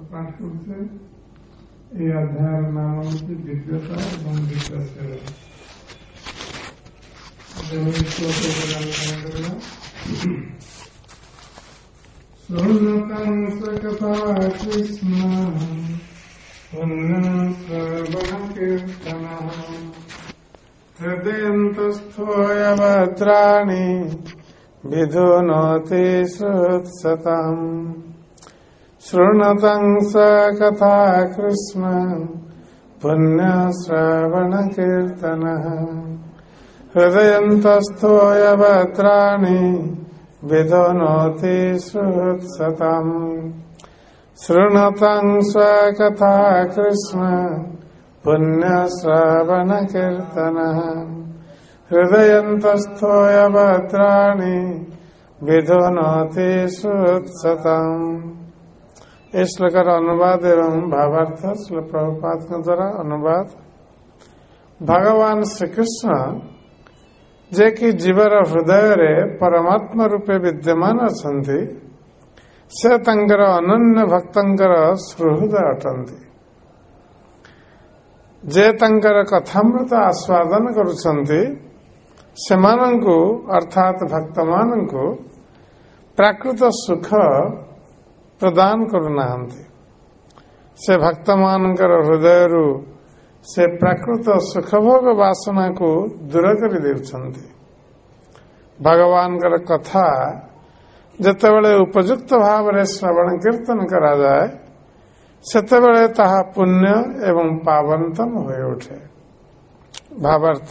पाठ करते अध्याय नाम होती दिव्यता एवं दिव्य कथा कृष्ण कीर्तन हृदयन्तस्थोय भद्राणि विधुनोति श्रुत्सतम् शृणुतं स कथा कृष्ण पुण्यश्रवणकीर्तनः हृदयन्तस्थोय भद्राणि विधुनोति श्रुत्सतम् शृणुतं स कथा कृष्ण पुण्यश्रवणकीर्तनः हृदयन्तस्थोय भद्राणि विधुनोति श्रुत्सतम्। इस श्लोकर अनुवाद एवं भावार्थ श्रील प्रभुपाद के द्वारा अनुवाद। भगवान श्रीकृष्ण जे कि जीवर हृदय रे परमात्मा रूपे विद्यमान अछंती से तंकर अनन्य भक्तंकर सुहृद अटंती। जे तंकर कथामृत आस्वादन करुछंती सेमानंकु अर्थात भक्त मानंकु प्राकृत सुख प्रदान करुनाहंती। से भक्त मानकर हृदयरु से प्राकृत सुखभोग वासना को दूर कर देउछंती। भगवान कर कथा जतेबेले उपयुक्त भाव रे श्रवण कीर्तन करा जाए सेतेबेले ताहा पुण्य एवं पावनतम होय उठे। भावार्थ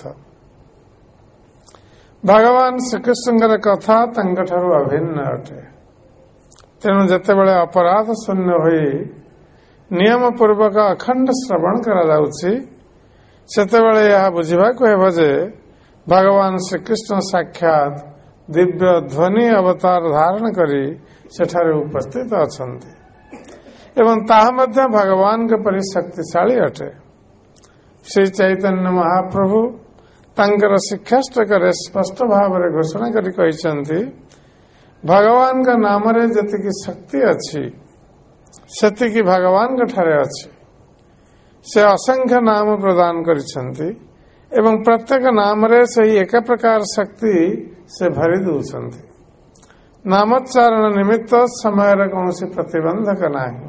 भगवान श्रीकृष्ण कथा तंकठारु अभिन्न अटे। तेणु जतेबेले अपराध शून्य होई नियम पूर्वक अखंड श्रवण करा जाउछि सेतेबेले यह बुझिबाकु हेबो जे भगवान श्रीकृष्ण साक्षात दिव्य ध्वनि अवतार धारण करी सेठारे उपस्थित अछंती एवं ताहा मध्य भगवान के परि शक्तिशाली अटे। श्री चैतन्य महाप्रभु तांकर शिक्षाष्टकरे स्पष्ट भाव रे घोषणा करी कहिसंती भगवान का नाम रे जतिकी शक्ति अछि सेतिकी भगवान के ठारे अछि। से असंख्य नाम प्रदान करिसंती एवं प्रत्येक नाम रे सही एक प्रकार शक्ति से भरी दूसंती। नामोच्चारण निमित्त समय कौनसी प्रतिबंधक नाही।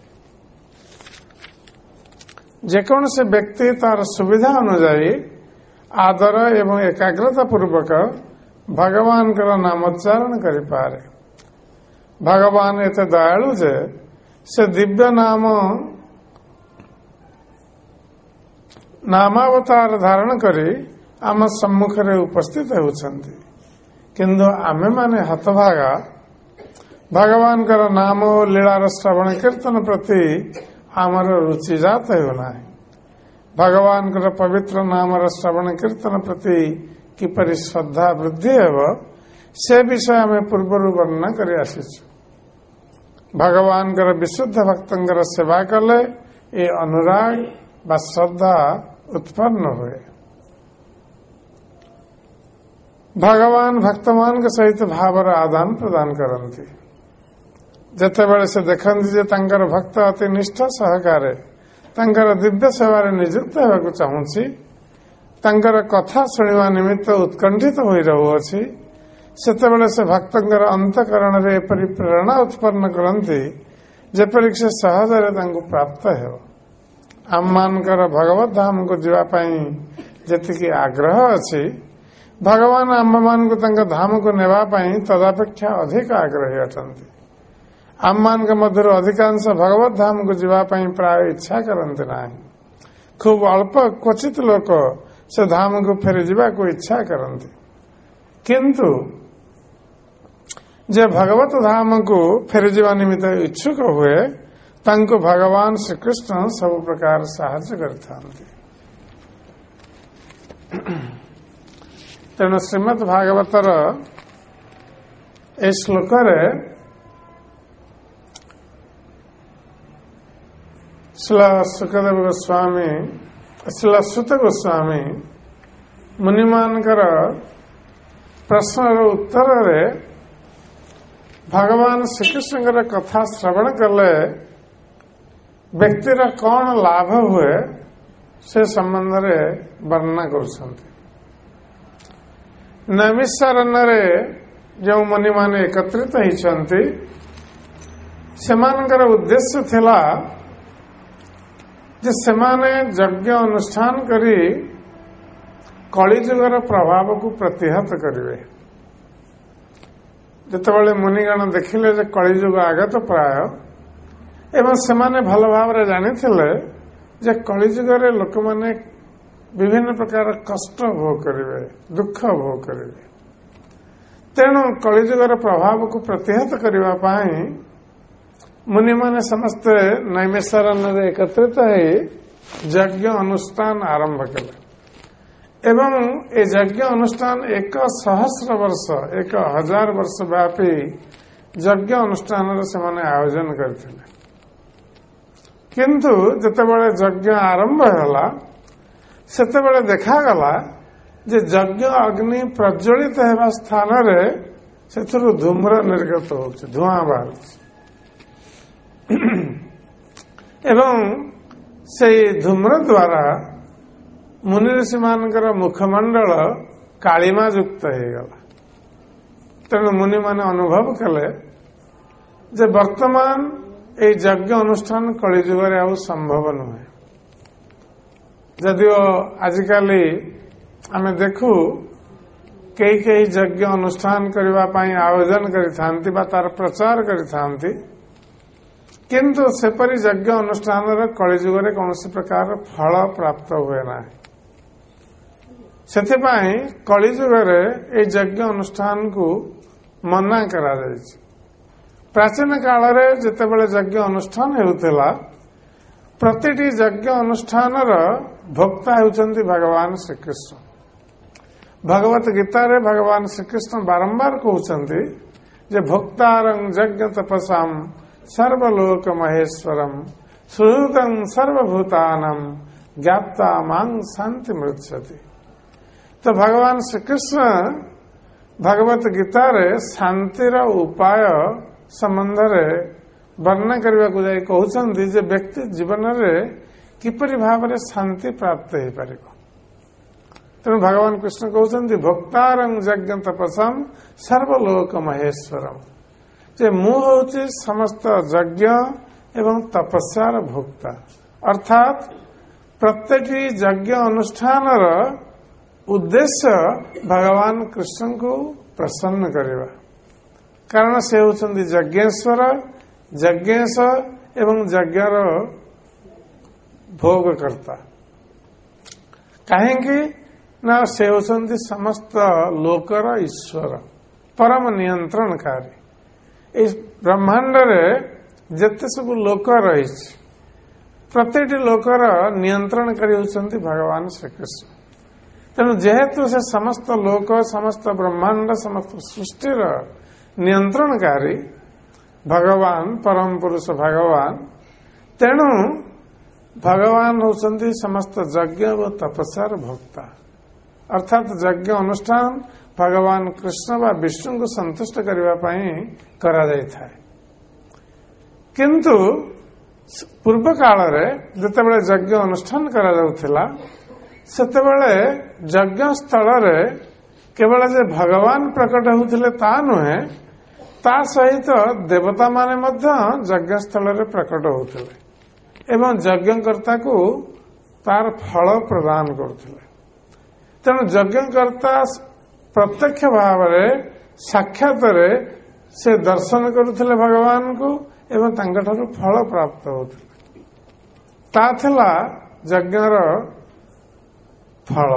जेकौनसी व्यक्ति तार सुविधा अनुसारी आदर एवं एकाग्रता पूर्वक भगवान का नामोच्चारण करि पारे। भगवान एते दयालु जे से दिव्य नामावतार धारण करी आम सम्मुख रे उपस्थित होउछंती किंतु आमे माने हतभागा भगवान का नाम और लीलार श्रवण कीर्तन प्रति आमर रुचि जात होना। भगवान का पवित्र नाम श्रवण कीर्तन प्रति किपरि श्रद्धा वृद्धि हेब से विषय आम पूर्वर वर्णना कर आसीचु। भगवान का विशुद्ध भक्तंकर सेवा कले ये अनुराग व श्रद्धा उत्पन्न हुए। भगवान भक्तमान के सहित भावर आदान प्रदान करती। जतेबेले से देखती जे तांकर भक्त अति निष्ठा सहकारे तांकर दिव्य सेवा नियुक्त होगा चाहूँगी तांकर कथा शुणा निमित्त उत्कंठित होई रहुअछि सेतेबेले से भक्तंकर अंतकरण रे एपरि प्रेरणा उत्पन्न करती जेपरि से सहजरे तांको प्राप्त हो। आम मानकर भगवत धाम को जीवा पई जेतिकी आग्रह अछि भगवान आम मान को तांका धाम को नेवा पई तदापेक्षा अधिक आग्रही अटंती। आम मान के मध्य अधिकांश भगवत धाम को जीवा पई प्राय इच्छा करते नाही। खूब अल्प क्वचित लोक से धाम को फेरी जीवा को इच्छा करती किंतु जे भगवत धाम को फेरी जीवा निमित्त इच्छुक हुए तांको भगवान श्रीकृष्ण सब प्रकार साहाय्य करथांती। तेणु श्रीमद् भागवतर ए श्लोक सुखदेव गोस्वामी सुत गोस्वामी मुनिमानकर प्रश्नर उत्तर भगवान श्रीकृष्ण कथा श्रवण कले ବ୍ୟକ୍ତିର କଣ ଲାଭ ହୁଏ ସେ ସମ୍ବନ୍ଧରେ ବର୍ଣ୍ଣନା କରୁଛନ୍ତି। ନୈମିଷାରଣ୍ୟରେ ଯେଉଁ ମୁନିମାନେ ଏକତ୍ରିତ ହୋଇଛନ୍ତି ସେମାନଙ୍କର ଉଦ୍ଦେଶ୍ୟ ଥିଲା ଯେ ସେମାନେ ଯଜ୍ଞ ଅନୁଷ୍ଠାନ କରି କଳିଯୁଗର ପ୍ରଭାବକୁ ପ୍ରତିହତ କରିବେ। ଯେତେବେଳେ ମୁନିଗଣ ଦେଖିଲେ ଯେ କଳିଯୁଗ ଆଗତ ପ୍ରାୟ ଏବଂ ସେମାନେ ଭଲ ଭାବରେ ଜାଣିଥିଲେ ଯେ କଳିଯୁଗରେ ଲୋକମାନେ ବିଭିନ୍ନ ପ୍ରକାର କଷ୍ଟ ଭୋଗ କରିବେ, ଦୁଃଖ ଭୋଗ କରିବେ, ତେଣୁ କଳିଯୁଗର ପ୍ରଭାବକୁ ପ୍ରତିହତ କରିବା ପାଇଁ ମୁନିମାନେ ସମସ୍ତେ ନୈମିଷାରଣ୍ୟରେ ଏକତ୍ରିତ ହୋଇ ଯଜ୍ଞ ଅନୁଷ୍ଠାନ ଆରମ୍ଭ କଲେ ଏବଂ ଏ ଯଜ୍ଞ ଅନୁଷ୍ଠାନ 1000 ବର୍ଷ 1000 ବର୍ଷ ବ୍ୟାପୀ ଯଜ୍ଞ ଅନୁଷ୍ଠାନର ସେମାନେ ଆୟୋଜନ କରିଥିଲେ। କିନ୍ତୁ ଯେତେବେଳେ ଯଜ୍ଞ ଆରମ୍ଭ ହେଲା ସେତେବେଳେ ଦେଖାଗଲା ଯେ ଯଜ୍ଞ ଅଗ୍ନି ପ୍ରଜ୍ୱଳିତ ହେବା ସ୍ଥାନରେ ସେଥିରୁ ଧୂମ୍ର ନିର୍ଗତ ହେଉଛି, ଧୂଆଁ ବାହାରୁଛି ଏବଂ ସେହି ଧୂମ୍ର ଦ୍ୱାରା ମୁନି ଋଷିମାନଙ୍କର ମୁଖମଣ୍ଡଳ କାଳିମା ଯୁକ୍ତ ହେଇଗଲା। ତେଣୁ ମୁନିମାନେ ଅନୁଭବ କଲେ ଯେ ବର୍ତ୍ତମାନ ଏହି ଯଜ୍ଞ ଅନୁଷ୍ଠାନ କଳିଯୁଗରେ ଆଉ ସମ୍ଭବ ନୁହେଁ। ଯଦିଓ ଆଜିକାଲି ଆମେ ଦେଖୁ କେହି ଯଜ୍ଞ ଅନୁଷ୍ଠାନ କରିବା ପାଇଁ ଆୟୋଜନ କରିଥାନ୍ତି ବା ତାର ପ୍ରଚାର କରିଥାନ୍ତି, କିନ୍ତୁ ସେପରି ଯଜ୍ଞ ଅନୁଷ୍ଠାନର କଳିଯୁଗରେ କୌଣସି ପ୍ରକାର ଫଳ ପ୍ରାପ୍ତ ହୁଏ ନାହିଁ। ସେଥିପାଇଁ କଳିଯୁଗରେ ଏହି ଯଜ୍ଞ ଅନୁଷ୍ଠାନକୁ ମନା କରାଯାଇଛି। ପ୍ରାଚୀନ କାଳରେ ଯେତେବେଳେ ଯଜ୍ଞ ଅନୁଷ୍ଠାନ ହେଉଥିଲା ପ୍ରତିଟି ଯଜ୍ଞ ଅନୁଷ୍ଠାନର ଭୋକ୍ତା ହେଉଛନ୍ତି ଭଗବାନ ଶ୍ରୀକୃଷ୍ଣ। ଭଗବତ ଗୀତାରେ ଭଗବାନ ଶ୍ରୀକୃଷ୍ଣ ବାରମ୍ବାର କହୁଛନ୍ତି ଯେ ଭୋକ୍ତାରଂ ଯଜ୍ଞ ତପସାମ୍ ସର୍ବଲୋକ ମହେଶ୍ୱରମ୍ ସୁହୃଦଂ ସର୍ବଭୂତାନାଂ ଜ୍ଞାତ୍ୱା ମାଂ ଶାନ୍ତି ମୃଚ୍ଛତି। ତ ଭଗବାନ ଶ୍ରୀକୃଷ୍ଣ ଭଗବତ ଗୀତାରେ ଶାନ୍ତିର ଉପାୟ ସମ୍ବନ୍ଧରେ ବର୍ଣ୍ଣନା କରିବାକୁ ଯାଇ କହୁଛନ୍ତି ଯେ ବ୍ୟକ୍ତି ଜୀବନରେ କିପରି ଭାବରେ ଶାନ୍ତି ପ୍ରାପ୍ତ ହୋଇପାରିବ। ତେଣୁ ଭଗବାନ କୃଷ୍ଣ କହୁଛନ୍ତି ଭୋକ୍ତାରଂ ଯଜ୍ଞ ତପସାମ୍ ସର୍ବଲୋକ ମହେଶ୍ୱରମ୍, ଯେ ମୁଁ ହେଉଛି ସମସ୍ତ ଯଜ୍ଞ ଏବଂ ତପସ୍ୟାର ଭୋକ୍ତା। ଅର୍ଥାତ୍ ପ୍ରତ୍ୟେକ ଯଜ୍ଞ ଅନୁଷ୍ଠାନର ଉଦ୍ଦେଶ୍ୟ ଭଗବାନ କୃଷ୍ଣଙ୍କୁ ପ୍ରସନ୍ନ କରିବା, କାରଣ ସେ ହେଉଛନ୍ତି ଯଜ୍ଞେଶ୍ୱର, ଯଜ୍ଞେଶ ଏବଂ ଯଜ୍ଞର ଭୋଗକର୍ତ୍ତା। କାହିଁକି ନା ସେ ହେଉଛନ୍ତି ସମସ୍ତ ଲୋକର ଈଶ୍ୱର, ପରମ ନିୟନ୍ତ୍ରଣକାରୀ। ଏହି ବ୍ରହ୍ମାଣ୍ଡରେ ଯେତେ ସବୁ ଲୋକ ରହିଛି ପ୍ରତିଟି ଲୋକର ନିୟନ୍ତ୍ରଣକାରୀ ହେଉଛନ୍ତି ଭଗବାନ ଶ୍ରୀକୃଷ୍ଣ। ତେଣୁ ଯେହେତୁ ସେ ସମସ୍ତ ଲୋକ, ସମସ୍ତ ବ୍ରହ୍ମାଣ୍ଡ, ସମସ୍ତ ସୃଷ୍ଟିର ନିୟନ୍ତ୍ରଣକାରୀ ଭଗବାନ, ପରମ ପୁରୁଷ ଭଗବାନ, ତେଣୁ ଭଗବାନ ହେଉଛନ୍ତି ସମସ୍ତ ଯଜ୍ଞ ଓ ତପସ୍ୟାର ଭୋକ୍ତା। ଅର୍ଥାତ୍ ଯଜ୍ଞ ଅନୁଷ୍ଠାନ ଭଗବାନ କୃଷ୍ଣ ବା ବିଷ୍ଣୁଙ୍କୁ ସନ୍ତୁଷ୍ଟ କରିବା ପାଇଁ କରାଯାଇଥାଏ। କିନ୍ତୁ ପୂର୍ବ କାଳରେ ଯେତେବେଳେ ଯଜ୍ଞ ଅନୁଷ୍ଠାନ କରାଯାଉଥିଲା ସେତେବେଳେ ଯଜ୍ଞ ସ୍ଥଳରେ କେବଳ ଯେ ଭଗବାନ ପ୍ରକଟ ହେଉଥିଲେ ତା ନୁହେଁ, ତା ସହିତ ଦେବତାମାନେ ମଧ୍ୟ ଯଜ୍ଞସ୍ଥଳରେ ପ୍ରକଟ ହେଉଥିଲେ ଏବଂ ଯଜ୍ଞକର୍ତ୍ତାକୁ ତାର ଫଳ ପ୍ରଦାନ କରୁଥିଲେ। ତେଣୁ ଯଜ୍ଞକର୍ତ୍ତା ପ୍ରତ୍ୟକ୍ଷ ଭାବରେ ସାକ୍ଷାତରେ ସେ ଦର୍ଶନ କରୁଥିଲେ ଭଗବାନଙ୍କୁ ଏବଂ ତାଙ୍କଠାରୁ ଫଳ ପ୍ରାପ୍ତ ହେଉଥିଲେ। ତା ଥିଲା ଯଜ୍ଞର ଫଳ।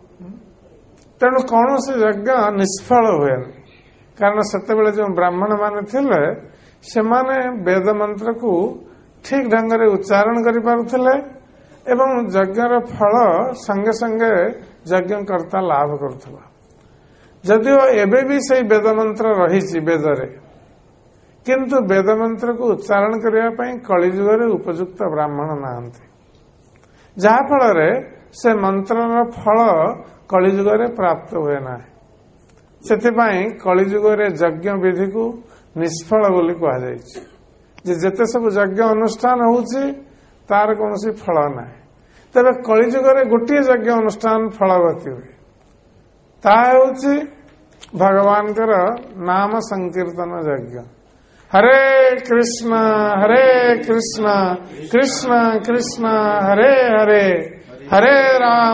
ତେଣୁ କୌଣସି ଯଜ୍ଞ ନିଷ୍ଫଳ ହୁଏନି, କାରଣ ସେତେବେଳେ ଯେଉଁ ବ୍ରାହ୍ମଣମାନେ ଥିଲେ ସେମାନେ ବେଦ ମନ୍ତ୍ରକୁ ଠିକ୍ ଢଙ୍ଗରେ ଉଚ୍ଚାରଣ କରିପାରୁଥିଲେ ଏବଂ ଯଜ୍ଞର ଫଳ ସଙ୍ଗେ ସଙ୍ଗେ ଯଜ୍ଞକର୍ତ୍ତା ଲାଭ କରୁଥିଲା। ଯଦିଓ ଏବେ ବି ସେଇ ବେଦ ମନ୍ତ୍ର ରହିଛି ବେଦରେ, କିନ୍ତୁ ବେଦ ମନ୍ତ୍ରକୁ ଉଚ୍ଚାରଣ କରିବା ପାଇଁ କଳିଯୁଗରେ ଉପଯୁକ୍ତ ବ୍ରାହ୍ମଣ ନାହାନ୍ତି, ଯାହାଫଳରେ ସେ ମନ୍ତ୍ରର ଫଳ କଳିଯୁଗରେ ପ୍ରାପ୍ତ ହୁଏ ନାହିଁ। ସେଥିପାଇଁ କଳିଯୁଗରେ ଯଜ୍ଞ ବିଧିକୁ ନିଷ୍ଫଳ ବୋଲି କୁହାଯାଇଛି। ଯେ ଯେତେ ସବୁ ଯଜ୍ଞ ଅନୁଷ୍ଠାନ ହେଉଛି ତାର କୌଣସି ଫଳ ନାହିଁ। ତେବେ କଳିଯୁଗରେ ଗୋଟିଏ ଯଜ୍ଞ ଅନୁଷ୍ଠାନ ଫଳବତୀ ହୁଏ, ତାହା ହେଉଛି ଭଗବାନଙ୍କର ନାମ ସଂକୀର୍ତ୍ତନ ଯଜ୍ଞ। ହରେ କୃଷ୍ଣ କୃଷ୍ଣ କୃଷ୍ଣ ହରେ ହରେ, ହରେ ରାମ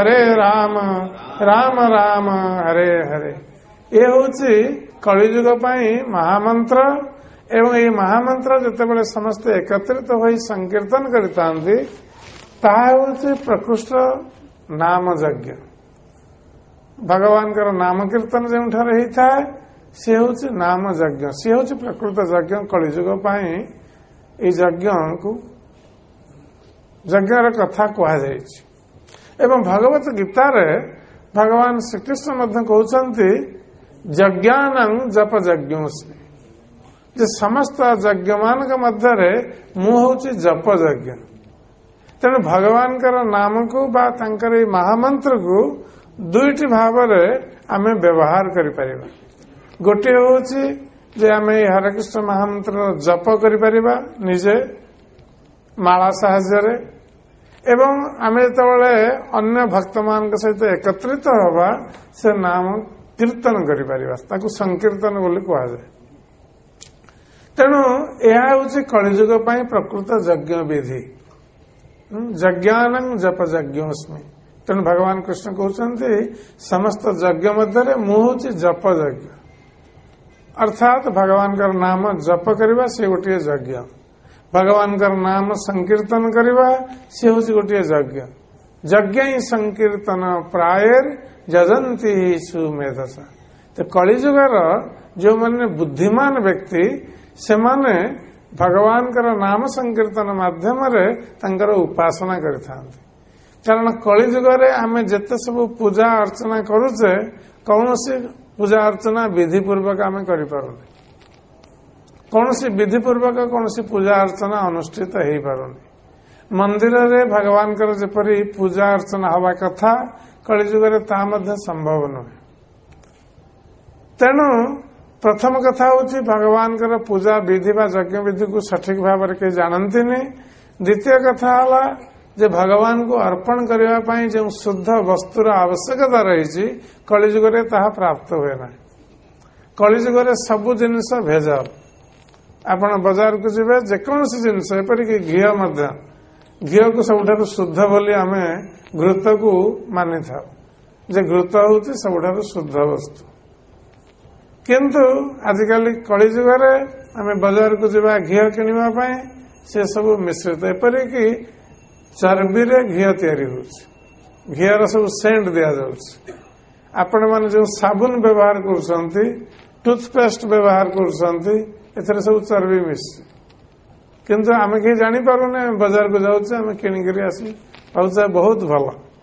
ରାମ ରାମ ହରେ ହରେ। ଏ ହେଉଛି କଳିଯୁଗ ପାଇଁ ମହାମନ୍ତ୍ର। ଏବଂ ଏହି ମହାମନ୍ତ୍ର ଯେତେବେଳେ ସମସ୍ତେ ଏକତ୍ରିତ ହୋଇ ସଂକୀର୍ତ୍ତନ କରିଥାନ୍ତି, ତାହା ହେଉଛି ପ୍ରକୃଷ୍ଟ ନାମ ଯଜ୍ଞ। ଭଗବାନଙ୍କର ନାମ କୀର୍ତ୍ତନ ଯେଉଁଠାରେ ହେଇଥାଏ, ସେ ହେଉଛି ନାମ ଯଜ୍ଞ, ସେ ହେଉଛି ପ୍ରକୃତ ଯଜ୍ଞ। କଳିଯୁଗ ପାଇଁ ଏହି ଯଜ୍ଞର କଥା କୁହାଯାଇଛି। ଏବଂ ଭଗବତ ଗୀତାରେ ଭଗବାନ ଶ୍ରୀକୃଷ୍ଣ ମଧ୍ୟ କହୁଛନ୍ତି, ଯଜ୍ଞାନଂ ଜପ ଯଜ୍ଞୋସ୍ମି, ଯେ ସମସ୍ତ ଯଜ୍ଞ ମାନଙ୍କ ମଧ୍ୟରେ ମୁଁ ହେଉଛି ଜପ ଯଜ୍ଞ। ତେଣୁ ଭଗବାନଙ୍କର ନାମକୁ ବା ତାଙ୍କର ଏଇ ମହାମନ୍ତ୍ରକୁ ଦୁଇଟି ଭାବରେ ଆମେ ବ୍ୟବହାର କରିପାରିବା। ଗୋଟିଏ ହେଉଛି ଯେ ଆମେ ଏହି ହରେକୃଷ୍ଣ ମହାମନ୍ତ୍ର ଜପ କରିପାରିବା ନିଜେ ମାଳା ସାହାଯ୍ୟରେ, ଏବଂ ଆମେ ଯେତେବେଳେ ଅନ୍ୟ ଭକ୍ତମାନଙ୍କ ସହିତ ଏକତ୍ରିତ ହେବା, ସେ ନାମ କୀର୍ତ୍ତନ କରିପାରିବା, ତାକୁ ସଂକୀର୍ତ୍ତନ ବୋଲି କୁହାଯାଏ। ତେଣୁ ଏହା ହେଉଛି କଳିଯୁଗ ପାଇଁ ପ୍ରକୃତ ଯଜ୍ଞ ବିଧି। ଯଜ୍ଞାନଂ ଜପ ଯଜ୍ଞୋସ୍ମି। ତେଣୁ ଭଗବାନ କୃଷ୍ଣ କହୁଛନ୍ତି, ସମସ୍ତ ଯଜ୍ଞ ମଧ୍ୟରେ ମୁଁ ହେଉଛି ଜପ ଯଜ୍ଞ। ଅର୍ଥାତ୍ ଭଗବାନଙ୍କର ନାମ ଜପ କରିବା ସେ ଗୋଟିଏ ଯଜ୍ଞ, ଭଗବାନଙ୍କର ନାମ ସଂକୀର୍ତ୍ତନ କରିବା ସେ ହେଉଛି ଗୋଟିଏ ଯଜ୍ଞ। ଯଜ୍ଞ ସଂକୀର୍ତ୍ତନ ପ୍ରାୟର ଯଜନ୍ତି ସୁମେଧସା। ତ କଳିଯୁଗର ଯେଉଁମାନେ ବୁଦ୍ଧିମାନ ବ୍ୟକ୍ତି, ସେମାନେ ଭଗବାନଙ୍କର ନାମ ସଂକୀର୍ତ୍ତନ ମାଧ୍ୟମରେ ତାଙ୍କର ଉପାସନା କରିଥାନ୍ତି। କାରଣ କଳିଯୁଗରେ ଆମେ ଯେତେ ସବୁ ପୂଜା ଅର୍ଚ୍ଚନା କରୁଛେ, କୌଣସି ପୂଜା ଅର୍ଚ୍ଚନା ବିଧିପୂର୍ବକ ଆମେ କରିପାରୁନି। କୌଣସି ବିଧିପୂର୍ବକ କୌଣସି ପୂଜା ଅର୍ଚ୍ଚନା ଅନୁଷ୍ଠିତ ହେଇପାରୁନି। ମନ୍ଦିରରେ ଭଗବାନଙ୍କର ଯେପରି ପୂଜା ଅର୍ଚ୍ଚନା ହେବା କଥା, କଳିଯୁଗରେ ତାହା ମଧ୍ୟ ସମ୍ଭବ ନୁହେଁ। ତେଣୁ ପ୍ରଥମ କଥା ହେଉଛି ଭଗବାନଙ୍କର ପୂଜା ବିଧି ବା ଯଜ୍ଞ ବିଧିକୁ ସଠିକ ଭାବରେ କେହି ଜାଣନ୍ତିନି। ଦ୍ୱିତୀୟ କଥା ହେଲା ଯେ ଭଗବାନଙ୍କୁ ଅର୍ପଣ କରିବା ପାଇଁ ଯେଉଁ ଶୁଦ୍ଧ ବସ୍ତୁର ଆବଶ୍ୟକତା ରହିଛି, କଳିଯୁଗରେ ତାହା ପ୍ରାପ୍ତ ହୁଏ ନାହିଁ। କଳିଯୁଗରେ ସବୁ ଜିନିଷ ଭେଜାଲ। ଆପଣ ବଜାରକୁ ଯିବେ, ଯେକୌଣସି ଜିନିଷ, ଏପରିକି ଘିଅ ମଧ୍ୟ, ଘିଅକୁ ସବୁଠାରୁ ଶୁଦ୍ଧ ବୋଲି ଆମେ ଘୃତକୁ ମାନିଥାଉ, ଯେ ଘୃତ ହେଉଛି ସବୁଠାରୁ ଶୁଦ୍ଧ ବସ୍ତୁ। କିନ୍ତୁ ଆଜିକାଲି କଳିଯୁଗରେ ଆମେ ବଜାରକୁ ଯିବା ଘିଅ କିଣିବା ପାଇଁ, ସେ ସବୁ ମିଶ୍ରିତ। ଏପରିକି ଚର୍ବିରେ ଘିଅ ତିଆରି ହେଉଛି, ଘିଅର ସବୁ ସେଣ୍ଟ ଦିଆଯାଉଛି। ଆପଣମାନେ ଯେଉଁ ସାବୁନ ବ୍ୟବହାର କରୁଛନ୍ତି, ଟୁଥପେଷ୍ଟ ବ୍ୟବହାର କରୁଛନ୍ତି, ଏଥିରେ ସବୁ ଚର୍ବି ମିଶୁଛି। କିନ୍ତୁ ଆମେ କେହି ଜାଣିପାରୁନେ, ବଜାରକୁ ଯାଉଛେ, ଆମେ କିଣିକିରି ଆସି ଭାବୁଛେ ବହୁତ ଭଲ।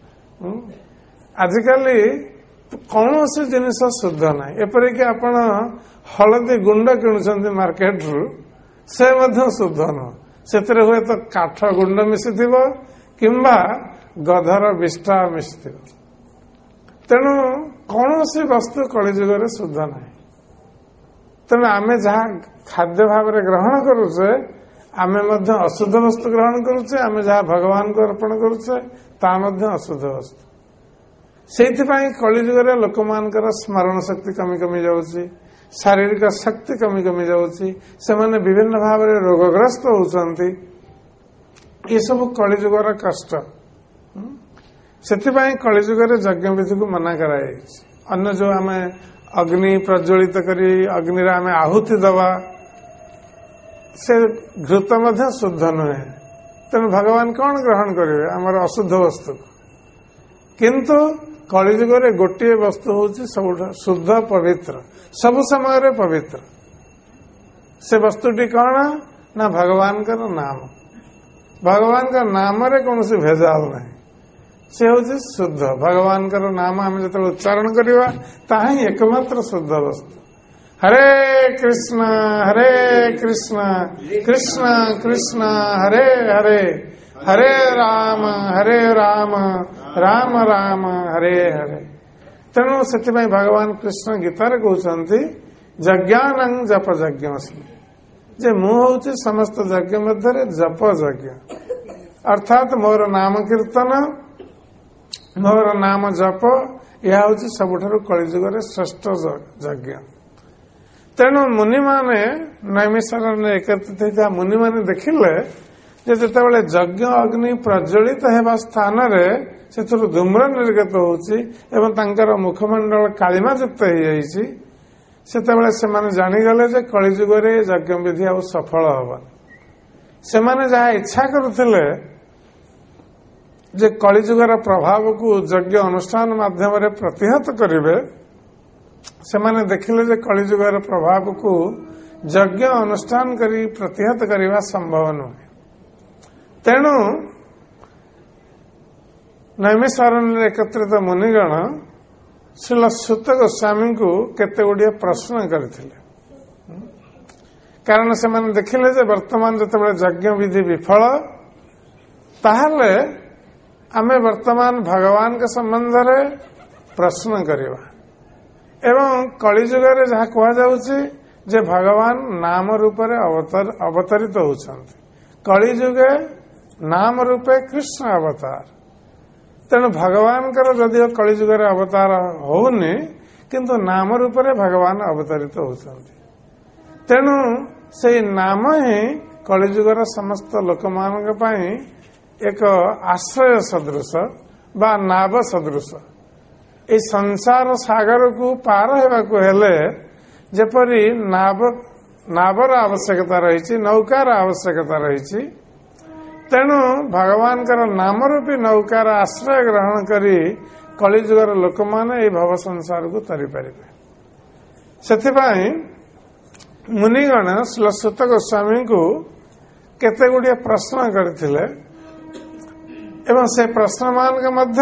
ଆଜିକାଲି କୌଣସି ଜିନିଷ ଶୁଦ୍ଧ ନାହିଁ। ଏପରିକି ଆପଣ ହଳଦୀ ଗୁଣ୍ଡ କିଣୁଛନ୍ତି ମାର୍କେଟରୁ, ସେ ମଧ୍ୟ ଶୁଦ୍ଧ ନୁହଁ। ସେଥିରେ ହୁଏତ କାଠ ଗୁଣ୍ଡ ମିଶିଥିବ କିମ୍ବା ଗଧର ବିଷ୍ଠା ମିଶିଥିବ। ତେଣୁ କୌଣସି ବସ୍ତୁ କଳିଯୁଗରେ ଶୁଦ୍ଧ ନାହିଁ। ତେଣୁ ଆମେ ଯାହା ଖାଦ୍ୟ ଭାବରେ ଗ୍ରହଣ କରୁଛେ, ଆମେ ମଧ୍ୟ ଅଶୁଦ୍ଧ ବସ୍ତୁ ଗ୍ରହଣ କରୁଛେ। ଆମେ ଯାହା ଭଗବାନଙ୍କୁ ଅର୍ପଣ କରୁଛେ, ତାହା ମଧ୍ୟ ଅଶୁଦ୍ଧ ବସ୍ତୁ। ସେଇଥିପାଇଁ କଳିଯୁଗରେ ଲୋକମାନଙ୍କର ସ୍ମରଣ ଶକ୍ତି କମି କମି ଯାଉଛି, ଶାରୀରିକ ଶକ୍ତି କମି କମି ଯାଉଛି, ସେମାନେ ବିଭିନ୍ନ ଭାବରେ ରୋଗଗ୍ରସ୍ତ ହେଉଛନ୍ତି। ଏସବୁ କଳିଯୁଗର କଷ୍ଟ। ସେଥିପାଇଁ କଳିଯୁଗରେ ଯଜ୍ଞ ବିଧିକୁ ମନା କରାଯାଇଛି। ଅନ୍ୟ ଯେଉଁ ଆମେ ଅଗ୍ନି ପ୍ରଜ୍ୱଳିତ କରି ଅଗ୍ନିରେ ଆମେ ଆହୁତି ଦେବା, ସେ ଘୃତ ମଧ୍ୟ ଶୁଦ୍ଧ ନୁହେଁ। ତେଣୁ ଭଗବାନ କ'ଣ ଗ୍ରହଣ କରିବେ? ଆମର ଅଶୁଦ୍ଧ ବସ୍ତୁକୁ। କିନ୍ତୁ କଳିଯୁଗରେ ଗୋଟିଏ ବସ୍ତୁ ହେଉଛି ସବୁଠୁ ଶୁଦ୍ଧ, ପବିତ୍ର, ସବୁ ସମୟରେ ପବିତ୍ର। ସେ ବସ୍ତୁଟି କ'ଣ? ନା ଭଗବାନଙ୍କର ନାମ। ଭଗବାନଙ୍କ ନାମରେ କୌଣସି ଭେଜାଲ ନାହିଁ। ସେ ହେଉଛି ଶୁଦ୍ଧ। ଭଗବାନଙ୍କର ନାମ ଆମେ ଯେତେବେଳେ ଉଚ୍ଚାରଣ କରିବା, ତାହା ହିଁ ଏକମାତ୍ର ଶୁଦ୍ଧ ବସ୍ତୁ। ହରେ କୃଷ୍ଣ କୃଷ୍ଣ କୃଷ୍ଣ ହରେ ହରେ, ହରେ ରାମ ରାମ ରାମ ହରେ ହରେ। ତେଣୁ ସେଥିପାଇଁ ଭଗବାନ କୃଷ୍ଣ ଗୀତାରେ କହୁଛନ୍ତି, ଯଜ୍ଞାନଂ ଜପ ଯଜ୍ଞୋସ୍ମି, ଯେ ମୁଁ ହେଉଛି ସମସ୍ତ ଯଜ୍ଞ ମଧ୍ୟରେ ଜପ ଯଜ୍ଞ। अर्थात मोर नाम कीर्तन मोर नाम जप यह हूँ सबुठारु कलिजुगर श्रेष्ठ यज्ञ। तेणु मुनि माने नैमिषारण्य एकत्रित होता मुनि माने देखिले जेतेबेले यज्ञ अग्नि प्रज्वलित हेबा स्थान रे सेथुरु धूम्र निर्गत होउची एवं तांकर मुखमंडल कालिमायुक्त हो जाइछि सेतेबेले सेमाने जानिगले जे कलिजुगरे यज्ञ विधि आ सफल हबा। सेमाने जहा इच्छा करुथिले जे कलिजुगर प्रभाव को यज्ञ अनुष्ठान माध्यम प्रतिहत करिवे सेमाने देखिले जे कलिजुगर प्रभाव को यज्ञ अनुष्ठान करी प्रतिहत करने संभव नुहे। तेणु नैमिषारण्य एकत्रित मुनिगण श्रील सुत गोस्वामी को केते गुड़िए प्रश्न करथिले कारण से माने देखिले जे वर्तमान जतबेले यज्ञ विधि विफल ताहले आमे वर्तमान भगवान के संबंध रे प्रश्न करिवा एवं कलिजुगरे जहाँ कह जाउछि जे भगवान नाम रूपे अवतरित होउछन्ति। कलिजुगे नाम रूपे कृष्ण अवतार तेणु भगवान जदिव कलिजुगरे अवतार होउनि किंतु नाम रूपे भगवान अवतरित होउछन्ति। तेणु से नाम ही कलिजुगर समस्त लोक मानक पई एक आश्रय सदृश बा नाव सदृश ए संसार सागर को पार हेबाकु हेले जेपरी नावर आवश्यकता रही नौकार आवश्यकता रही तेणु भगवान नाम रूपी नौकार आश्रय ग्रहण करी कलिजुगर लोक माने भव संसार को तरी पारिबे। सेथिपाई मुनिगण श्री सुत गोस्वामी को केते गुड़िए प्रश्न करथिले एवं से प्रश्न मान के मध्य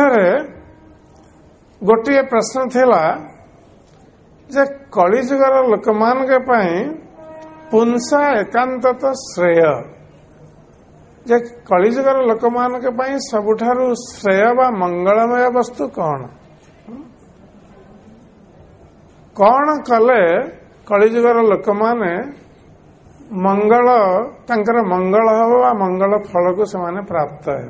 गोटे प्रश्न थिला जे कलिजुगर लोक मान के पई पुंसा एकांत श्रेय जे कलिजुगर लोक मान के पई सबुठारु श्रेय बा मंगलमय वस्तु कौन कले कलिजुगर लोक माने मंगल तांकर मंगल हो मंगल फल को से प्राप्त है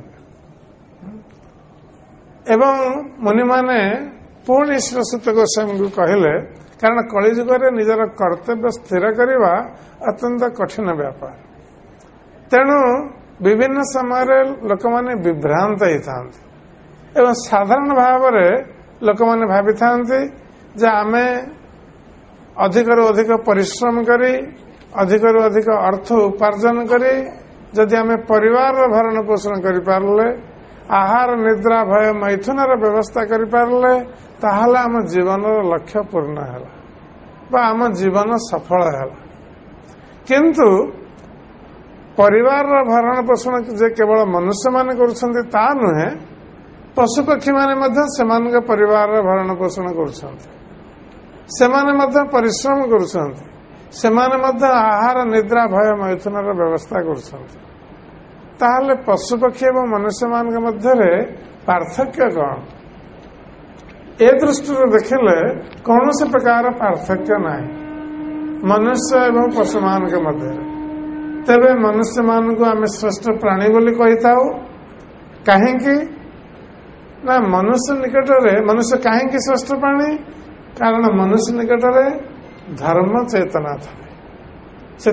एवं मुनि माने पुणी श्री सुत गोस्वामी को कहले कारण कलिजुगरे निजर कर्तव्य स्थिर करवा अत्यंत कठिन व्यापार तेणु विभिन्न समय लोक माने विभ्रांत होता एवं साधारण भाव में लोक माने भावी था जे आमे अधिक अधिक परिश्रम करी अधिक अधिक अर्थ उपार्जन करी जदि आमे परिवार भरण पोषण करि पारले आहार निद्रा भय मैथुनर व्यवस्था करि पारले ताहले आम जीवन लक्ष्य पूर्ण है आम जीवन सफल है किंतु परिवार भरण पोषण जे केवल मनुष्य माने करुछन्ति ता नुहे पशुपक्षी माने परिवार भरण पोषण करुछन्ति परिश्रम करुछन्ति आहार निद्रा भय मैथुनर व्यवस्था करुछन्ति ताहले पशुपक्षी एवं मनुष्य मान मध्य पार्थक्य कौन ए दृष्टि देखिले कौन से प्रकार पार्थक्य नहीं मनुष्य एवं पशु मान के मध्य तेरे मनुष्य मान को आम श्रेष्ठ प्राणी बोली कही था कहीं ना मनुष्य निकट में मनुष्य कहीं श्रेष्ठ प्राणी कारण मनुष्य निकट में धर्म चेतना था से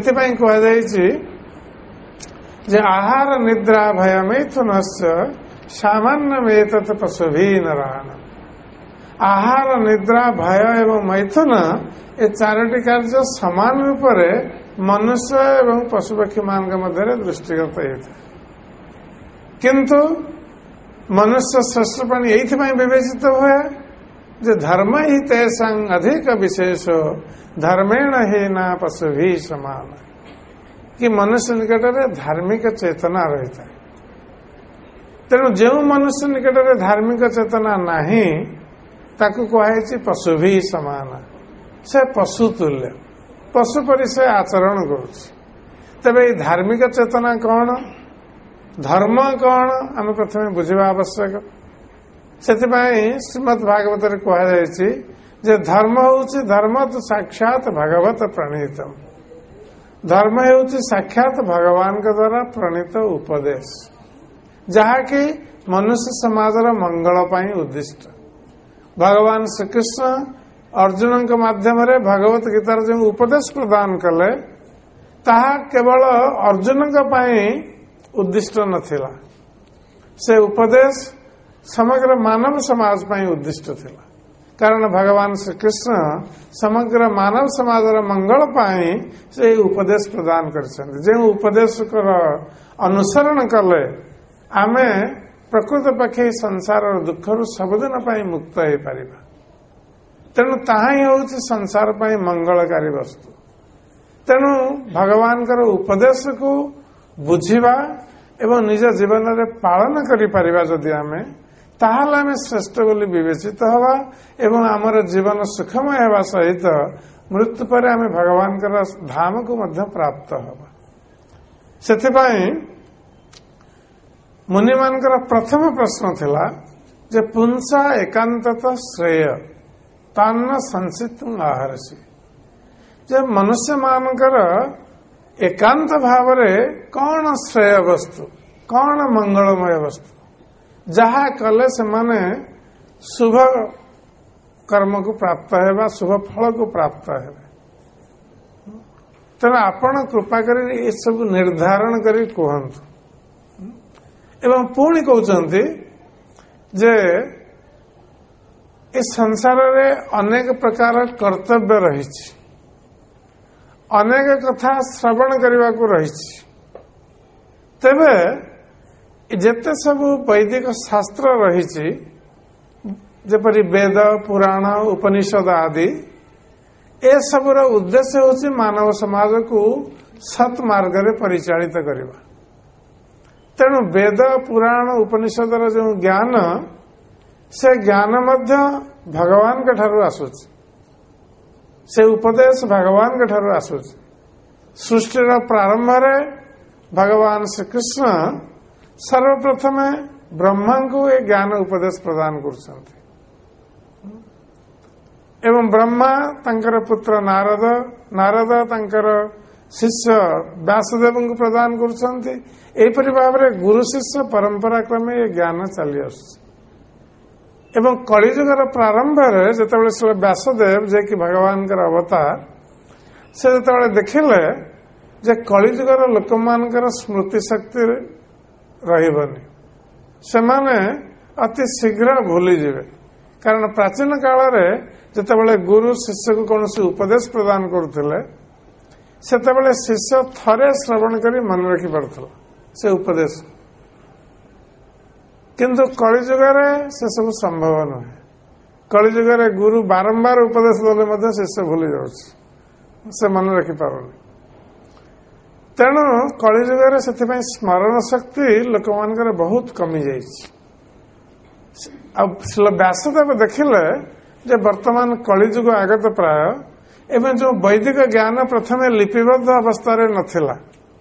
जे आहार निद्रा भय मैथुन सामान्य में पशुभी नारायण आहार निद्रा भय एवं मैथुन ये चारोटी कार्य समान रूप से मनुष्य एवं पशुपक्षी मान मध्य दृष्टिगत होता किंतु मनुष्य श्रेष्ठ प्राणी ये विवेचित हुए जे धर्म ही तेषां अधिक विशेष धर्मेण ही ना पशुभी समान कि मनुष्य निकट में धार्मिक चेतना रही है तेणु जो मनुष्य निकट में धार्मिक चेतना नहीं ताकू कहुई पशु भी समान से पशु तुल्य पशु परि से आचरण करुच्ची तेरे धार्मिक चेतना कौन धर्म कौन आम प्रथम बुझा आवश्यक से श्रीमद भागवत कहुई धर्म हूँ धर्म तो साक्षात भगवत प्रणीतम धर्म हूँ साक्षात भगवान के द्वारा प्रणीत उपदेश ଯାହାକି ମନୁଷ୍ୟ ସମାଜର ମଙ୍ଗଳ ପାଇଁ ଉଦ୍ଦିଷ୍ଟ। ଭଗବାନ ଶ୍ରୀକୃଷ୍ଣ ଅର୍ଜୁନଙ୍କ ମାଧ୍ୟମରେ ଭଗବତ ଗୀତାର ଯେଉଁ ଉପଦେଶ ପ୍ରଦାନ କଲେ ତାହା କେବଳ ଅର୍ଜୁନଙ୍କ ପାଇଁ ଉଦ୍ଦିଷ୍ଟ ନଥିଲା। ସେ ଉପଦେଶ ସମଗ୍ର ମାନବ ସମାଜ ପାଇଁ ଉଦ୍ଦିଷ୍ଟ ଥିଲା। କାରଣ ଭଗବାନ ଶ୍ରୀକୃଷ୍ଣ ସମଗ୍ର ମାନବ ସମାଜର ମଙ୍ଗଳ ପାଇଁ ସେ ଉପଦେଶ ପ୍ରଦାନ କରିଛନ୍ତି। ଯେଉଁ ଉପଦେଶର ଅନୁସରଣ କଲେ ଆମେ ପ୍ରକୃତ ପକ୍ଷେ ସଂସାରର ଦୁଃଖରୁ ସବୁଦିନ ପାଇଁ ମୁକ୍ତ ହୋଇପାରିବା। ତେଣୁ ତାହା ହିଁ ହେଉଛି ସଂସାର ପାଇଁ ମଙ୍ଗଳକାରୀ ବସ୍ତୁ। ତେଣୁ ଭଗବାନଙ୍କର ଉପଦେଶକୁ ବୁଝିବା ଏବଂ ନିଜ ଜୀବନରେ ପାଳନ କରିପାରିବା ଯଦି ଆମେ, ତାହେଲେ ଆମେ ଶ୍ରେଷ୍ଠ ବୋଲି ବିବେଚିତ ହେବା ଏବଂ ଆମର ଜୀବନ ସୁଖମୟ ହେବା ସହିତ ମୃତ୍ୟୁ ପରେ ଆମେ ଭଗବାନଙ୍କର ଧାମକୁ ମଧ୍ୟ ପ୍ରାପ୍ତ ହେବା। ସେଥିପାଇଁ ମୁନିମାନଙ୍କର ପ୍ରଥମ ପ୍ରଶ୍ନ ଥିଲା ଯେ ପୁଂସା ଏକାନ୍ତତ ଶ୍ରେୟ ତାନ୍ନ ସଂସିତଂ ଆହରସି, ଯେ ମନୁଷ୍ୟମାନଙ୍କର ଏକାନ୍ତ ଭାବରେ କଣ ଶ୍ରେୟ ବସ୍ତୁ, କଣ ମଙ୍ଗଳମୟ ବସ୍ତୁ, ଯାହା କଲେ ସେମାନେ ଶୁଭ କର୍ମକୁ ପ୍ରାପ୍ତ ହେବା, ଶୁଭ ଫଳକୁ ପ୍ରାପ୍ତ ହେବେ। ତେଣୁ ଆପଣ କୃପା କରି ଏସବୁ ନିର୍ଦ୍ଧାରଣ କରି କୁହନ୍ତୁ। ଏବଂ ପୁଣି କହୁଛନ୍ତି ଯେ ଏ ସଂସାରରେ ଅନେକ ପ୍ରକାର କର୍ତ୍ତବ୍ୟ ରହିଛି, ଅନେକ କଥା ଶ୍ରବଣ କରିବାକୁ ରହିଛି। ତେବେ ଯେତେ ସବୁ ବୈଦିକ ଶାସ୍ତ୍ର ରହିଛି, ଯେପରି ବେଦ, ପୁରାଣ, ଉପନିଷଦ ଆଦି, ଏସବୁର ଉଦ୍ଦେଶ୍ୟ ହେଉଛି ମାନବ ସମାଜକୁ ସତ୍ ମାର୍ଗରେ ପରିଚାଳିତ କରିବା। ତେଣୁ ବେଦ, ପୁରାଣ, ଉପନିଷଦର ଯେଉଁ ଜ୍ଞାନ, ସେ ଜ୍ଞାନ ମଧ୍ୟ ଭଗବାନଙ୍କ ଠାରୁ ଆସୁଛି। ସେ ଉପଦେଶ ଭଗବାନଙ୍କ ଠାରୁ ଆସୁଛି। ସୃଷ୍ଟିର ପ୍ରାରମ୍ଭରେ ଭଗବାନ ଶ୍ରୀକୃଷ୍ଣ ସର୍ବପ୍ରଥମେ ବ୍ରହ୍ମାଙ୍କୁ ଏ ଜ୍ଞାନ ଉପଦେଶ ପ୍ରଦାନ କରୁଛନ୍ତି ଏବଂ ବ୍ରହ୍ମା ତାଙ୍କର ପୁତ୍ର ନାରଦ, ନାରଦ ତାଙ୍କର ଶିଷ୍ୟ ବ୍ୟାସଦେବଙ୍କୁ ପ୍ରଦାନ କରୁଛନ୍ତି। ଏହିପରି ଭାବରେ ଗୁରୁ ଶିଷ୍ୟ ପରମ୍ପରା କ୍ରମେ ଏ ଜ୍ଞାନ ଚାଲି ଆସୁଛି। ଏବଂ କଳିଯୁଗର ପ୍ରାରମ୍ଭରେ ଯେତେବେଳେ ଶ୍ରୀ ବ୍ୟାସଦେବ, ଯିଏକି ଭଗବାନଙ୍କର ଅବତାର, ସେ ଯେତେବେଳେ ଦେଖିଲେ ଯେ କଳିଯୁଗର ଲୋକମାନଙ୍କର ସ୍ମୃତି ଶକ୍ତି ରହିବନି, ସେମାନେ ଅତି ଶୀଘ୍ର ଭୁଲିଯିବେ। କାରଣ ପ୍ରାଚୀନ କାଳରେ ଯେତେବେଳେ ଗୁରୁ ଶିଷ୍ୟକୁ କୌଣସି ଉପଦେଶ ପ୍ରଦାନ କରୁଥିଲେ, ସେତେବେଳେ ଶିଷ୍ୟ ଥରେ ଶ୍ରବଣ କରି ମନେ ରଖିପାରୁଥିଲା ସେ ଉପଦେଶ। କିନ୍ତୁ କଳିଯୁଗରେ ସେସବୁ ସମ୍ଭବ ନୁହେଁ। କଳିଯୁଗରେ ଗୁରୁ ବାରମ୍ବାର ଉପଦେଶ ଦେଲେ ମଧ୍ୟ ଶିଷ୍ୟ ଭୁଲି ଯାଉଛି, ସେ ମନେ ରଖିପାରୁନି। ତେଣୁ କଳିଯୁଗରେ ସେଥିପାଇଁ ସ୍ମରଣ ଶକ୍ତି ଲୋକମାନଙ୍କର ବହୁତ କମିଯାଇଛି। ଆଉ ବ୍ୟାସଦେବ ଦେଖିଲେ ଯେ ବର୍ତ୍ତମାନ କଳିଯୁଗ ଆଗତ ପ୍ରାୟ, ଏବଂ ଯେଉଁ ବୈଦିକ ଜ୍ଞାନ ପ୍ରଥମେ ଲିପିବଦ୍ଧ ଅବସ୍ଥାରେ ନଥିଲା,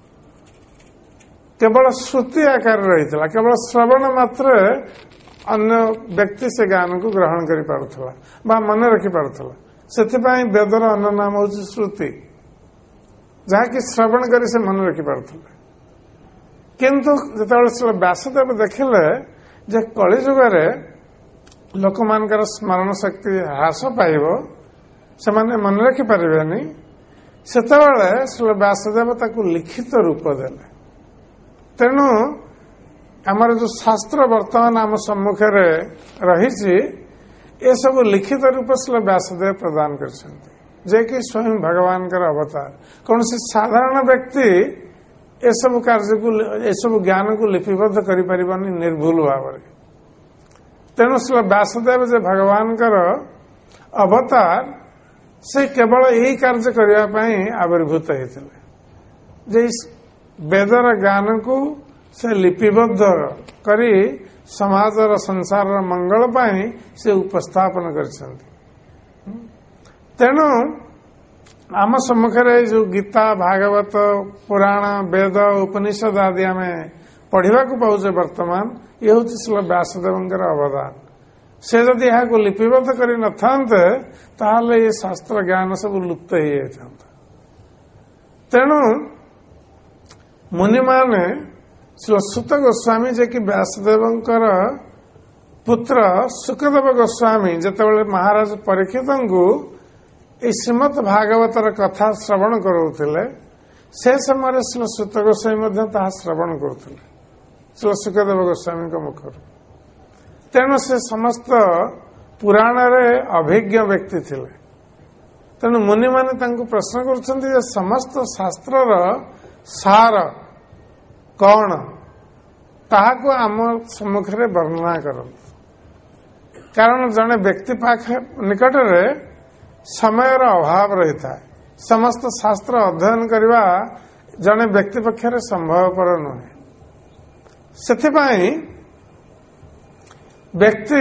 କେବଳ ଶ୍ରୁତି ଆକାରରେ ରହିଥିଲା, କେବଳ ଶ୍ରବଣ ମାତ୍ରେ ଅନ୍ୟ ବ୍ୟକ୍ତି ସେ ଜ୍ଞାନକୁ ଗ୍ରହଣ କରିପାରୁଥିଲା ବା ମନେ ରଖିପାରୁଥିଲା। ସେଥିପାଇଁ ବେଦର ଅନ୍ୟ ନାମ ହେଉଛି ଶ୍ରୁତି, ଯାହାକି ଶ୍ରବଣ କରି ସେ ମନେ ରଖିପାରୁଥିଲେ। କିନ୍ତୁ ଯେତେବେଳେ ସେ ବ୍ୟାସଦେବ ଦେଖିଲେ ଯେ କଳିଯୁଗରେ ଲୋକମାନଙ୍କର ସ୍ମରଣ ଶକ୍ତି ହ୍ରାସ ପାଇବ, ସେମାନେ ମନେ ରଖିପାରିବେନି, ସେତେବେଳେ ଶ୍ରୀ ବ୍ୟାସଦେବ ତାକୁ ଲିଖିତ ରୂପ ଦେଲେ। ତେଣୁ ଆମର ଯେଉଁ ଶାସ୍ତ୍ର ବର୍ତ୍ତମାନ ଆମ ସମ୍ମୁଖରେ ରହିଛି, ଏସବୁ ଲିଖିତ ରୂପ ଶ୍ରୀ ବ୍ୟାସଦେବ ପ୍ରଦାନ କରିଛନ୍ତି, ଯିଏକି ସ୍ୱୟଂ ଭଗବାନଙ୍କର ଅବତାର। କୌଣସି ସାଧାରଣ ବ୍ୟକ୍ତି ଏସବୁ କାର୍ଯ୍ୟକୁ, ଏସବୁ ଜ୍ଞାନକୁ ଲିପିବଦ୍ଧ କରିପାରିବନି ନିର୍ଭୁଲ ଭାବରେ। ତେଣୁ ଶ୍ରୀ ବ୍ୟାସଦେବ ଯେ ଭଗବାନଙ୍କର ଅବତାର, ସେ କେବଳ ଏହି କାର୍ଯ୍ୟ କରିବା ପାଇଁ ଆବିର୍ଭୂତ ହୋଇଥିଲେ, ଯେ ବେଦର ଜ୍ଞାନକୁ ସେ ଲିପିବଦ୍ଧ କରି ସମାଜର ସଂସାରର ମଙ୍ଗଳ ପାଇଁ ସେ ଉପସ୍ଥାପନ କରିଛନ୍ତି। ତେଣୁ ଆମ ସମ୍ମୁଖରେ ଏଇ ଯେଉଁ ଗୀତା, ଭାଗବତ, ପୁରାଣ, ବେଦ, ଉପନିଷଦ ଆଦି ଆମେ ପଢ଼ିବାକୁ ପାଉଛେ ବର୍ତ୍ତମାନ, ଇଏ ହେଉଛି ଶ୍ରୀ ବ୍ୟାସଦେବଙ୍କର ଅବଦାନ। ସେ ଯଦି ଏହାକୁ ଲିପିବଦ୍ଧ କରି ନଥାନ୍ତେ, ତାହେଲେ ଏ ଶାସ୍ତ୍ର ଜ୍ଞାନ ସବୁ ଲୁପ୍ତ ହେଇଯାଇଥାନ୍ତା। ତେଣୁ ମୁନିମାନେ ସୁତ ଗୋସ୍ୱାମୀ ଯେ କି ବ୍ୟାସଦେବଙ୍କର ପୁତ୍ର ଶୁକଦେବ ଗୋସ୍ୱାମୀ ଯେତେବେଳେ ମହାରାଜ ପରୀକ୍ଷିତଙ୍କୁ ଏହି ଶ୍ରୀମଦ୍ ଭାଗବତର କଥା ଶ୍ରବଣ କରାଉଥିଲେ, ସେ ସମୟରେ ଶ୍ରୀ ସୁତ ଗୋସ୍ୱାମୀ ମଧ୍ୟ ତାହା ଶ୍ରବଣ କରୁଥିଲେ ଶ୍ରୀ ଶୁକଦେବ ଗୋସ୍ୱାମୀଙ୍କ ମୁଖରୁ। ତେଣୁ ସେ ସମସ୍ତ ପୁରାଣରେ ଅଭିଜ୍ଞ ବ୍ୟକ୍ତି ଥିଲେ। ତେଣୁ ମୁନିମାନେ ତାଙ୍କୁ ପ୍ରଶ୍ନ କରୁଛନ୍ତି ଯେ ସମସ୍ତ ଶାସ୍ତ୍ରର ସାର କଣ, ତାହାକୁ ଆମ ସମ୍ମୁଖରେ ବର୍ଣ୍ଣନା କରନ୍ତୁ। କାରଣ ଜଣେ ବ୍ୟକ୍ତି ପାଖ ନିକଟରେ ସମୟର ଅଭାବ ରହିଥାଏ। ସମସ୍ତ ଶାସ୍ତ୍ର ଅଧ୍ୟୟନ କରିବା ଜଣେ ବ୍ୟକ୍ତି ପକ୍ଷରେ ସମ୍ଭବପର ନୁହେଁ। ସେଥିପାଇଁ ବ୍ୟକ୍ତି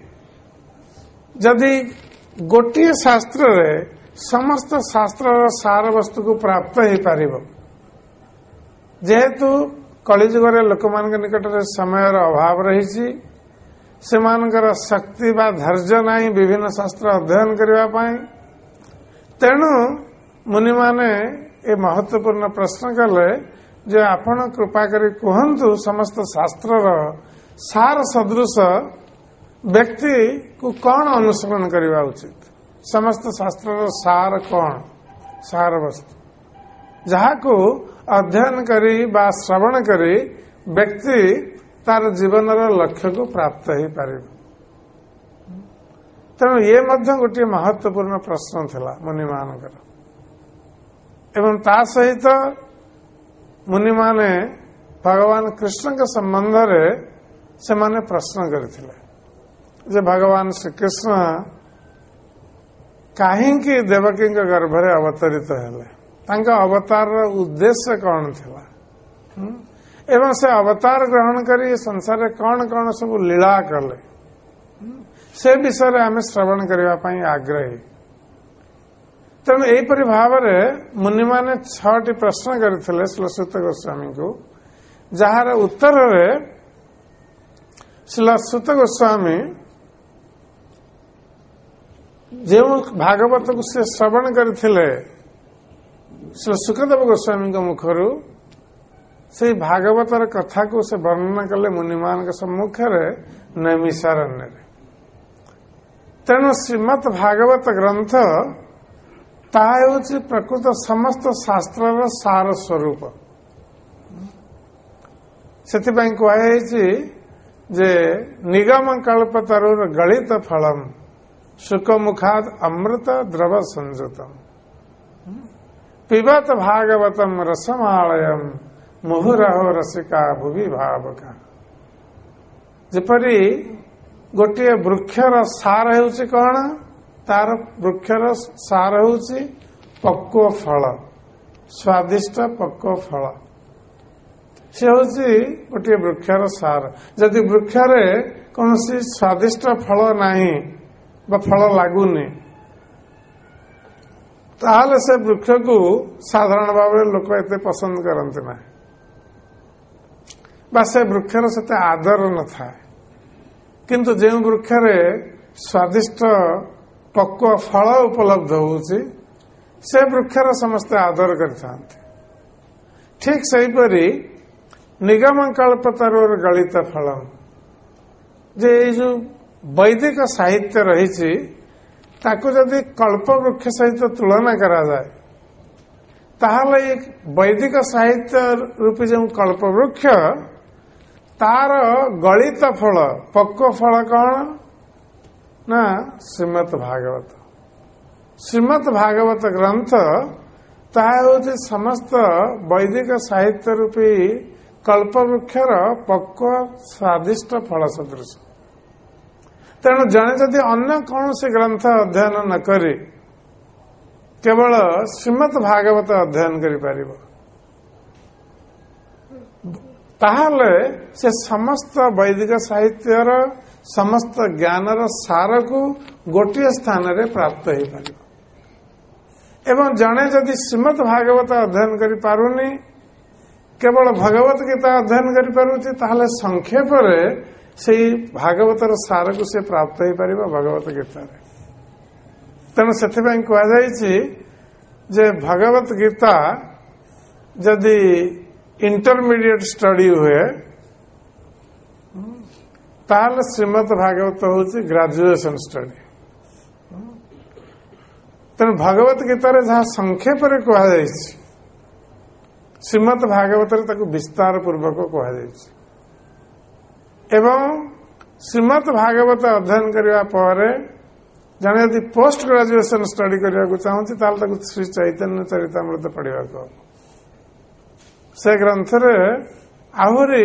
ଯଦି ଗୋଟିଏ ଶାସ୍ତ୍ରରେ ସମସ୍ତ ଶାସ୍ତ୍ରର ସାର ବସ୍ତୁକୁ ପ୍ରାପ୍ତ ହୋଇପାରିବ, ଯେହେତୁ କଳିଯୁଗରେ ଲୋକମାନଙ୍କ ନିକଟରେ ସମୟର ଅଭାବ ରହିଛି, ସେମାନଙ୍କର ଶକ୍ତି ବା ଧୈର୍ଯ୍ୟ ନାହିଁ ବିଭିନ୍ନ ଶାସ୍ତ୍ର ଅଧ୍ୟୟନ କରିବା ପାଇଁ, ତେଣୁ ମୁନିମାନେ ଏ ମହତ୍ୱପୂର୍ଣ୍ଣ ପ୍ରଶ୍ନ କଲେ ଯେ ଆପଣ କୃପା କରି କୁହନ୍ତୁ ସମସ୍ତ ଶାସ୍ତ୍ରର ସାର ସଦୃଶ ବ୍ୟକ୍ତିକୁ କଣ ଅନୁସରଣ କରିବା ଉଚିତ। ସମସ୍ତ ଶାସ୍ତ୍ରର ସାର କଣ, ସାର ବସ୍ତୁ ଯାହାକୁ ଅଧ୍ୟୟନ କରି ବା ଶ୍ରବଣ କରି ବ୍ୟକ୍ତି ତାର ଜୀବନର ଲକ୍ଷ୍ୟକୁ ପ୍ରାପ୍ତ ହୋଇପାରିବ। ତେଣୁ ଇଏ ମଧ୍ୟ ଗୋଟିଏ ମହତ୍ୱପୂର୍ଣ୍ଣ ପ୍ରଶ୍ନ ଥିଲା ମୁନିମାନଙ୍କର। ଏବଂ ତା ସହିତ ମୁନିମାନେ ଭଗବାନ କୃଷ୍ଣଙ୍କ ସମ୍ବନ୍ଧରେ ସେମାନେ ପ୍ରଶ୍ନ କରିଥିଲେ ଯେ ଭଗବାନ ଶ୍ରୀକୃଷ୍ଣ କାହିଁକି ଦେବକୀଙ୍କ ଗର୍ଭରେ ଅବତରିତ ହେଲେ, ତାଙ୍କ ଅବତାରର ଉଦ୍ଦେଶ୍ୟ କଣ ଥିଲା ଏବଂ ସେ ଅବତାର ଗ୍ରହଣ କରି ସଂସାରରେ କଣ କଣ ସବୁ ଲୀଳା କଲେ, ସେ ବିଷୟରେ ଆମେ ଶ୍ରବଣ କରିବା ପାଇଁ ଆଗ୍ରହୀ। ତେଣୁ ଏହିପରି ଭାବରେ ମୁନିମାନେ 6ଟି ପ୍ରଶ୍ନ କରିଥିଲେ ଶ୍ରୀ ସୁତ ଗୋସ୍ୱାମୀଙ୍କୁ, ଯାହାର ଉତ୍ତରରେ ଶ୍ରୀ ସୁତ ଗୋସ୍ୱାମୀ ଯେଉଁ ଭାଗବତକୁ ସେ ଶ୍ରବଣ କରିଥିଲେ ଶ୍ରୀ ଶୁକଦେବ ଗୋସ୍ୱାମୀଙ୍କ ମୁଖରୁ, ସେହି ଭାଗବତର କଥାକୁ ସେ ବର୍ଣ୍ଣନା କଲେ ମୁନିମାନଙ୍କ ସମ୍ମୁଖରେ ନୈମିଷାରଣ୍ୟରେ। ତେଣୁ ଶ୍ରୀମଦ୍ ଭାଗବତ ଗ୍ରନ୍ଥ ତାହା ହେଉଛି ପ୍ରକୃତ ସମସ୍ତ ଶାସ୍ତ୍ରର ସାର ସ୍ୱରୂପ। ସେଥିପାଇଁ କୁହାଯାଇଛି ଯେ ନିଗମ କଳ୍ପତରୁର ଗଳିତ ଫଳମ୍ ଶୁକମୁଖାଦ୍ ଅମୃତ ଦ୍ରବ ସଂଯୁତମ୍ ପିବତ ଭାଗବତମ୍ ରସମାଳୟମ୍ ମୁହୁରହୋ ରସିକା ଭୁବି ଭାବକା। ଯେପରି ଗୋଟିଏ ବୃକ୍ଷର ସାର ହେଉଛି କଣ, ତାର ବୃକ୍ଷର ସାର ହେଉଛି ପକ୍ୱ ଫଳ, ସ୍ୱାଦିଷ୍ଟ ପକ୍ୱ ଫଳ। ସେ ହେଉଛି ଗୋଟିଏ ବୃକ୍ଷର ସାର। ଯଦି ବୃକ୍ଷରେ କୌଣସି ସ୍ୱାଦିଷ୍ଟ ଫଳ ନାହିଁ ବା ଫଳ ଲାଗୁନି, ତାହେଲେ ସେ ବୃକ୍ଷକୁ ସାଧାରଣ ଭାବରେ ଲୋକ ଏତେ ପସନ୍ଦ କରନ୍ତି ନାହିଁ ବା ସେ ବୃକ୍ଷର ସେତେ ଆଦର ନଥାଏ। କିନ୍ତୁ ଯେଉଁ ବୃକ୍ଷରେ ସ୍ୱାଦିଷ୍ଟ ପକ୍ୱ ଫଳ ଉପଲବ୍ଧ ହେଉଛି, ସେ ବୃକ୍ଷର ସମସ୍ତେ ଆଦର କରିଥାନ୍ତି। ଠିକ୍ ସେହିପରି ନିଗମ କଳ୍ପତରୁର ଗଳିତ ଫଳମ୍, ଯେ ଏଇ ଯୋଉ ବୈଦିକ ସାହିତ୍ୟ ରହିଛି ତାକୁ ଯଦି କଳ୍ପବୃକ୍ଷ ସହିତ ତୁଳନା କରାଯାଏ, ତାହେଲେ ଏ ବୈଦିକ ସାହିତ୍ୟ ରୂପୀ ଯେଉଁ କଳ୍ପବୃକ୍ଷ ତାର ଗଳିତ ଫଳ ପକ୍ୱ ଫଳ କଣ ନା ଶ୍ରୀମଦ୍ ଭାଗବତ। ଶ୍ରୀମଦ୍ ଭାଗବତ ଗ୍ରନ୍ଥ ତାହା ହେଉଛି ସମସ୍ତ ବୈଦିକ ସାହିତ୍ୟ ରୂପୀ କଳ୍ପବୃକ୍ଷର ପକ୍ୱ ସ୍ୱାଦିଷ୍ଟ ଫଳ ସଦୃଶ। ତେଣୁ ଜଣେ ଯଦି ଅନ୍ୟ କୌଣସି ଗ୍ରନ୍ଥ ଅଧ୍ୟୟନ ନ କରି କେବଳ ଶ୍ରୀମଦ୍ ଭାଗବତ ଅଧ୍ୟୟନ କରିପାରିବ, ତାହେଲେ ସେ ସମସ୍ତ ବୈଦିକ ସାହିତ୍ୟର ସମସ୍ତ ଜ୍ଞାନର ସାରକୁ ଗୋଟିଏ ସ୍ଥାନରେ ପ୍ରାପ୍ତ ହୋଇପାରିବ। ଏବଂ ଜଣେ ଯଦି ଶ୍ରୀମଦ୍ ଭାଗବତ ଅଧ୍ୟୟନ କରିପାରୁନି, କେବଳ ଭଗବତ ଗୀତା ଅଧ୍ୟୟନ କରିପାରୁଛି, ତାହେଲେ ସଂକ୍ଷେପରେ ସେହି ଭାଗବତର ସାରକୁ ସେ ପ୍ରାପ୍ତ ହୋଇପାରିବ ଭଗବତ ଗୀତାରେ। ତେଣୁ ସେଥିପାଇଁ କୁହାଯାଇଛି ଯେ ଭଗବତ ଗୀତା ଯଦି इंटरमीडिएट स्टडी हुए ताहले श्रीमद भागवत होची ग्रेजुएशन स्टडी। तेणु भगवत गीतार जहाँ संक्षेप कह श्रीमद भागवत विस्तार पूर्वक कह श्रीमद भागवत अध्ययन करने पर जड़े यदि पोस्ट ग्रेजुएशन स्टडी करने को चाहूँगी ताल श्री चैतन्य चरितामृत पढ़ा से ग्रंथ आहरी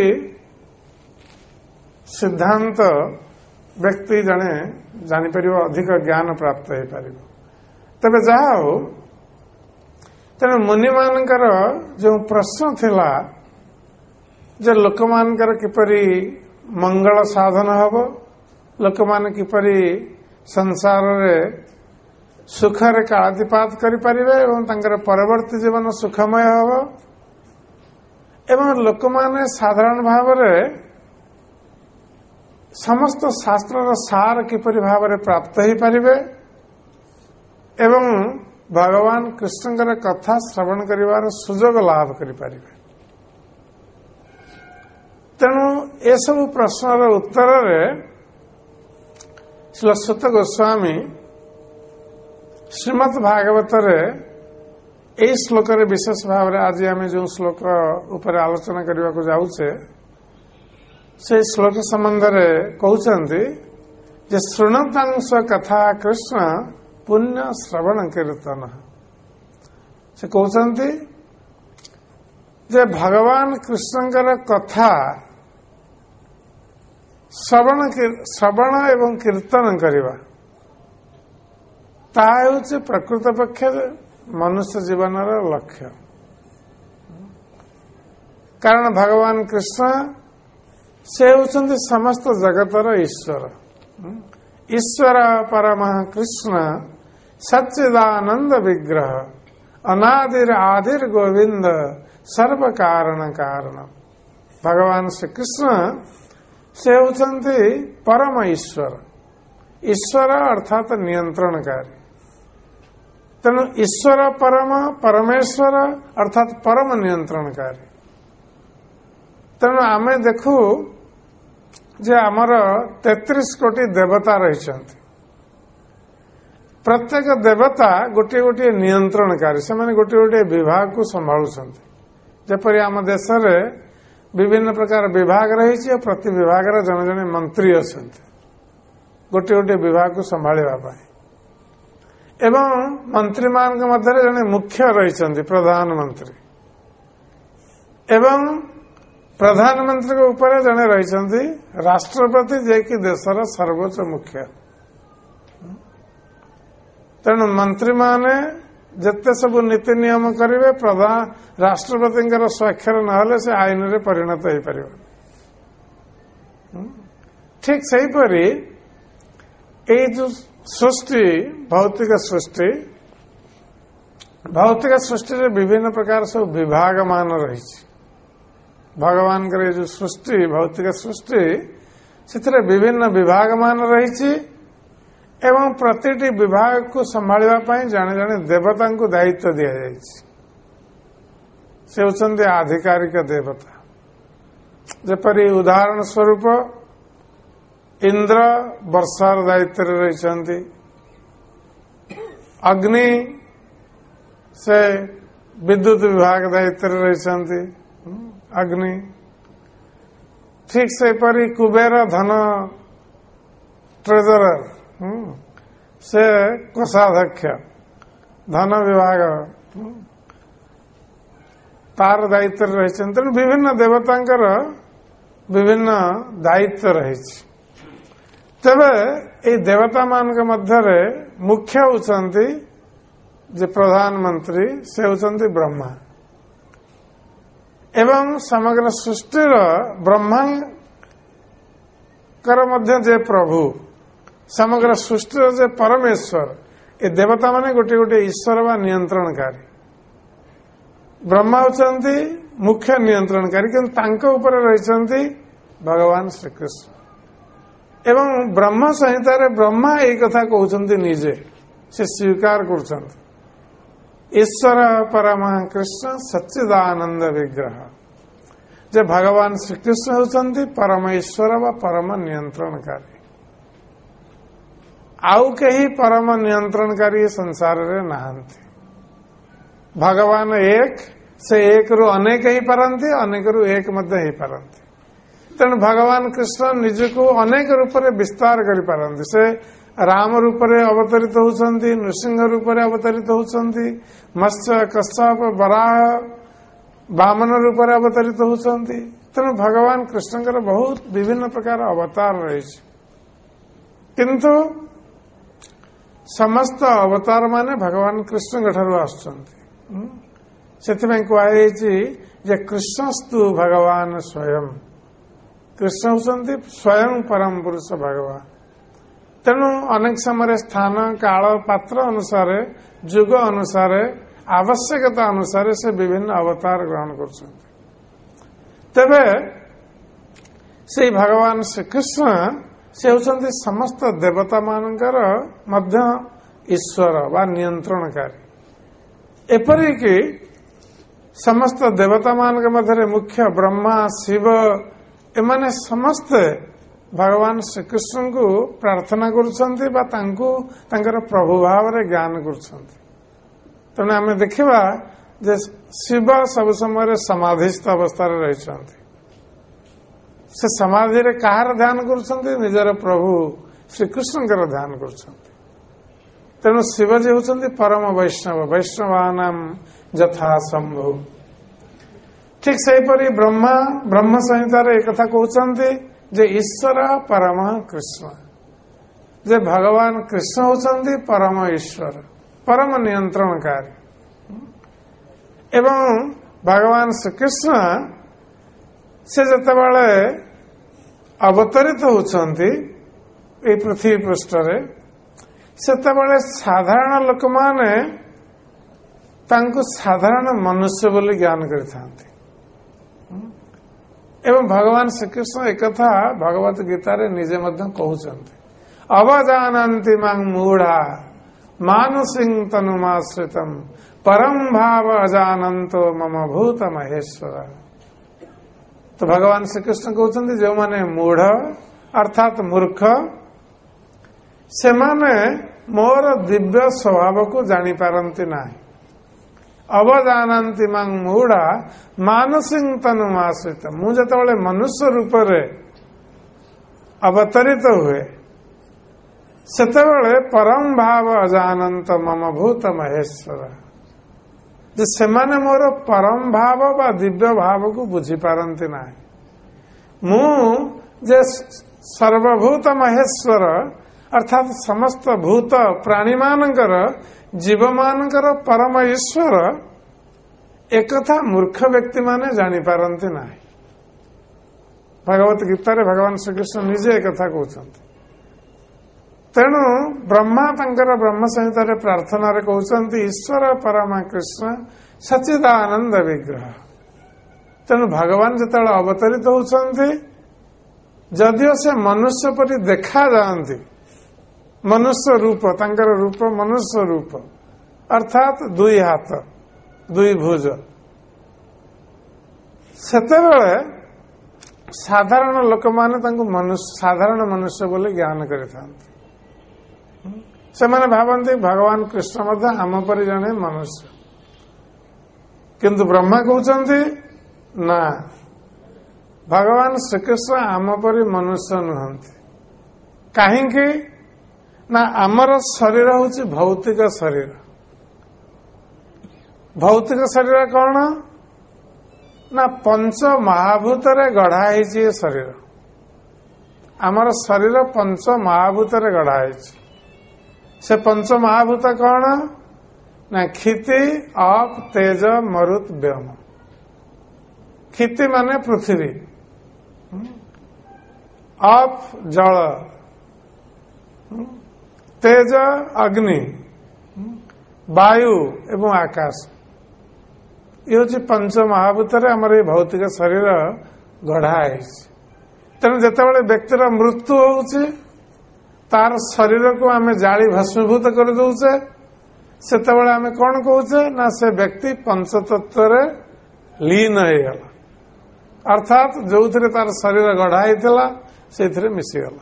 सिद्धांत व्यक्ति जड़े जापर अधिक ज्ञान प्राप्त हो पार। तेरे जहा हो तेणु मुनि मानकर जो प्रश्न थिला जे लोक मानकर किपरि मंगल साधन हब, लोक मान किपरि संसार रे सुखरे कालातिपात करि परिबे एवं तांकर परवर्ती जीवन सुखमय हब एवं लोक माने साधारण भाव रे समस्त शास्त्र सार किपरि भाव रे प्राप्त हो पारिबे एवं भगवान कृष्णकर कथा श्रवण करिवार सुजोग लाभ करि पारिबे। तेणु ए सब प्रश्नर उत्तर रे श्री सुत गोस्वामी श्रीमद भागवत रे ए श्लोक रे विशेष भाव रे आज आम जो श्लोक उपर आलोचना करने को जाऊे से श्लोक संबंध रे कहउछन्ति जे शृणुतांश कथा कृष्ण पुण्य श्रवण कीर्तन। से कहउछन्ति जे भगवान कृष्णकर कथा श्रवण एवं कीर्तन करवा ताहा हेउछि प्रकृत पक्षे मनुष्य जीवन लक्ष्य। कारण भगवान कृष्ण से होउछन्ति समस्त जगतर ईश्वर। ईश्वर परमः कृष्ण सच्चिदानंद विग्रह अनादिर आदिर गोविंद सर्व कारण कारण। भगवान श्री कृष्ण से होउछन्ति परम ईश्वर। ईश्वर अर्थात नियंत्रणकारी। तेणु ईश्वर परम परमेश्वर अर्थात परम नियंत्रणकारी। तेणु आमे देखू जे आमर 33 कोटी देवता रही। प्रत्येक देवता गोटे गोटे नियंत्रणकारी से गोटे गोटे विभाग को संभालुछन्ति। जेपरि आम देश रे विभिन्न प्रकार विभाग रही और प्रति विभाग जने जने मंत्री अछन्ति गोटे गोटे विभाग को संभाळिबा पई। एवं मंत्री मान मध्य जने मुख्य रही प्रधानमंत्री एवं प्रधानमंत्री के ऊपर जने रही राष्ट्रपति जे कि देशर सर्वोच्च मुख्य। तेणु मंत्री माने जिते सब नीति नियम करेंगे प्रधान राष्ट्रपति स्वाक्षर नहले से आईन रे परिणत हो पार। ठीक सेहीपरि ये जो सृष्टि भौतिक सृष्टि रे विभिन्न प्रकार सब विभाग मान रही। भगवान के जो सृष्टि भौतिक सृष्टि से विभिन्न विभाग मान रही एवं प्रतिटी विभाग को संभाळिबा पई जाने जाने देवता को दायित्व दिया जायछि। से होउछन्ति आधिकारिक देवता। जेपरि उदाहरण स्वरूप इंद्र वर्षार दायित्व रही। अग्नि से विद्युत विभाग दायित्व रही। अग्नि ठीक से परी कुबेर धन ट्रेजरर से कोषाध्यक्ष धन विभाग तार दायित्व रही। तेणु विभिन्न देवतांकर विभिन्न दायित्व रही। तेबे ये देवता मान के मध्य मुख्य होउछन्ति जे प्रधानमंत्री से होउछन्ति ब्रह्मा एवं समग्र सृष्टिर ब्रह्मांकर मध्य जे प्रभु समग्र सृष्टिर जे परमेश्वर ये देवता माने गोटे गोटे ईश्वर वा नियंत्रणकारी। ब्रह्मा होउछन्ति मुख्य नियंत्रणकारी किंतु तांको ऊपर रहिछन्ति भगवान श्रीकृष्ण। एवं ब्रह्म संहिता रे ब्रह्मा यही कथा कहउछन्ति निजे से स्वीकार करछन्ति ईश्वर परमः कृष्ण सच्चिदानंद विग्रह। ଯେ ଭଗବାନ ଶ୍ରୀକୃଷ୍ଣ ହେଉଛନ୍ତି ପରମ ଈଶ୍ୱର ବା ପରମ ନିୟନ୍ତ୍ରଣକାରୀ। ଆଉ କେହି ପରମ ନିୟନ୍ତ୍ରଣକାରୀ ସଂସାରରେ ନାହାନ୍ତି। ଭଗବାନ ଏକ, ସେ ଏକରୁ ଅନେକ ହେଇପାରନ୍ତି, ଅନେକରୁ ଏକ ମଧ୍ୟ ହେଇପାରନ୍ତି। ତେଣୁ ଭଗବାନ କୃଷ୍ଣ ନିଜକୁ ଅନେକ ରୂପରେ ବିସ୍ତାର କରିପାରନ୍ତି। ସେ ରାମ ରୂପରେ ଅବତରିତ ହେଉଛନ୍ତି, ନୃସିଂହ ରୂପରେ ଅବତରିତ ହେଉଛନ୍ତି, ମତ୍ସ୍ୟ, କଶ୍ୟପ, ବରାହ, ବାମନ ରୂପରେ ଅବତରିତ ହେଉଛନ୍ତି। ତେଣୁ ଭଗବାନ କୃଷ୍ଣଙ୍କର ବହୁତ ବିଭିନ୍ନ ପ୍ରକାର ଅବତାର ରହିଛି। କିନ୍ତୁ ସମସ୍ତ ଅବତାର ମାନେ ଭଗବାନ କୃଷ୍ଣଙ୍କ ଠାରୁ ଆସୁଛନ୍ତି। ସେଥିପାଇଁ କୁହାଯାଇଛି ଯେ କୃଷ୍ଣସ୍ତୁ ଭଗବାନ ସ୍ୱୟଂ। କୃଷ୍ଣ ହେଉଛନ୍ତି ସ୍ୱୟଂ ପରମ ପୁରୁଷ ଭଗବାନ। ତେଣୁ ଅନେକ ସମୟରେ ସ୍ଥାନ, କାଳ, ପାତ୍ର ଅନୁସାରେ, ଯୁଗ ଅନୁସାରେ, ଆବଶ୍ୟକତା ଅନୁସାରେ ସେ ବିଭିନ୍ନ ଅବତାର ଗ୍ରହଣ କରୁଛନ୍ତି। ତେବେ ସେଇ ଭଗବାନ ଶ୍ରୀକୃଷ୍ଣ ସେ ହେଉଛନ୍ତି ସମସ୍ତ ଦେବତାମାନଙ୍କର ମଧ୍ୟ ଈଶ୍ୱର ବା ନିୟନ୍ତ୍ରଣକାରୀ। ଏପରିକି ସମସ୍ତ ଦେବତାମାନଙ୍କ ମଧ୍ୟରେ ମୁଖ୍ୟ ବ୍ରହ୍ମା, ଶିବ ଏମାନେ ସମସ୍ତେ ଭଗବାନ ଶ୍ରୀକୃଷ୍ଣଙ୍କୁ ପ୍ରାର୍ଥନା କରୁଛନ୍ତି ବା ତାଙ୍କୁ ତାଙ୍କର ପ୍ରଭୁ ଭାବରେ ଜ୍ଞାନ କରୁଛନ୍ତି। ତେଣୁ ଆମେ ଦେଖିବା ଯେ ଶିବ ସବୁ ସମୟରେ ସମାଧିସ୍ଥ ଅବସ୍ଥାରେ ରହିଛନ୍ତି। ସେ ସମାଧିରେ କାହାର ଧ୍ୟାନ କରୁଛନ୍ତି? ନିଜର ପ୍ରଭୁ ଶ୍ରୀକୃଷ୍ଣଙ୍କର ଧ୍ୟାନ କରୁଛନ୍ତି। ତେଣୁ ଶିବଜୀ ହେଉଛନ୍ତି ପରମ ବୈଷ୍ଣବ, ବୈଷ୍ଣବାନାମ ଯଥା ଶମ୍ଭୁ। ଠିକ୍ ସେହିପରି ବ୍ରହ୍ମ ସଂହିତାରେ ଏକଥା କହୁଛନ୍ତି ଯେ ଈଶ୍ୱର ପରମ କୃଷ୍ଣ, ଯେ ଭଗବାନ କୃଷ୍ଣ ହେଉଛନ୍ତି ପରମ ଈଶ୍ୱର, ପରମ ନିୟନ୍ତ୍ରଣକାରୀ। ଏବଂ ଭଗବାନ ଶ୍ରୀକୃଷ୍ଣ ସେ ଯେତେବେଳେ ଅବତରିତ ହେଉଛନ୍ତି ଏହି ପୃଥିବୀ ପୃଷ୍ଠରେ, ସେତେବେଳେ ସାଧାରଣ ଲୋକମାନେ ତାଙ୍କୁ ସାଧାରଣ ମନୁଷ୍ୟ ବୋଲି ଜ୍ଞାନ କରିଥାନ୍ତି। ଏବଂ ଭଗବାନ ଶ୍ରୀକୃଷ୍ଣ ଏକଥା ଭଗବତ ଗୀତାରେ ନିଜେ ମଧ୍ୟ କହୁଛନ୍ତି, ଅବଜାନନ୍ତି ମାଂ ମୂଢା ମାନସିଂ ତନୁମାଶ୍ରିତମ୍ ପରମ ଭାବ ଅଜାନନ୍ତୋ ମମ ଭୂତ ମହେଶ୍ୱର। ତ ଭଗବାନ ଶ୍ରୀକୃଷ୍ଣ କହୁଛନ୍ତି ଯେଉଁମାନେ ମୂଢ ଅର୍ଥାତ୍ ମୂର୍ଖ, ସେମାନେ ମୋର ଦିବ୍ୟ ସ୍ୱଭାବକୁ ଜାଣିପାରନ୍ତି ନାହିଁ। ଅବଜାନନ୍ତି ମାଂ ମୂଢା ମାନସିଂ ତନୁମାଶ୍ରିତ। ମୁଁ ଯେତେବେଳେ ମନୁଷ୍ୟ ରୂପରେ ଅବତରିତ ହୁଏ, ସେତେବେଳେ ପରମ ଭାବ ଅଜାନନ୍ତ ମମ ଭୂତ ମହେଶ୍ୱର, ଯେ ସେମାନେ ମୋର ପରମ ଭାବ ବା ଦିବ୍ୟ ଭାବକୁ ବୁଝିପାରନ୍ତି ନାହିଁ। ମୁଁ ଯେ ସର୍ବଭୂତ ମହେଶ୍ୱର ଅର୍ଥାତ୍ ସମସ୍ତ ଭୂତ ପ୍ରାଣୀମାନଙ୍କର, ଜୀବମାନଙ୍କର ପରମ ଈଶ୍ୱର, ଏକଥା ମୂର୍ଖ ବ୍ୟକ୍ତିମାନେ ଜାଣିପାରନ୍ତି ନାହିଁ। ଭଗବତ ଗୀତାରେ ଭଗବାନ ଶ୍ରୀକୃଷ୍ଣ ନିଜେ ଏକଥା କହୁଛନ୍ତି। ତେଣୁ ବ୍ରହ୍ମା ତାଙ୍କର ବ୍ରହ୍ମ ସଂହିତାରେ ପ୍ରାର୍ଥନାରେ କହୁଛନ୍ତି ଈଶ୍ୱର ପରମ କୃଷ୍ଣ ସଚ୍ଚିଦାନନ୍ଦ ବିଗ୍ରହ। ତେଣୁ ଭଗବାନ ଯେତେବେଳେ ଅବତରିତ ହେଉଛନ୍ତି, ଯଦିଓ ସେ ମନୁଷ୍ୟ ପରି ଦେଖାଯାଆନ୍ତି, ମନୁଷ୍ୟ ରୂପ, ତାଙ୍କର ରୂପ ମନୁଷ୍ୟ ରୂପ ଅର୍ଥାତ୍ ଦୁଇ ହାତ, ଦୁଇ ଭୁଜ, ସେତେବେଳେ ସାଧାରଣ ଲୋକମାନେ ତାଙ୍କୁ ସାଧାରଣ ମନୁଷ୍ୟ ବୋଲି ଜ୍ଞାନ କରିଥାନ୍ତି। ସେମାନେ ଭାବନ୍ତି ଭଗବାନ କୃଷ୍ଣ ମଧ୍ୟ ଆମ ପରି ଜଣେ ମନୁଷ୍ୟ। କିନ୍ତୁ ବ୍ରହ୍ମା କହୁଛନ୍ତି ନା, ଭଗବାନ ଶ୍ରୀକୃଷ୍ଣ ଆମ ପରି ମନୁଷ୍ୟ ନୁହନ୍ତି। କାହିଁକି ନା ଆମର ଶରୀର ହେଉଛି ଭୌତିକ ଶରୀର। ଭୌତିକ ଶରୀର କଣ ନା ପଞ୍ଚ ମହାଭୂତରେ ଗଢା ହେଇଛି ଏ ଶରୀର। ଆମର ଶରୀର ପଞ୍ଚ ମହାଭୂତରେ ଗଢା ହେଇଛି। ସେ ପଞ୍ଚ ମହାଭୂତ କଣ ନା କ୍ଷିତି, ଅପ, ତେଜ, ମରୁତ, ବ୍ୟୋମ। କ୍ଷିତି ମାନେ ପୃଥିବୀ, ଅପ ଜଳ, ତେଜ ଅଗ୍ନି, ବାୟୁ ଏବଂ ଆକାଶ। ଇଏ ହେଉଛି ପଞ୍ଚ ମହାଭୂତରେ ଆମର ଏଇ ଭୌତିକ ଶରୀର ଗଢା ହେଇଛି। ତେଣୁ ଯେତେବେଳେ ବ୍ୟକ୍ତିର ମୃତ୍ୟୁ ହେଉଛି, ତାର ଶରୀରକୁ ଆମେ ଜାଳି ଭସ୍ମୀଭୂତ କରିଦେଉଛେ, ସେତେବେଳେ ଆମେ କଣ କହୁଛେ ନା ସେ ବ୍ୟକ୍ତି ପଞ୍ଚତତ୍ୱରେ ଲୀନ ହେଇଗଲା अर्थात जो तार शरीर गढ़ा से मिशीगला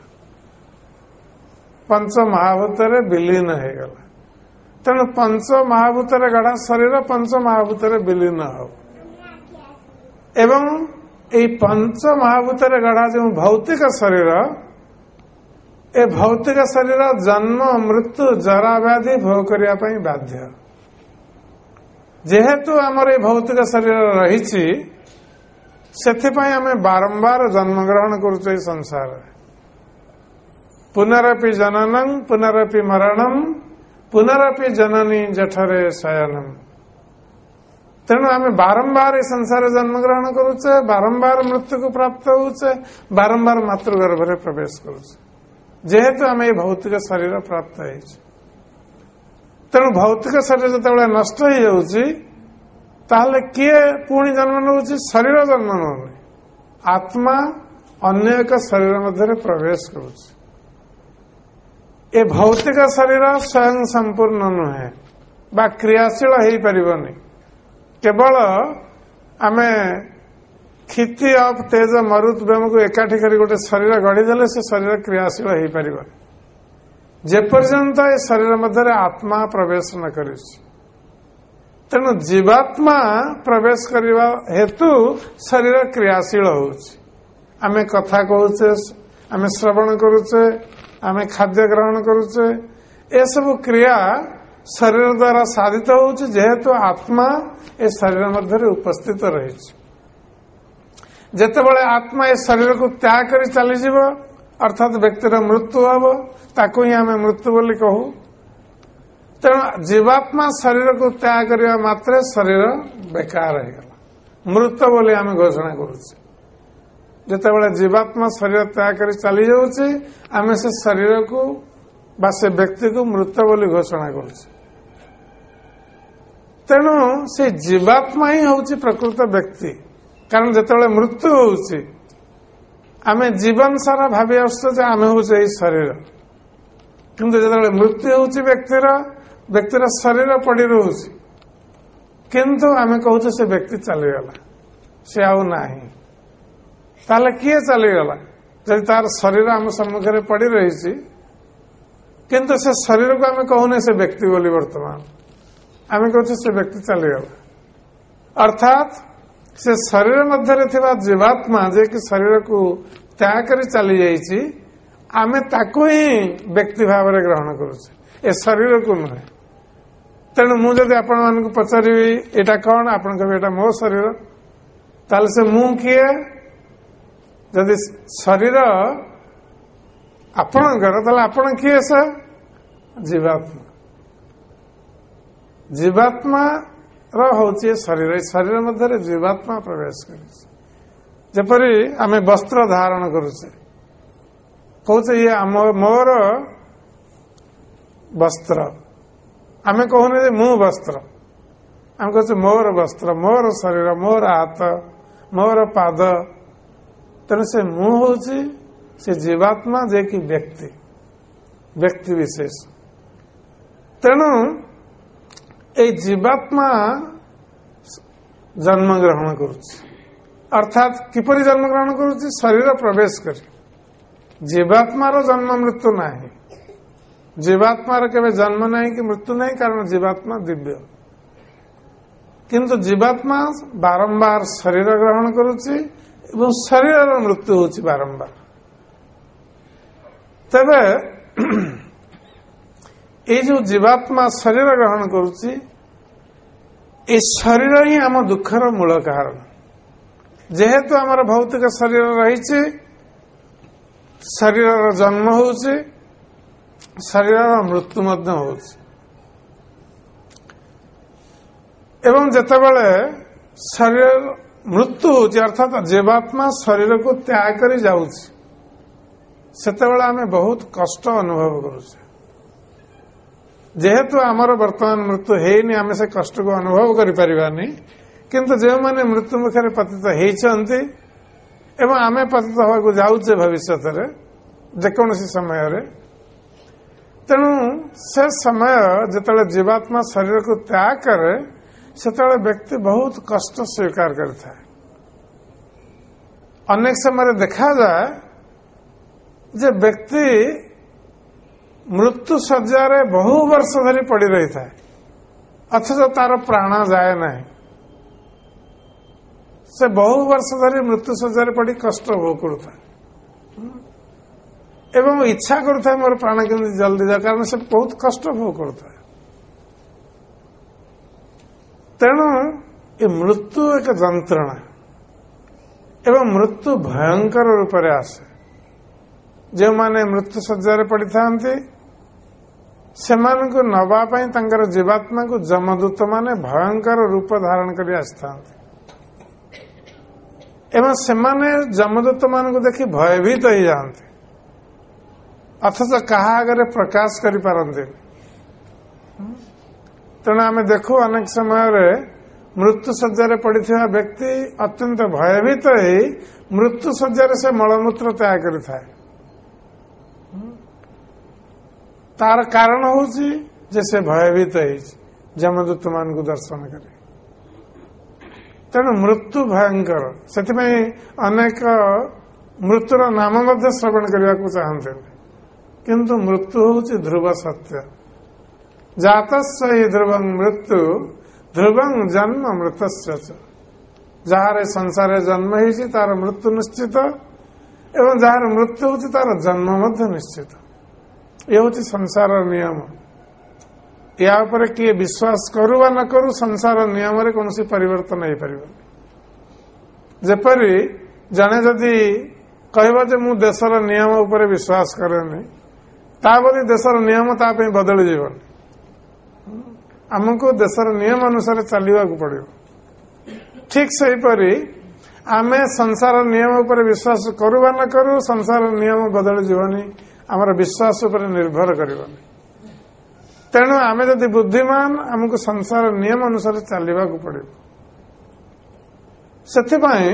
पंच महाभूत विलीन हो गला। तेणु पंच महाभूत गढ़ा शरीर पंच महाभूत विलीन हो एवं यही पंच महाभूत गढ़ा जो भौतिक शरीर ए भौतिक शरीर जन्म मृत्यु जरा व्याधि भोग करने बाध्य। जेहेतु आमर ये भौतिक शरीर रही आम बारंबार जन्म ग्रहण करुचे संसार पुनरपि जननं पुनरपि मरणं पुनरपि जननी जठरे शयनम। तेणु आम बारंबार संसार जन्म ग्रहण करुचे बारंबार मृत्यु को प्राप्त होचे बारंबार मातृगर्भ में प्रवेश करुचे जेहेतु आम ये भौतिक शरीर प्राप्त है। तेणु भौतिक शरीर जो नष्ट हो जाऊँगी ताहले किए पुणी जन्म नौ शरीर जन्म नौ आत्मा अन्य एक शरीर मध्य प्रवेश करुचे। ये भौतिक शरीर स्वयं संपूर्ण नुहे बा क्रियाशील हो पारनी केवल आमे क्षिति अफ तेज मरुत व्योम को एकाठी कर गोटे शरीर गढ़ीदेले से शरीर क्रियाशील हो पार जेपर्यंत ये शरीर मध्य आत्मा प्रवेश न कर। तेणु जीवात्मा प्रवेश करने हेतु शरीर क्रियाशील होमें कथा कहचे आम श्रवण करुचे आम खाद्य ग्रहण करुचे ए सब क्रिया शरीर द्वारा साधित होउछि जेहेतु आत्मा ए शरीर मध्य उपस्थित रही। जेतेबेले आत्मा ए शरीर को त्याग कर चली जीव अर्थात व्यक्तिर मृत्यु हम ताकू ही आम मृत्यु बोली कहू। तेणु जीवात्मा शरीर को त्याग करने मात्रे शरीर बेकार होगला मृत बोली आम घोषणा करुचे। जितेबाला जीवात्मा शरीर त्याग कर चली जाऊँगी आम से शरीर को बा से व्यक्ति को मृत बोली घोषणा करुचे। तेणु से जीवात्मा ही हूँ प्रकृत व्यक्ति कारण जितेबाला मृत्यु होउछि आम जीवन सारा भावी आसुचे आम हूँ शरीर किंतु जितेबाला मृत्यु होउछि व्यक्तिर शरीर पड़ी रोचे किंतु आम कहूँ से व्यक्ति चलीगला से आउ नाही ताले किए चलीगला जब तार शरीर आम सम्मुख में पड़ी रही किंतु से शरीर को आम कहूने से व्यक्ति बोली वर्तमान आम कहते से व्यक्ति चलीगला अर्थात से शरीर मध्य थिबा जीवात्मा जे कि शरीर को त्याग कर चली जाइछि आमे ताकू ही व्यक्ति भाव में ग्रहण करुचे ए शरीर को नुहे। तेणु मु जदि आपण मानकु पचारिबी एटा कौन आपण कहबे एटा मो शरीर ताले से मु किए जदि शरीर आपणकर ताले आपण किए से जीवात्मा जीवात्मा होची शरीर शरीर मध्य जीवात्मा प्रवेश करपरी आम वस्त्र धारण करुचे कहचे ये मोर वस्त्र आम कहूने मु वस्त्र आम कहे मोर वस्त्र मोर शरीर मोर हाथ मोर पाद। तेणु से मु हूँ से जीवात्मा जे कि व्यक्ति विशेष। तेणु ए जीवात्मा जन्म ग्रहण करुछि अर्थात किपरि जन्म ग्रहण करुछि शरीर प्रवेश कर जीवात्मार जन्म मृत्यु नाही जीवात्मार केवे जन्म नहीं कि मृत्यु नहीं कारण जीवात्मा दिव्य किंतु जीवात्मा बारंबार शरीर ग्रहण करुछि एवं शरीर मृत्यु होछि बारंबार। तेबे ये जो जीवात्मा शरीर ग्रहण करुछि ए शरीर ही आम दुखर मूल कारण जेहेतु आमर भौतिक शरीर रही शरीर जन्म होछि शरीर मृत्यु मध्य होछि एवं जेतेबेले शरीर मृत्यु होछि अर्थात जीवात्मा शरीर को त्याग करी जाउछि सेतेबेले आमे बहुत कष्ट अनुभव करुछे जेहेतु आमर वर्तमान मृत्यु हेनी आमे से कष्ट को अनुभव करि परिबानी किंतु जो माने मृत्यु मुखरे पतित हेइछन्ति एवं आमे पतित होबाकू जाउछे भविष्यत रे जेकोसी समय रे। तेणु से समय जितेबाला जीवात्मा शरीर को त्याग करे सेतेबाला व्यक्ति बहुत कष्ट स्वीकार करता है ଅନେକ ସମୟରେ ଦେଖାଯାଏ ଯେ ବ୍ୟକ୍ତି ମୃତ୍ୟୁ ଶଯ୍ୟାରେ ବହୁ ବର୍ଷ ଧରି ପଡ଼ି ରହିଥାଏ, ଅଥଚ ତାର ପ୍ରାଣ ଯାଏ ନାହିଁ। ସେ ବହୁ ବର୍ଷ ଧରି ମୃତ୍ୟୁ ଶଯ୍ୟାରେ ପଡ଼ି କଷ୍ଟ ଭୋଗ କରୁଥାଏ ଏବଂ ଇଚ୍ଛା କରୁଥାଏ ମୋର ପ୍ରାଣ କେମିତି ଜଲ୍ଦି ଯାଏ, କାରଣ ସେ ବହୁତ କଷ୍ଟ ଭୋଗ କରୁଥାଏ। ତେଣୁ ଏ ମୃତ୍ୟୁ ଏକ ଯନ୍ତ୍ରଣା ଏବଂ ମୃତ୍ୟୁ ଭୟଙ୍କର ରୂପରେ ଆସେ। ଯେଉଁମାନେ ମୃତ୍ୟୁ ଶଯ୍ୟାରେ ପଡ଼ିଥାନ୍ତି ସେମାନଙ୍କୁ ନେବା ପାଇଁ ତାଙ୍କର ଜୀବାତ୍ମାକୁ ଯମଦୂତମାନେ ଭୟଙ୍କର ରୂପ ଧାରଣ କରି ଆସିଥାନ୍ତି ଏବଂ ସେମାନେ ଯମଦୂତମାନଙ୍କୁ ଦେଖି ଭୟଭୀତ ହୋଇଯାଆନ୍ତି, ଅଥଚ କାହା ଆଗରେ ପ୍ରକାଶ କରିପାରନ୍ତିନି। ତେଣୁ ଆମେ ଦେଖୁ ଅନେକ ସମୟରେ ମୃତ୍ୟୁ ଶଯ୍ୟାରେ ପଡ଼ିଥିବା ବ୍ୟକ୍ତି ଅତ୍ୟନ୍ତ ଭୟଭୀତ ହୋଇ ମୃତ୍ୟୁ ଶଯ୍ୟାରେ ସେ ମଳମୂତ୍ର ତ୍ୟାଗ କରିଥାଏ। ତାର କାରଣ ହେଉଛି ଯେ ସେ ଭୟଭୀତ ହେଇଛି ଯମଦୂତମାନଙ୍କୁ ଦର୍ଶନ କରି। ତେଣୁ ମୃତ୍ୟୁ ଭୟଙ୍କର, ସେଥିପାଇଁ ଅନେକ ମୃତ୍ୟୁର ନାମ ମଧ୍ୟ ଶ୍ରବଣ କରିବାକୁ ଚାହାନ୍ତିନି, କିନ୍ତୁ ମୃତ୍ୟୁ ହେଉଛି ଧ୍ରୁବ ସତ୍ୟ। ଜାତସ୍ୟ ହି ଧ୍ରୁବଂ ମୃତ୍ୟୁ ଧ୍ରୁବଂ ଜନ୍ମ ମୃତସ୍ୟ ଚ। ଯାହାର ସଂସାରରେ ଜନ୍ମ ହେଇଛି ତାର ମୃତ୍ୟୁ ନିଶ୍ଚିତ ଏବଂ ଯାହାର ମୃତ୍ୟୁ ହେଉଛି ତାର ଜନ୍ମ ମଧ୍ୟ ନିଶ୍ଚିତ। ଏ ହେଉଛି ସଂସାରର ନିୟମ। ୟା ଉପରେ କିଏ ବିଶ୍ୱାସ କରୁ ବା ନ କରୁ, ସଂସାର ନିୟମରେ କୌଣସି ପରିବର୍ତ୍ତନ ହେଇପାରିବନି। ଯେପରି ଜଣେ ଯଦି କହିବ ଯେ ମୁଁ ଦେଶର ନିୟମ ଉପରେ ବିଶ୍ୱାସ କରେନି, ତା ବୋଲି ଦେଶର ନିୟମ ତା ପାଇଁ ବଦଳିଯିବନି। ଆମକୁ ଦେଶର ନିୟମ ଅନୁସାରେ ଚାଲିବାକୁ ପଡ଼ିବ। ଠିକ୍ ସେହିପରି ଆମେ ସଂସାର ନିୟମ ଉପରେ ବିଶ୍ୱାସ କରୁ ବା ନ କରୁ, ସଂସାର ନିୟମ ବଦଳିଯିବନି, ଆମର ବିଶ୍ୱାସ ଉପରେ ନିର୍ଭର କରିବନି। ତେଣୁ ଆମେ ଯଦି ବୁଦ୍ଧିମାନ, ଆମକୁ ସଂସାର ନିୟମ ଅନୁସାରେ ଚାଲିବାକୁ ପଡ଼ିବ। ସେଥିପାଇଁ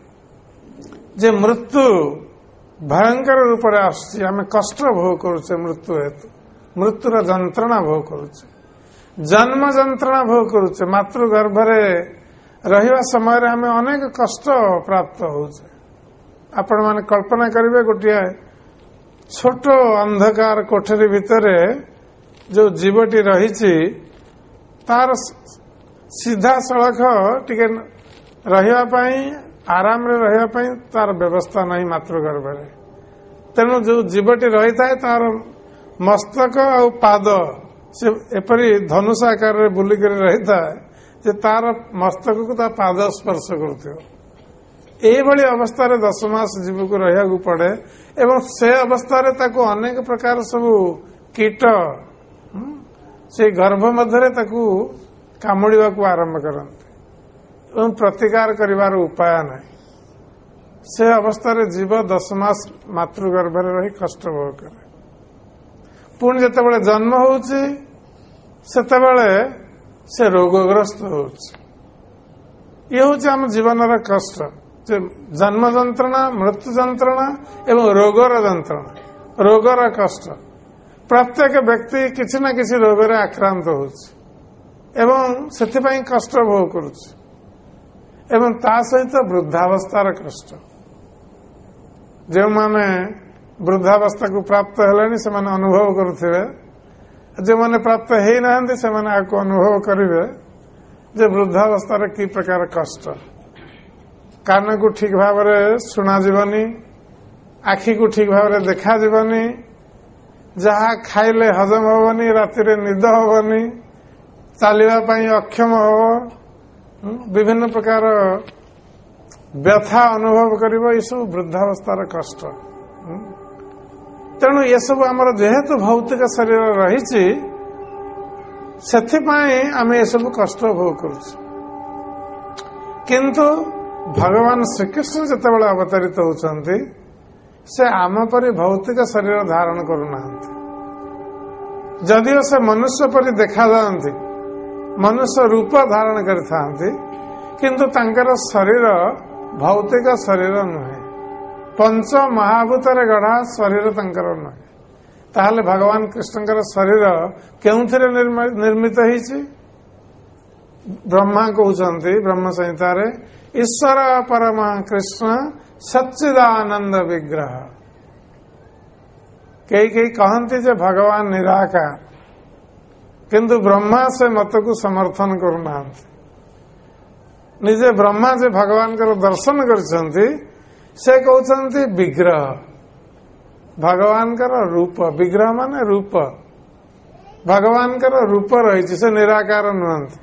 ଯେ ମୃତ୍ୟୁ ଭୟଙ୍କର ରୂପରେ ଆସୁଛି, ଆମେ କଷ୍ଟ ଭୋଗ କରୁଛେ ମୃତ୍ୟୁ ହେତୁ, ମୃତ୍ୟୁର ଯନ୍ତ୍ରଣା ଭୋଗ କରୁଛେ, ଜନ୍ମ ଯନ୍ତ୍ରଣା ଭୋଗ କରୁଛେ। ମାତୃ ଗର୍ଭରେ ରହିବା ସମୟରେ ଆମେ ଅନେକ କଷ୍ଟ ପ୍ରାପ୍ତ ହେଉଛେ। ଆପଣମାନେ କଳ୍ପନା କରିବେ, ଗୋଟିଏ ଛୋଟ ଅନ୍ଧକାର କୋଠରୀ ଭିତରେ ଯୋଉ ଜୀବଟି ରହିଛି, ତାର ସିଧାସଳଖ ଟିକେ ରହିବା ପାଇଁ, ଆରାମରେ ରହିବା ପାଇଁ ତାର ବ୍ୟବସ୍ଥା ନାହିଁ ମାତୃଗର୍ଭରେ। ତେଣୁ ଯୋଉ ଜୀବଟି ରହିଥାଏ ତାର ମସ୍ତକ ଆଉ ପାଦ ସେ ଏପରି ଧନୁଷ ଆକାରରେ ବୁଲିକରି ରହିଥାଏ ଯେ ତାର ମସ୍ତକକୁ ତା ପାଦ ସ୍ପର୍ଶ କରୁଥିବ। ଏଇଭଳି ଅବସ୍ଥାରେ 10 ମାସ ଜୀବକୁ ରହିବାକୁ ପଡେ ଏବଂ ସେ ଅବସ୍ଥାରେ ତାକୁ ଅନେକ ପ୍ରକାର ସବୁ କୀଟ ସେଇ ଗର୍ଭ ମଧ୍ୟରେ ତାକୁ କାମୁଡ଼ିବାକୁ ଆରମ୍ଭ କରନ୍ତି ଏବଂ ପ୍ରତିକାର କରିବାର ଉପାୟ ନାହିଁ। ସେ ଅବସ୍ଥାରେ ଜୀବ 10 ମାସ ମାତୃଗର୍ଭରେ ରହି କଷ୍ଟ ଭୋଗ କରେ। ପୁଣି ଯେତେବେଳେ ଜନ୍ମ ହେଉଛି ସେତେବେଳେ ସେ ରୋଗଗ୍ରସ୍ତ ହେଉଛି। ଇଏ ହେଉଛି ଆମ ଜୀବନର କଷ୍ଟ, ଯେ ଜନ୍ମ ଯନ୍ତ୍ରଣା, ମୃତ୍ୟୁ ଯନ୍ତ୍ରଣା ଏବଂ ରୋଗର ଯନ୍ତ୍ରଣା, ରୋଗର କଷ୍ଟ। ପ୍ରତ୍ୟେକ ବ୍ୟକ୍ତି କିଛି ନା କିଛି ରୋଗରେ ଆକ୍ରାନ୍ତ ହେଉଛି ଏବଂ ସେଥିପାଇଁ କଷ୍ଟ ଭୋଗ କରୁଛି ଏବଂ ତା ସହିତ ବୃଦ୍ଧାବସ୍ଥାର କଷ୍ଟ। ଯେଉଁମାନେ ବୃଦ୍ଧାବସ୍ଥାକୁ ପ୍ରାପ୍ତ ହେଲେଣି ସେମାନେ ଅନୁଭବ କରୁଥିବେ, ଯେଉଁମାନେ ପ୍ରାପ୍ତ ହେଇନାହାନ୍ତି ସେମାନେ ଆକୁ ଅନୁଭବ କରିବେ ଯେ ବୃଦ୍ଧାବସ୍ଥାର କି ପ୍ରକାର କଷ୍ଟ। କାନକୁ ଠିକ ଭାବରେ ଶୁଣାଯିବନି, ଆଖିକୁ ଠିକ ଭାବରେ ଦେଖାଯିବନି, ଯାହା ଖାଇଲେ ହଜମ ହେବନି, ରାତିରେ ନିଦ ହେବନି, ଚାଲିବା ପାଇଁ ଅକ୍ଷମ ହେବ, ବିଭିନ୍ନ ପ୍ରକାର ବ୍ୟଥା ଅନୁଭବ କରିବ। ଏସବୁ ବୃଦ୍ଧାବସ୍ଥାର କଷ୍ଟ। ତେଣୁ ଏସବୁ ଆମର ଯେହେତୁ ଭୌତିକ ଶରୀର ରହିଛି, ସେଥିପାଇଁ ଆମେ ଏସବୁ କଷ୍ଟ ଭୋଗ କରୁଛୁ। କିନ୍ତୁ ଭଗବାନ ଶ୍ରୀକୃଷ୍ଣ ଯେତେବେଳେ ଅବତରିତ ହେଉଛନ୍ତି, ସେ ଆମ ପରି ଭୌତିକ ଶରୀର ଧାରଣ କରୁନାହାନ୍ତି। ଯଦିଓ ସେ ମନୁଷ୍ୟ ପରି ଦେଖାଯାଆନ୍ତି, ମନୁଷ୍ୟ ରୂପ ଧାରଣ କରିଥାନ୍ତି, କିନ୍ତୁ ତାଙ୍କର ଶରୀର ଭୌତିକ ଶରୀର ନୁହେଁ, ପଞ୍ଚ ମହାଭୂତରେ ଗଢ଼ା ଶରୀର ତାଙ୍କର ନୁହେଁ। ତାହେଲେ ଭଗବାନ କୃଷ୍ଣଙ୍କର ଶରୀର କେଉଁଥିରେ ନିର୍ମିତ ହେଇଛି? ବ୍ରହ୍ମା କହୁଛନ୍ତି ବ୍ରହ୍ମ ସଂହିତାରେ, ଈଶ୍ୱର ପରମ କୃଷ୍ଣ सच्चिदानंद विग्रह। कई कई कहती जे भगवान निराकार, किंतु ब्रह्मा से मत को समर्थन करूना। निजे ब्रह्मा जे भगवान कर दर्शन करछंती से कहते विग्रह, भगवान कर रूप। विग्रह माने रूप, भगवान कर रूप रही से निराकार नुहंती।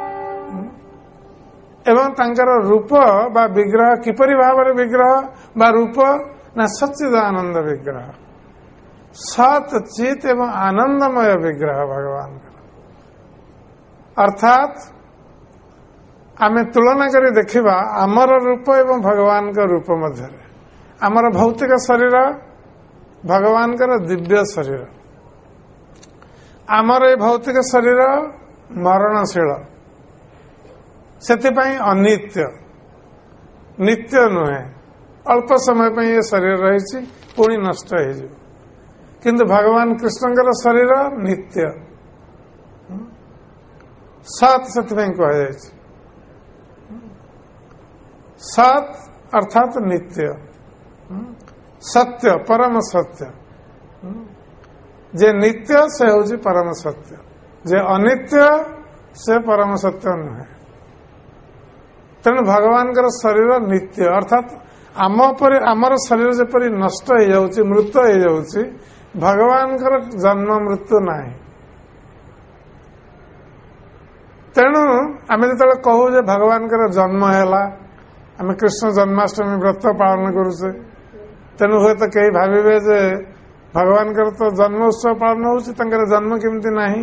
एवं तांकर रूप बा विग्रह किपरि भाव विग्रह बा रूप ना सच्चिदानंद विग्रह, सत चित एवं आनंदमय विग्रह भगवान का। अर्थात आमे तुलना करी देखिबा आमर रूप एवं भगवान का रूप मध्य आमर भौतिक शरीर, भगवान का दिव्य शरीर। आमर ए भौतिक शरीर मरणशील, सेतिपाई अनित्य, नित्य नुहे। अल्प समय पे ये शरीर रही पुणी नष्ट हो, किंतु भगवान कृष्णकर शरीर नित्य, सत से कह सत अर्थात नित्य, सत्य परम सत्य। जे नित्य से हूँ परम सत्य, जे अनित्य से परम सत्य नुहे। तेणु भगवान शरीर नित्य, अर्थात आमर शरीर जपरी नष्ट हो जाउची, मृत हो जाउची, भगवान जन्म मृत्यु नाही। तेणु आम जो कहू जे भगवान जन्म है, आम कृष्ण जन्माष्टमी व्रत पालन करुचे, तेणु हुए तो कई भावे जे भगवान तो जन्म उत्सव पालन होउची, तांकर जन्म केमती नाही।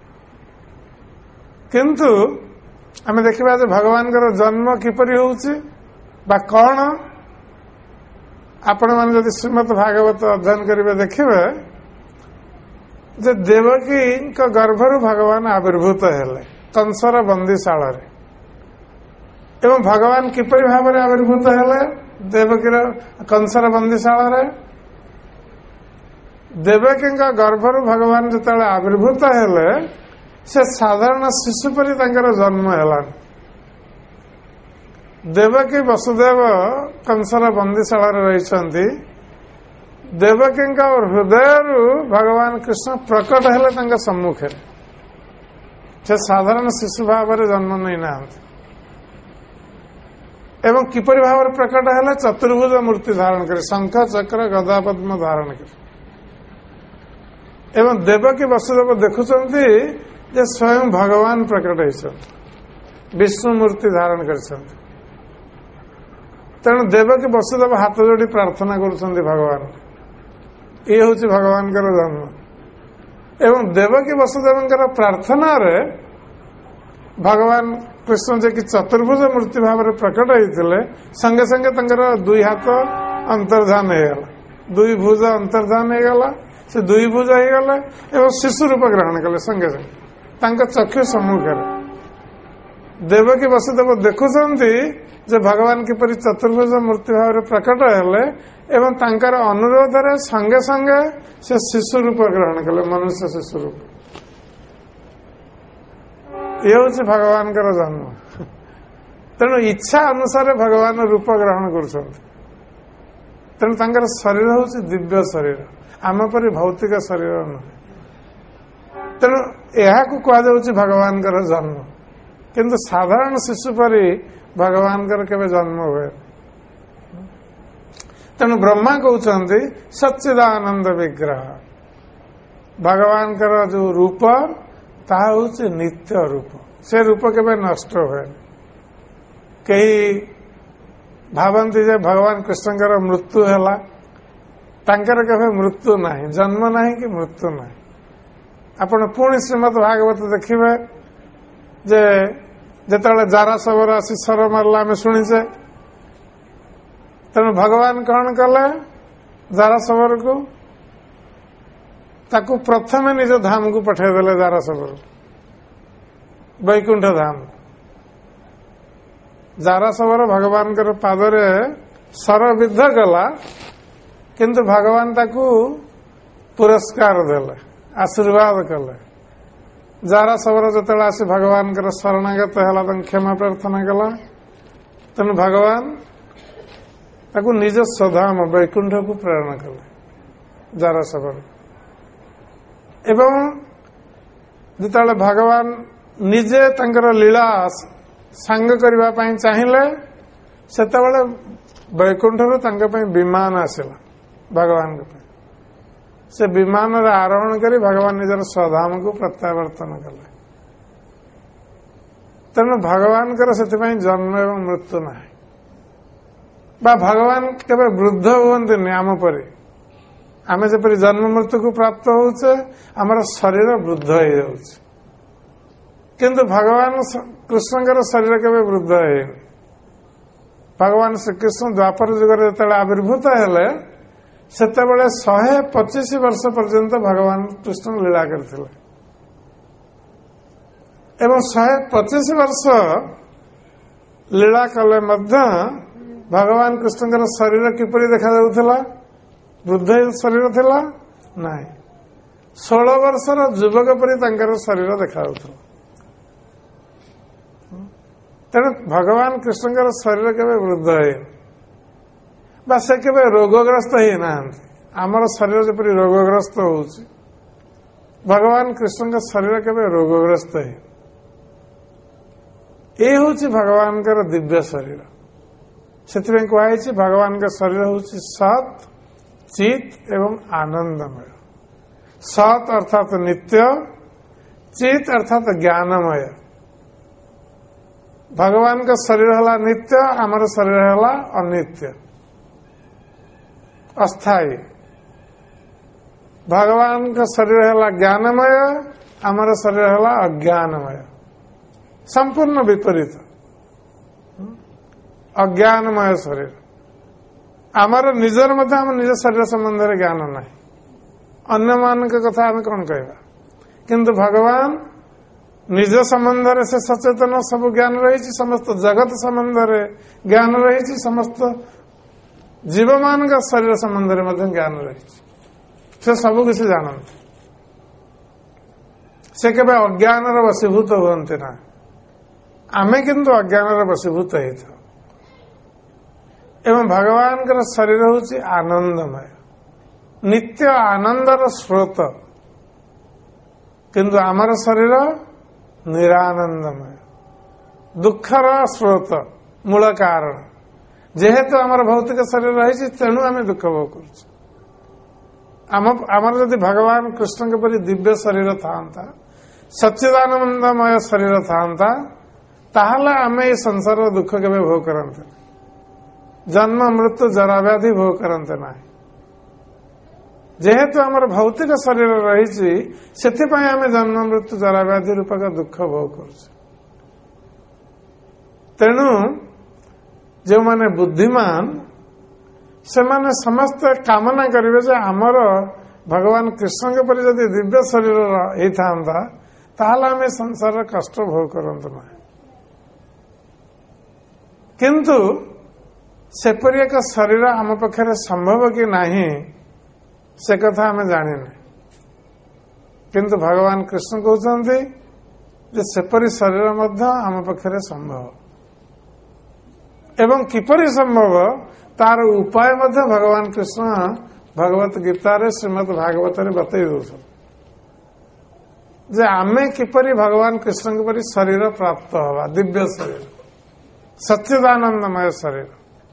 किंतु आम देखा जे भगवान जन्म किपरि होउची बा कौन, आपण मैंने जदि श्रीमद भागवत अध्ययन करेंगे देखिए जे देवकी गर्भरु भगवान आविर्भूत हेले कंसर बंदीशाल रे। एवं भगवान किपरि भाव में आविर्भूत हेले देवकीर कंसर बंदीशाल रे। देवकी गर्भरु भगवान जिते आविर्भूत हेले से साधारण शिशु परि तांकर जन्म है। देवकी वसुदेव कंसर बंदीशाल रही, देवकी हृदय भगवान कृष्ण प्रकट हेले सम्मुखे, से साधारण शिशु भाव में जन्म नहीं ना। एवं किपरि भाव प्रकट हेले चतुर्भुज मूर्ति धारण कर, शंख चक्र गदा पद्म धारण कर। एवं देवकी वसुदेव देखुचंती जे स्वयं भगवान प्रकट होइछन, विष्णु मूर्ति धारण करछंती। तेणु देवकी वसुदेव हाथ जोड़ी प्रार्थना करुछंती भगवान, ये हूँ भगवान का जन्म। एवं देवकी वसुदेव प्रार्थना रे भगवान कृष्ण जे कि चतुर्भुज मूर्ति भाव में प्रकट होते संगे संगे दुई हाथ अंतर्धान होगला, दुई भुज अंतर्धान होगला, से दुई भुज होगला एवं शिशु रूप ग्रहण कले संगे संगे चक्षु सम्मुखें। देवकी वसुदेव देखुचंती जे भगवान किपरि चतुर्भुज मूर्ति भाव में प्रकट हेले एवं तांकर अनुरोध रे संगे संगे से शिशु रूप ग्रहण कले, मनुष्य शिशु रूप। ये हूँ भगवान का जन्म। तेणु इच्छा अनुसार भगवान रूप ग्रहण करुछंती। तेणु तांकर शरीर हूँ दिव्य शरीर, आम परि भौतिक शरीर नुहे। तेणु यह कहुच्छी भगवान का जन्म, किंतु साधारण शिशु परि भगवान केवे जन्म हुए। तेणु ब्रह्मा कहते सच्चिदानंद विग्रह, भगवान जो रूप ताहा हूँ नित्य रूप, से रूप केवे नष्ट हुए। कई भावती जे भगवान कृष्ण मृत्यु है, केवे मृत्यु नहीं, जन्म नहीं कि मृत्यु नहीं। आपण पुणी श्रीमद भागवत देखिए जे जिते जारा सबर आसी सर मारला आम शुणीचे। तेणु भगवान कौन कले जारा सबर को, ताकू प्रथमे निज धाम को पठेदेले, जारा सबर वैकुंठ धाम। जारा सबर भगवान पादरे सर विद्ध कला, किंतु भगवान ताकू पुरस्कार देले, आशीर्वाद कले। जारा सबर जो आसी भगवान शरणागत है, क्षमा प्रार्थना कला। तेणु भगवान ତାକୁ ନିଜ ସ୍ୱଧାମ ବୈକୁଣ୍ଠକୁ ପ୍ରେରଣ କଲେ ଜାରସବର। ଏବଂ ଯେତେବେଳେ ଭଗବାନ ନିଜେ ତାଙ୍କର ଲୀଳା ସାଙ୍ଗ କରିବା ପାଇଁ ଚାହିଁଲେ ସେତେବେଳେ ବୈକୁଣ୍ଠରୁ ତାଙ୍କ ପାଇଁ ବିମାନ ଆସିଲା ଭଗବାନଙ୍କ ପାଇଁ। ସେ ବିମାନରେ ଆରୋହଣ କରି ଭଗବାନ ନିଜର ସ୍ୱଧାମକୁ ପ୍ରତ୍ୟାବର୍ତ୍ତନ କଲେ। ତେଣୁ ଭଗବାନଙ୍କର ସେଥିପାଇଁ ଜନ୍ମ ଏବଂ ମୃତ୍ୟୁ ନାହିଁ, ବା ଭଗବାନ କେବେ ବୃଦ୍ଧ ହୁଅନ୍ତିନି ଆମ ପରି। ଆମେ ଯେପରି ଜନ୍ମ ମୃତ୍ୟୁକୁ ପ୍ରାପ୍ତ ହଉଛେ, ଆମର ଶରୀର ବୃଦ୍ଧ ହେଇଯାଉଛି, କିନ୍ତୁ ଭଗବାନ କୃଷ୍ଣଙ୍କର ଶରୀର କେବେ ବୃଦ୍ଧ ହେଇନି। ଭଗବାନ ଶ୍ରୀକୃଷ୍ଣ ଦ୍ୱାପର ଯୁଗରେ ଯେତେବେଳେ ଆବିର୍ଭୂତ ହେଲେ ସେତେବେଳେ 125 ବର୍ଷ ପର୍ଯ୍ୟନ୍ତ ଭଗବାନ କୃଷ୍ଣ ଲୀଳା କରିଥିଲେ ଏବଂ 125 ବର୍ଷ ଲୀଳା କଲେ ମଧ୍ୟ ଭଗବାନ କୃଷ୍ଣଙ୍କର ଶରୀର କିପରି ଦେଖାଯାଉଥିଲା? ବୃଦ୍ଧ ଶରୀର ଥିଲା ନାହିଁ, 16 ବର୍ଷର ଯୁବକ ପରି ତାଙ୍କର ଶରୀର ଦେଖାଯାଉଥିଲା। ତେଣୁ ଭଗବାନ କୃଷ୍ଣଙ୍କର ଶରୀର କେବେ ବୃଦ୍ଧ ହେଇନି, ବା ସେ କେବେ ରୋଗଗ୍ରସ୍ତ ହେଇନାହାନ୍ତି। ଆମର ଶରୀର ଯେପରି ରୋଗଗ୍ରସ୍ତ ହଉଛି, ଭଗବାନ କୃଷ୍ଣଙ୍କ ଶରୀର କେବେ ରୋଗଗ୍ରସ୍ତ ହେଇନି। ଏ ହେଉଛି ଭଗବାନଙ୍କର ଦିବ୍ୟ ଶରୀର। ସେଥିପାଇଁ କୁହାଯାଇଛି ଭଗବାନଙ୍କ ଶରୀର ହେଉଛି ସତ୍, ଚିତ୍ ଏବଂ ଆନନ୍ଦମୟ। ସତ୍ ଅର୍ଥାତ୍ ନିତ୍ୟ, ଚିତ୍ ଅର୍ଥାତ୍ ଜ୍ଞାନମୟ। ଭଗବାନଙ୍କ ଶରୀର ହେଲା ନିତ୍ୟ, ଆମର ଶରୀର ହେଲା ଅନିତ୍ୟ, ଅସ୍ଥାୟୀ। ଭଗବାନଙ୍କ ଶରୀର ହେଲା ଜ୍ଞାନମୟ, ଆମର ଶରୀର ହେଲା ଅଜ୍ଞାନମୟ। ସମ୍ପୂର୍ଣ୍ଣ ବିପରୀତ, ଅଜ୍ଞାନମୟ ଶରୀର। ଆମର ନିଜର ମଧ୍ୟ ଆମ ନିଜ ଶରୀର ସମ୍ବନ୍ଧରେ ଜ୍ଞାନ ନାହିଁ, ଅନ୍ୟମାନଙ୍କ କଥା ଆମେ କଣ କହିବା? କିନ୍ତୁ ଭଗବାନ ନିଜ ସମ୍ବନ୍ଧରେ ସେ ସଚେତନ, ସବୁ ଜ୍ଞାନ ରହିଛି, ସମସ୍ତ ଜଗତ ସମ୍ବନ୍ଧରେ ଜ୍ଞାନ ରହିଛି, ସମସ୍ତ ଜୀବମାନଙ୍କ ଶରୀର ସମ୍ବନ୍ଧରେ ମଧ୍ୟ ଜ୍ଞାନ ରହିଛି। ସେ ସବୁ କିଛି ଜାଣନ୍ତି। ସେ କେବେ ଅଜ୍ଞାନର ବଶୀଭୂତ ହୁଅନ୍ତି ନା। ଆମେ କିନ୍ତୁ ଅଜ୍ଞାନର ବଶୀଭୂତ ହେଇଥାଉ। ଏବଂ ଭଗବାନଙ୍କର ଶରୀର ହେଉଛି ଆନନ୍ଦମୟ, ନିତ୍ୟ ଆନନ୍ଦର ସ୍ରୋତ, କିନ୍ତୁ ଆମର ଶରୀର ନିରାନନ୍ଦମୟ, ଦୁଃଖର ସ୍ରୋତ, ମୂଳ କାରଣ। ଯେହେତୁ ଆମର ଭୌତିକ ଶରୀର ରହିଛି, ତେଣୁ ଆମେ ଦୁଃଖ ଭୋଗ କରୁଛୁ। ଆମର ଯଦି ଭଗବାନ କୃଷ୍ଣଙ୍କ ପରି ଦିବ୍ୟ ଶରୀର ଥାଆନ୍ତା, ସଚ୍ଚିଦାନନ୍ଦମୟ ଶରୀର ଥାଆନ୍ତା, ତାହେଲେ ଆମେ ଏହି ସଂସାରର ଦୁଃଖ କେବେ ଭୋଗ କରନ୍ତେ, ଜନ୍ମ ମୃତ୍ୟୁ ଜରାବ୍ୟାଧି ଭୋଗ କରନ୍ତେ ନାହିଁ। ଯେହେତୁ ଆମର ଭୌତିକ ଶରୀର ରହିଛି, ସେଥିପାଇଁ ଆମେ ଜନ୍ମ ମୃତ୍ୟୁ ଜରାବ୍ୟାଧି ରୂପକ ଦୁଃଖ ଭୋଗ କରୁଛୁ। ତେଣୁ ଯେଉଁମାନେ ବୁଦ୍ଧିମାନ, ସେମାନେ ସମସ୍ତେ କାମନା କରିବେ ଯେ ଆମର ଭଗବାନ କୃଷ୍ଣଙ୍କ ପରି ଯଦି ଦିବ୍ୟ ଶରୀର ହେଇଥାନ୍ତା, ତାହେଲେ ଆମେ ସଂସାରର କଷ୍ଟ ଭୋଗ କରନ୍ତୁ ନାହିଁ। କିନ୍ତୁ ସେପରି ଏକ ଶରୀର ଆମ ପକ୍ଷରେ ସମ୍ଭବ କି ନାହିଁ, ସେ କଥା ଆମେ ଜାଣିନେ। କିନ୍ତୁ ଭଗବାନ କୃଷ୍ଣ କହୁଛନ୍ତି ଯେ ସେପରି ଶରୀର ମଧ୍ୟ ଆମ ପକ୍ଷରେ ସମ୍ଭବ, ଏବଂ କିପରି ସମ୍ଭବ ତାର ଉପାୟ ମଧ୍ୟ ଭଗବାନ କୃଷ୍ଣ ଭଗବତ ଗୀତାରେ, ଶ୍ରୀମଦ୍ ଭାଗବତରେ ବତେଇ ଦେଉଛନ୍ତି ଯେ ଆମେ କିପରି ଭଗବାନ କୃଷ୍ଣଙ୍କ ପରି ଶରୀର ପ୍ରାପ୍ତ ହେବା, ଦିବ୍ୟ ଶରୀର, ସଚ୍ଚିଦାନନ୍ଦମୟ ଶରୀର।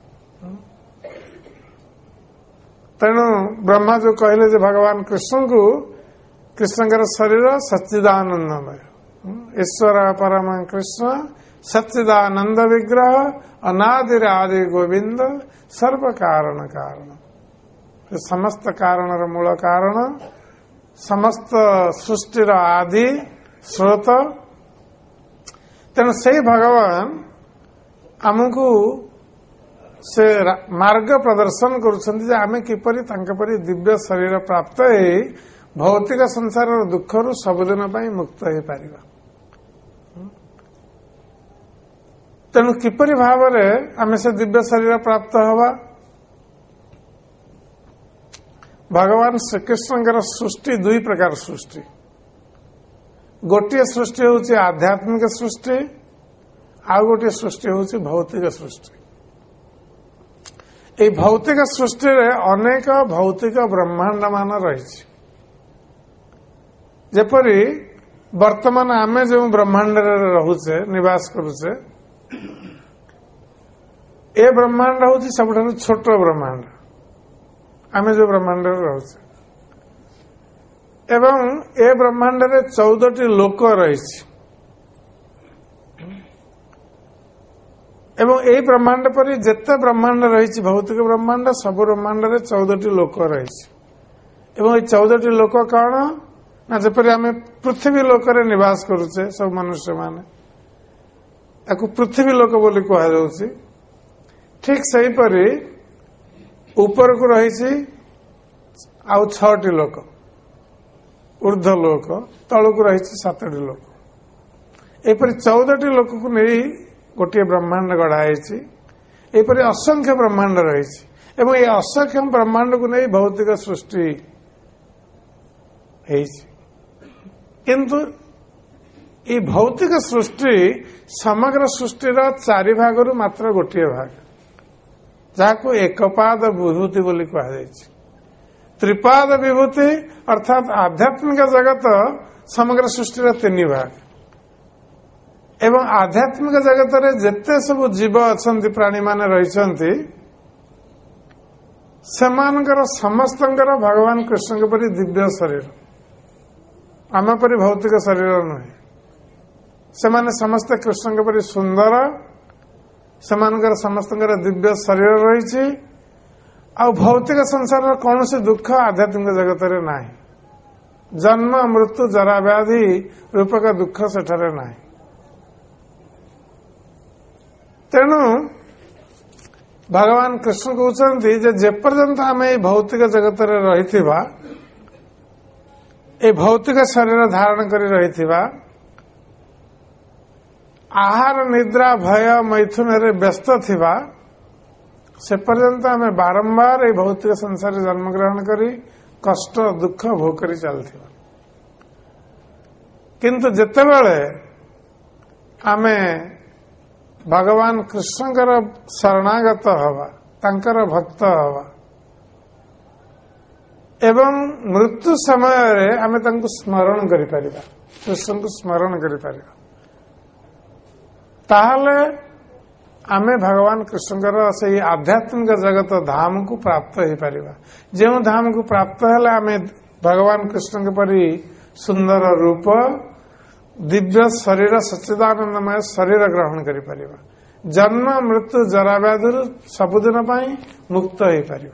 ତେଣୁ ବ୍ରହ୍ମା ଯୋଉ କହିଲେ ଯେ ଭଗବାନ କୃଷ୍ଣଙ୍କୁ, କୃଷ୍ଣଙ୍କର ଶରୀର ସଚ୍ଚିଦାନନ୍ଦମୟ, ଈଶ୍ୱର ପରମ କୃଷ୍ଣ ସଚ୍ଚିଦାନନ୍ଦ ବିଗ୍ରହ, ଅନାଦିର ଆଦି ଗୋବିନ୍ଦ, ସର୍ବ କାରଣ କାରଣ। ସମସ୍ତ କାରଣର ମୂଳ କାରଣ, ସମସ୍ତ ସୃଷ୍ଟିର ଆଦି ସ୍ରୋତ। ତେଣୁ ସେଇ ଭଗବାନ ଆମକୁ ସେ ମାର୍ଗ ପ୍ରଦର୍ଶନ କରୁଛନ୍ତି ଯେ ଆମେ କିପରି ତାଙ୍କ ପରି ଦିବ୍ୟ ଶରୀର ପ୍ରାପ୍ତ ହେଇ ଭୌତିକ ସଂସାରର ଦୁଃଖରୁ ସବୁଦିନ ପାଇଁ ମୁକ୍ତ ହେଇପାରିବା। ତେଣୁ କିପରି ଭାବରେ ଆମେ ସେ ଦିବ୍ୟ ଶରୀର ପ୍ରାପ୍ତ ହେବା? ଭଗବାନ ଶ୍ରୀକୃଷ୍ଣଙ୍କର ସୃଷ୍ଟି ଦୁଇ ପ୍ରକାର ସୃଷ୍ଟି। ଗୋଟିଏ ସୃଷ୍ଟି ହେଉଛି ଆଧ୍ୟାତ୍ମିକ ସୃଷ୍ଟି, ଆଉ ଗୋଟିଏ ସୃଷ୍ଟି ହେଉଛି ଭୌତିକ ସୃଷ୍ଟି। এই ଭୌତିକ ସୃଷ୍ଟିରେ ଅନେକ ଭୌତିକ ବ୍ରହ୍ମାଣ୍ଡ ମାନ ରହିଛି। ଯେପରି ବର୍ତ୍ତମାନ ଆମେ ଯେଉଁ ବ୍ରହ୍ମାଣ୍ଡରେ ରହୁଛେ, ନିବାସ କରୁଛେ, ଏ ବ୍ରହ୍ମାଣ୍ଡ ହେଉଛି ସବୁଠାରୁ ଛୋଟ ବ୍ରହ୍ମାଣ୍ଡ। ଆମେ ଯେଉଁ ବ୍ରହ୍ମାଣ୍ଡରେ ରହୁଛେ ଏବଂ ଏ ବ୍ରହ୍ମାଣ୍ଡରେ 14ଟି ଲୋକ ରହିଛି ଏବଂ ଏହି ବ୍ରହ୍ମାଣ୍ଡ ପରି ଯେତେ ବ୍ରହ୍ମାଣ୍ଡ ରହିଛି ଭୌତିକ ବ୍ରହ୍ମାଣ୍ଡ, ସବୁ ବ୍ରହ୍ମାଣ୍ଡରେ 14ଟି ଲୋକ ରହିଛି। ଏବଂ এই 14ଟି ଲୋକ କଣ ନା, ଯେପରି ଆମେ ପୃଥିବୀ ଲୋକରେ ନିବାସ କରୁଛେ ସବୁ ମନୁଷ୍ୟମାନେ, ତାକୁ ପୃଥିବୀ ଲୋକ ବୋଲି କୁହାଯାଉଛି। ଠିକ୍ ସେହିପରି ଉପରକୁ ରହିଛି ଆଉ 6ଟି ଲୋକ, ଉର୍ଦ୍ଧ୍ୱ ଲୋକ, ତଳକୁ ରହିଛି 7ଟି ଲୋକ। ଏପରି 14ଟି ଲୋକକୁ ନେଇ ଗୋଟିଏ ବ୍ରହ୍ମାଣ୍ଡ ଗଢ଼ା ହେଇଛି। ଏପରି ଅସଂଖ୍ୟ ବ୍ରହ୍ମାଣ୍ଡ ରହିଛି ଏବଂ ଏହି ଅସଂଖ୍ୟ ବ୍ରହ୍ମାଣ୍ଡକୁ ନେଇ ଭୌତିକ ସୃଷ୍ଟି ହେଇଛି। କିନ୍ତୁ এই ଭୌତିକ ସୃଷ୍ଟି ସମଗ୍ର ସୃଷ୍ଟିର 4 ଭାଗରୁ ମାତ୍ର ଗୋଟିଏ ଭାଗ, ଯାହାକୁ ଏକପାଦ ବିଭୂତି ବୋଲି କୁହାଯାଇଛି। ତ୍ରିପାଦ ବିଭୂତି ଅର୍ଥାତ୍ ଆଧ୍ୟାତ୍ମିକ ଜଗତ ସମଗ୍ର ସୃଷ୍ଟିର 3 ଭାଗ ଏବଂ ଆଧ୍ୟାତ୍ମିକ ଜଗତରେ ଯେତେ ସବୁ ଜୀବ ଅଛନ୍ତି, ପ୍ରାଣୀମାନେ ରହିଛନ୍ତି, ସେମାନଙ୍କର ସମସ୍ତଙ୍କର ଭଗବାନ କୃଷ୍ଣଙ୍କ ପରି ଦିବ୍ୟ ଶରୀର, ଆମ ପରି ଭୌତିକ ଶରୀର ନୁହେଁ। ସେମାନେ ସମସ୍ତେ କୃଷ୍ଣଙ୍କ ପରି ସୁନ୍ଦର, ସେମାନଙ୍କର ସମସ୍ତଙ୍କର ଦିବ୍ୟ ଶରୀର ରହିଛି। ଆଉ ଭୌତିକ ସଂସାରର କୌଣସି ଦୁଃଖ ଆଧ୍ୟାତ୍ମିକ ଜଗତରେ ନାହିଁ। ଜନ୍ମ, ମୃତ୍ୟୁ, ଜରା, ବ୍ୟାଧି ରୂପକ ଦୁଃଖ ସେଠାରେ ନାହିଁ। ତେଣୁ ଭଗବାନ କୃଷ୍ଣ କହୁଛନ୍ତି ଯେ ଯେପର୍ଯ୍ୟନ୍ତ ଆମେ ଏହି ଭୌତିକ ଜଗତରେ ରହିଥିବା, ଏହି ଭୌତିକ ଶରୀର ଧାରଣ କରି ରହିଥିବା, ଆହାର, ନିଦ୍ରା, ଭୟ, ମୈଥୁନରେ ବ୍ୟସ୍ତ ଥିବା, ସେ ପର୍ଯ୍ୟନ୍ତ ଆମେ ବାରମ୍ବାର ଏହି ଭୌତିକ ସଂସାରରେ ଜନ୍ମଗ୍ରହଣ କରି କଷ୍ଟ, ଦୁଃଖ ଭୋଗ କରି ଚାଲିଥିବା। କିନ୍ତୁ ଯେତେବେଳେ ଆମେ ଭଗବାନ କୃଷ୍ଣଙ୍କର ଶରଣାଗତ ହେବା, ତାଙ୍କର ଭକ୍ତ ହେବା ଏବଂ ମୃତ୍ୟୁ ସମୟରେ ଆମେ ତାଙ୍କୁ ସ୍ମରଣ କରିପାରିବା, କୃଷ୍ଣଙ୍କୁ ସ୍ମରଣ କରିପାରିବା, ତାହେଲେ ଆମେ ଭଗବାନ କୃଷ୍ଣଙ୍କର ସେହି ଆଧ୍ୟାତ୍ମିକ ଜଗତ ଧାମକୁ ପ୍ରାପ୍ତ ହୋଇପାରିବା। ଯେଉଁ ଧାମକୁ ପ୍ରାପ୍ତ ହେଲେ ଆମେ ଭଗବାନ କୃଷ୍ଣଙ୍କ ପରି ସୁନ୍ଦର ରୂପ, ଦିବ୍ୟ ଶରୀର, ସଚ୍ଚିଦାନନ୍ଦମୟ ଶରୀର ଗ୍ରହଣ କରିପାରିବା। ଜନ୍ମ, ମୃତ୍ୟୁ, ଜରା, ବ୍ୟାଧିରୁ ସବୁଦିନ ପାଇଁ ମୁକ୍ତ ହୋଇପାରିବା।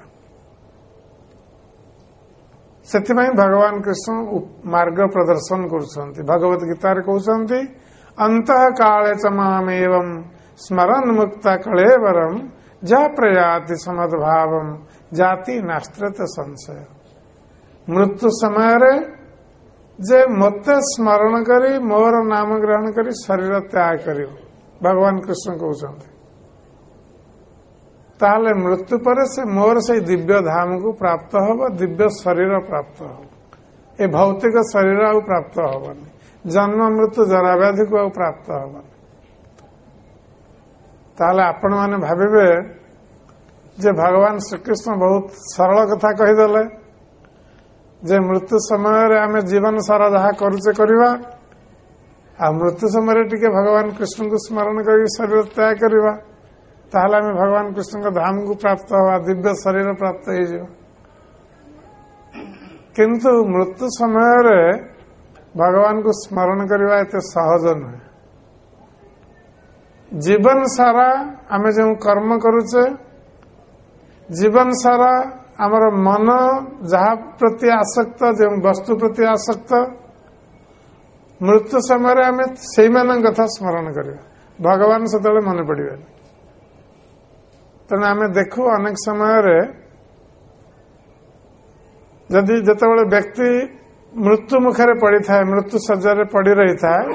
ସେଥିପାଇଁ ଭଗବାନ କୃଷ୍ଣ ମାର୍ଗ ପ୍ରଦର୍ଶନ କରୁଛନ୍ତି। ଭଗବତ ଗୀତାରେ କହୁଛନ୍ତି, ଅନ୍ତଃ କାଳେ ଚ ମାମେବଂ ସ୍ମରନ୍ ମୁକ୍ତା କଳେବରମ୍ ଯା ପ୍ରୟାତି ସମଦ୍ଭାବମ୍ ଜାତି ନାସ୍ତ୍ରତ ସଂଶୟ। ମୃତ୍ୟୁ ସମୟରେ ଯେ ମୋତେ ସ୍ମରଣ କରି ମୋର ନାମ ଗ୍ରହଣ କରି ଶରୀର ତ୍ୟାଗ କରିବ, ଭଗବାନ କୃଷ୍ଣ କହୁଛନ୍ତି, ତାହେଲେ ମୃତ୍ୟୁ ପରେ ସେ ମୋର ସେଇ ଦିବ୍ୟ ଧାମକୁ ପ୍ରାପ୍ତ ହେବ, ଦିବ୍ୟ ଶରୀର ପ୍ରାପ୍ତ ହେବ। ଏ ଭୌତିକ ଶରୀର ଆଉ ପ୍ରାପ୍ତ ହେବନି, ଜନ୍ମ, ମୃତ୍ୟୁ, ଜରା, ବ୍ୟାଧିକୁ ଆଉ ପ୍ରାପ୍ତ ହେବନି। ତାହେଲେ ଆପଣମାନେ ଭାବିବେ ଯେ ଭଗବାନ ଶ୍ରୀକୃଷ୍ଣ ବହୁତ ସରଳ କଥା କହିଦେଲେ ଯେ ମୃତ୍ୟୁ ସମୟରେ ଆମେ ଜୀବନ ସାରା ଯାହା କରୁଛେ କରିବା, ଆଉ ମୃତ୍ୟୁ ସମୟରେ ଟିକେ ଭଗବାନ କୃଷ୍ଣଙ୍କୁ ସ୍ମରଣ କରି ଶରୀର ତ୍ୟାଗ କରିବା, ତାହେଲେ ଆମେ ଭଗବାନ କୃଷ୍ଣଙ୍କ ଧାମକୁ ପ୍ରାପ୍ତ ହେବା, ଦିବ୍ୟ ଶରୀର ପ୍ରାପ୍ତ ହେଇଯିବ। କିନ୍ତୁ ମୃତ୍ୟୁ ସମୟରେ ଭଗବାନଙ୍କୁ ସ୍ମରଣ କରିବା ଏତେ ସହଜ ନୁହେଁ। ଜୀବନ ସାରା ଆମେ ଯେଉଁ କର୍ମ କରୁଛେ, ଜୀବନ ସାରା ଆମର ମନ ଯାହା ପ୍ରତି ଆସକ୍ତ, ଯେଉଁ ବସ୍ତୁ ପ୍ରତି ଆସକ୍ତ, ମୃତ୍ୟୁ ସମୟରେ ଆମେ ସେଇମାନଙ୍କ କଥା ସ୍ମରଣ କରିବା, ଭଗବାନ ସେତେବେଳେ ମନେ ପଡ଼ିବେନି। ତେଣୁ ଆମେ ଦେଖୁ ଅନେକ ସମୟରେ ଯେତେବେଳେ ବ୍ୟକ୍ତି ମୃତ୍ୟୁ ମୁଖରେ ପଡ଼ିଥାଏ, ମୃତ୍ୟୁ ଶଯ୍ୟାରେ ପଡ଼ି ରହିଥାଏ,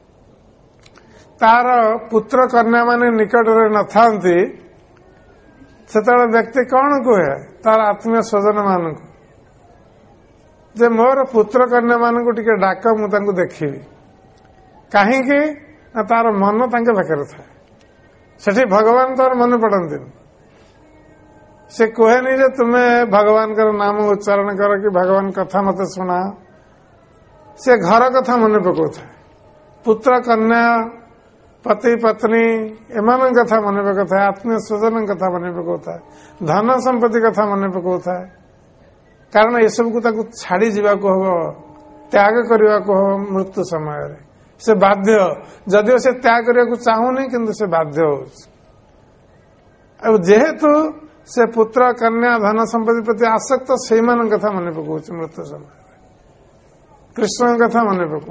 ତାର ପୁତ୍ର କନ୍ୟାମାନେ ନିକଟରେ ନଥାନ୍ତି, ସେତେବେଳେ ବ୍ୟକ୍ତି କଣ କୁହେ ତାର ଆତ୍ମୀୟ ସ୍ୱଜନ ମାନଙ୍କୁ ଯେ ମୋର ପୁତ୍ର କନ୍ୟାମାନଙ୍କୁ ଟିକେ ଡାକ, ମୁଁ ତାଙ୍କୁ ଦେଖିବି। କାହିଁକି ନା ତାର ମନ ତାଙ୍କ ପାଖରେ ଥାଏ, ସେଠି ଭଗବାନ ତାର ମନେ ପଡ଼ନ୍ତିନି। से कहेनि जे तुमे भगवान नाम उच्चारण कर कि भगवान कथा मत शुणा से घर कथा मन पकाऊ था पुत्र कन्या पति पत्नी एमान कथा मन पकाऊ था आत्मीय स्वजन कथा मन पकाऊ था धन संपत्ति कथा मन पकाऊ था कारण ये सब को छाड़ी जावाक हम त्याग करने को हम मृत्यु समय से बाध्य जदिव से त्याग करने को चाहूनी किंतु से बाध्य हो जेहेतु से पुत्र कन्या धन संपत्ति प्रति आसक्त से कथा मन पकाऊ मृत्यु समय कृष्ण कथा मन पकाऊ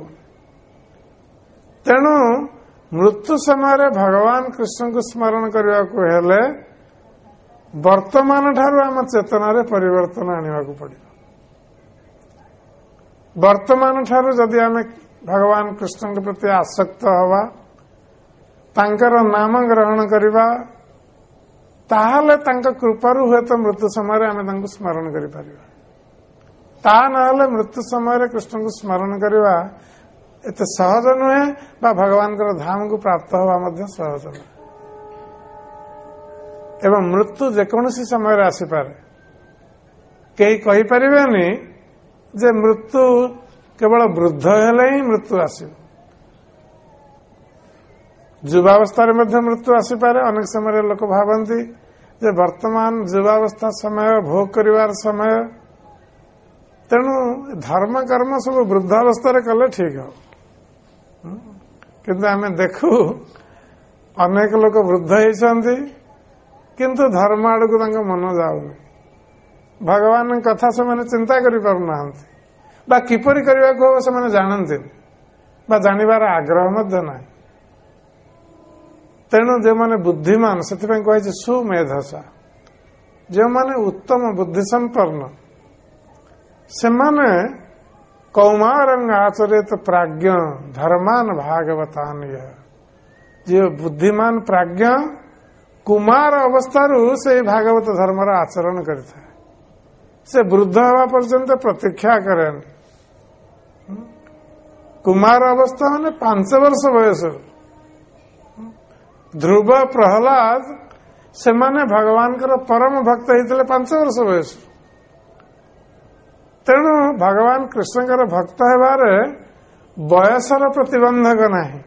तेणु मृत्यु समय भगवान कृष्ण को स्मरण करने को हेले वर्तमान ठारू आम चेतना परिवर्तन आने को पड़े वर्तमान ठारू जदि आम भगवान कृष्ण के प्रति आसक्त हवा तांकर नाम ग्रहण करवा ताहले तांका कृपारू हुए तो मृत्यु समय आम स्मरण करि परिबा ता नहले मृत्यु समय कृष्ण को स्मरण करवा एते सहज नुहे बा भगवान धाम को प्राप्त हवा मध्य सहज नुहे एवं मृत्यु जेकोसी समय आसीपे कई कही परिबेनी जे मृत्यु केवल वृद्ध हेले ही मृत्यु आसो युवावस्था मृत्यु आसीपे अनेक समय लोक भावती जे वर्तमान युवावस्था समय भोग करिवार समय तेणु धर्म कर्म सब वृद्धावस्था कले ठीक हो किंतु आम देखु अनेक लोक वृद्ध होती किंतु धर्म आड़ को मन जाऊनी भगवान कथा से चिंता करना किपरि करने को से जानते जानवर आग्रह ना तेणु जो मैंने बुद्धिमान से कही सुमेधसा जो मैंने उत्तम बुद्धि संपन्न से माने कौमारंग आचरित प्राज्ञ धर्मान भागवतान जो बुद्धिमान प्राज्ञ कुमार अवस्थारू से भागवत धर्मर आचरण करता से वृद्ध हवा पर्यंत प्रतीक्षा करें कुमार अवस्था माने 5 वर्ष बयस ध्रुव प्रहलाद से माने भगवान परम भक्त होते 5 वर्ष बयस तेणु भगवान कृष्ण भक्त होबारे बयसर प्रतिबंधक नहीं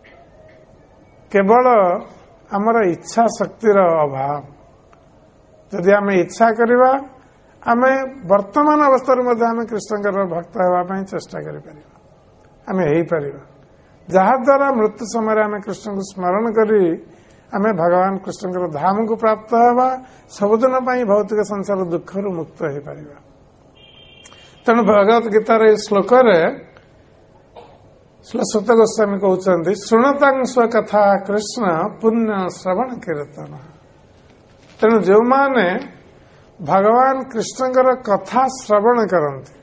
केवल आमर इच्छा शक्तिर अभाव जदि आम इच्छा करवा आम वर्तमान अवस्था आम कृष्ण भक्त होगापी चेष्टा कर जहाद्वारा मृत्यु समय आम कृष्ण को स्मरण करी आम भगवान कृष्ण धाम को प्राप्त होगा सबुदिन भौतिक संसार दुखर मुक्त हो पार तेणु भगवत गीतार श्लोक सुत गोस्वामी कहते शुणतां स्वकथा कृष्ण पुण्य श्रवण कीर्तन तेणु जो माने भगवान कृष्ण कथा श्रवण करते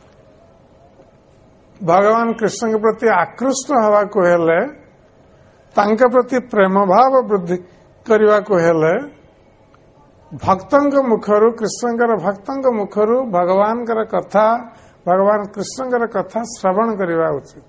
भगवान कृष्ण के प्रति आकृष्ट हवा को हेले तांके प्रति प्रेम भाव वृद्धि करने को हेले भक्तों मुखर कृष्ण भक्तों मुखर भगवान कथा भगवान कृष्ण कथा श्रवण करने उचित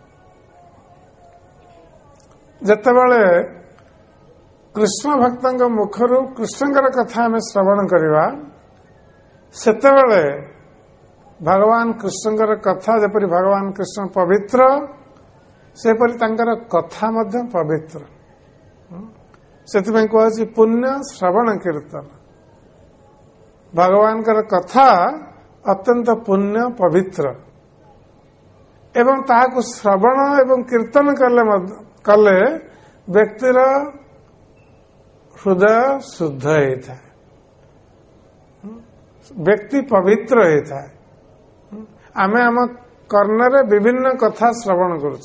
जेतेबेले कृष्ण भक्तों मुखर कृष्ण कथा आम श्रवण करवा सेतेबेले भगवान कृष्ण कथा जपरी भगवान कृष्ण पवित्र सेपरी तांकर कथा मध्य पवित्र से कह पुण्य श्रवण कीर्तन भगवान कथा अत्यंत पुण्य पवित्र एवं ताहाको श्रवण एवं कीर्तन कले व्यक्तिर हृदय शुद्ध होता है व्यक्ति पवित्र होता है आम आम कर्ण विभिन्न कथा श्रवण करुच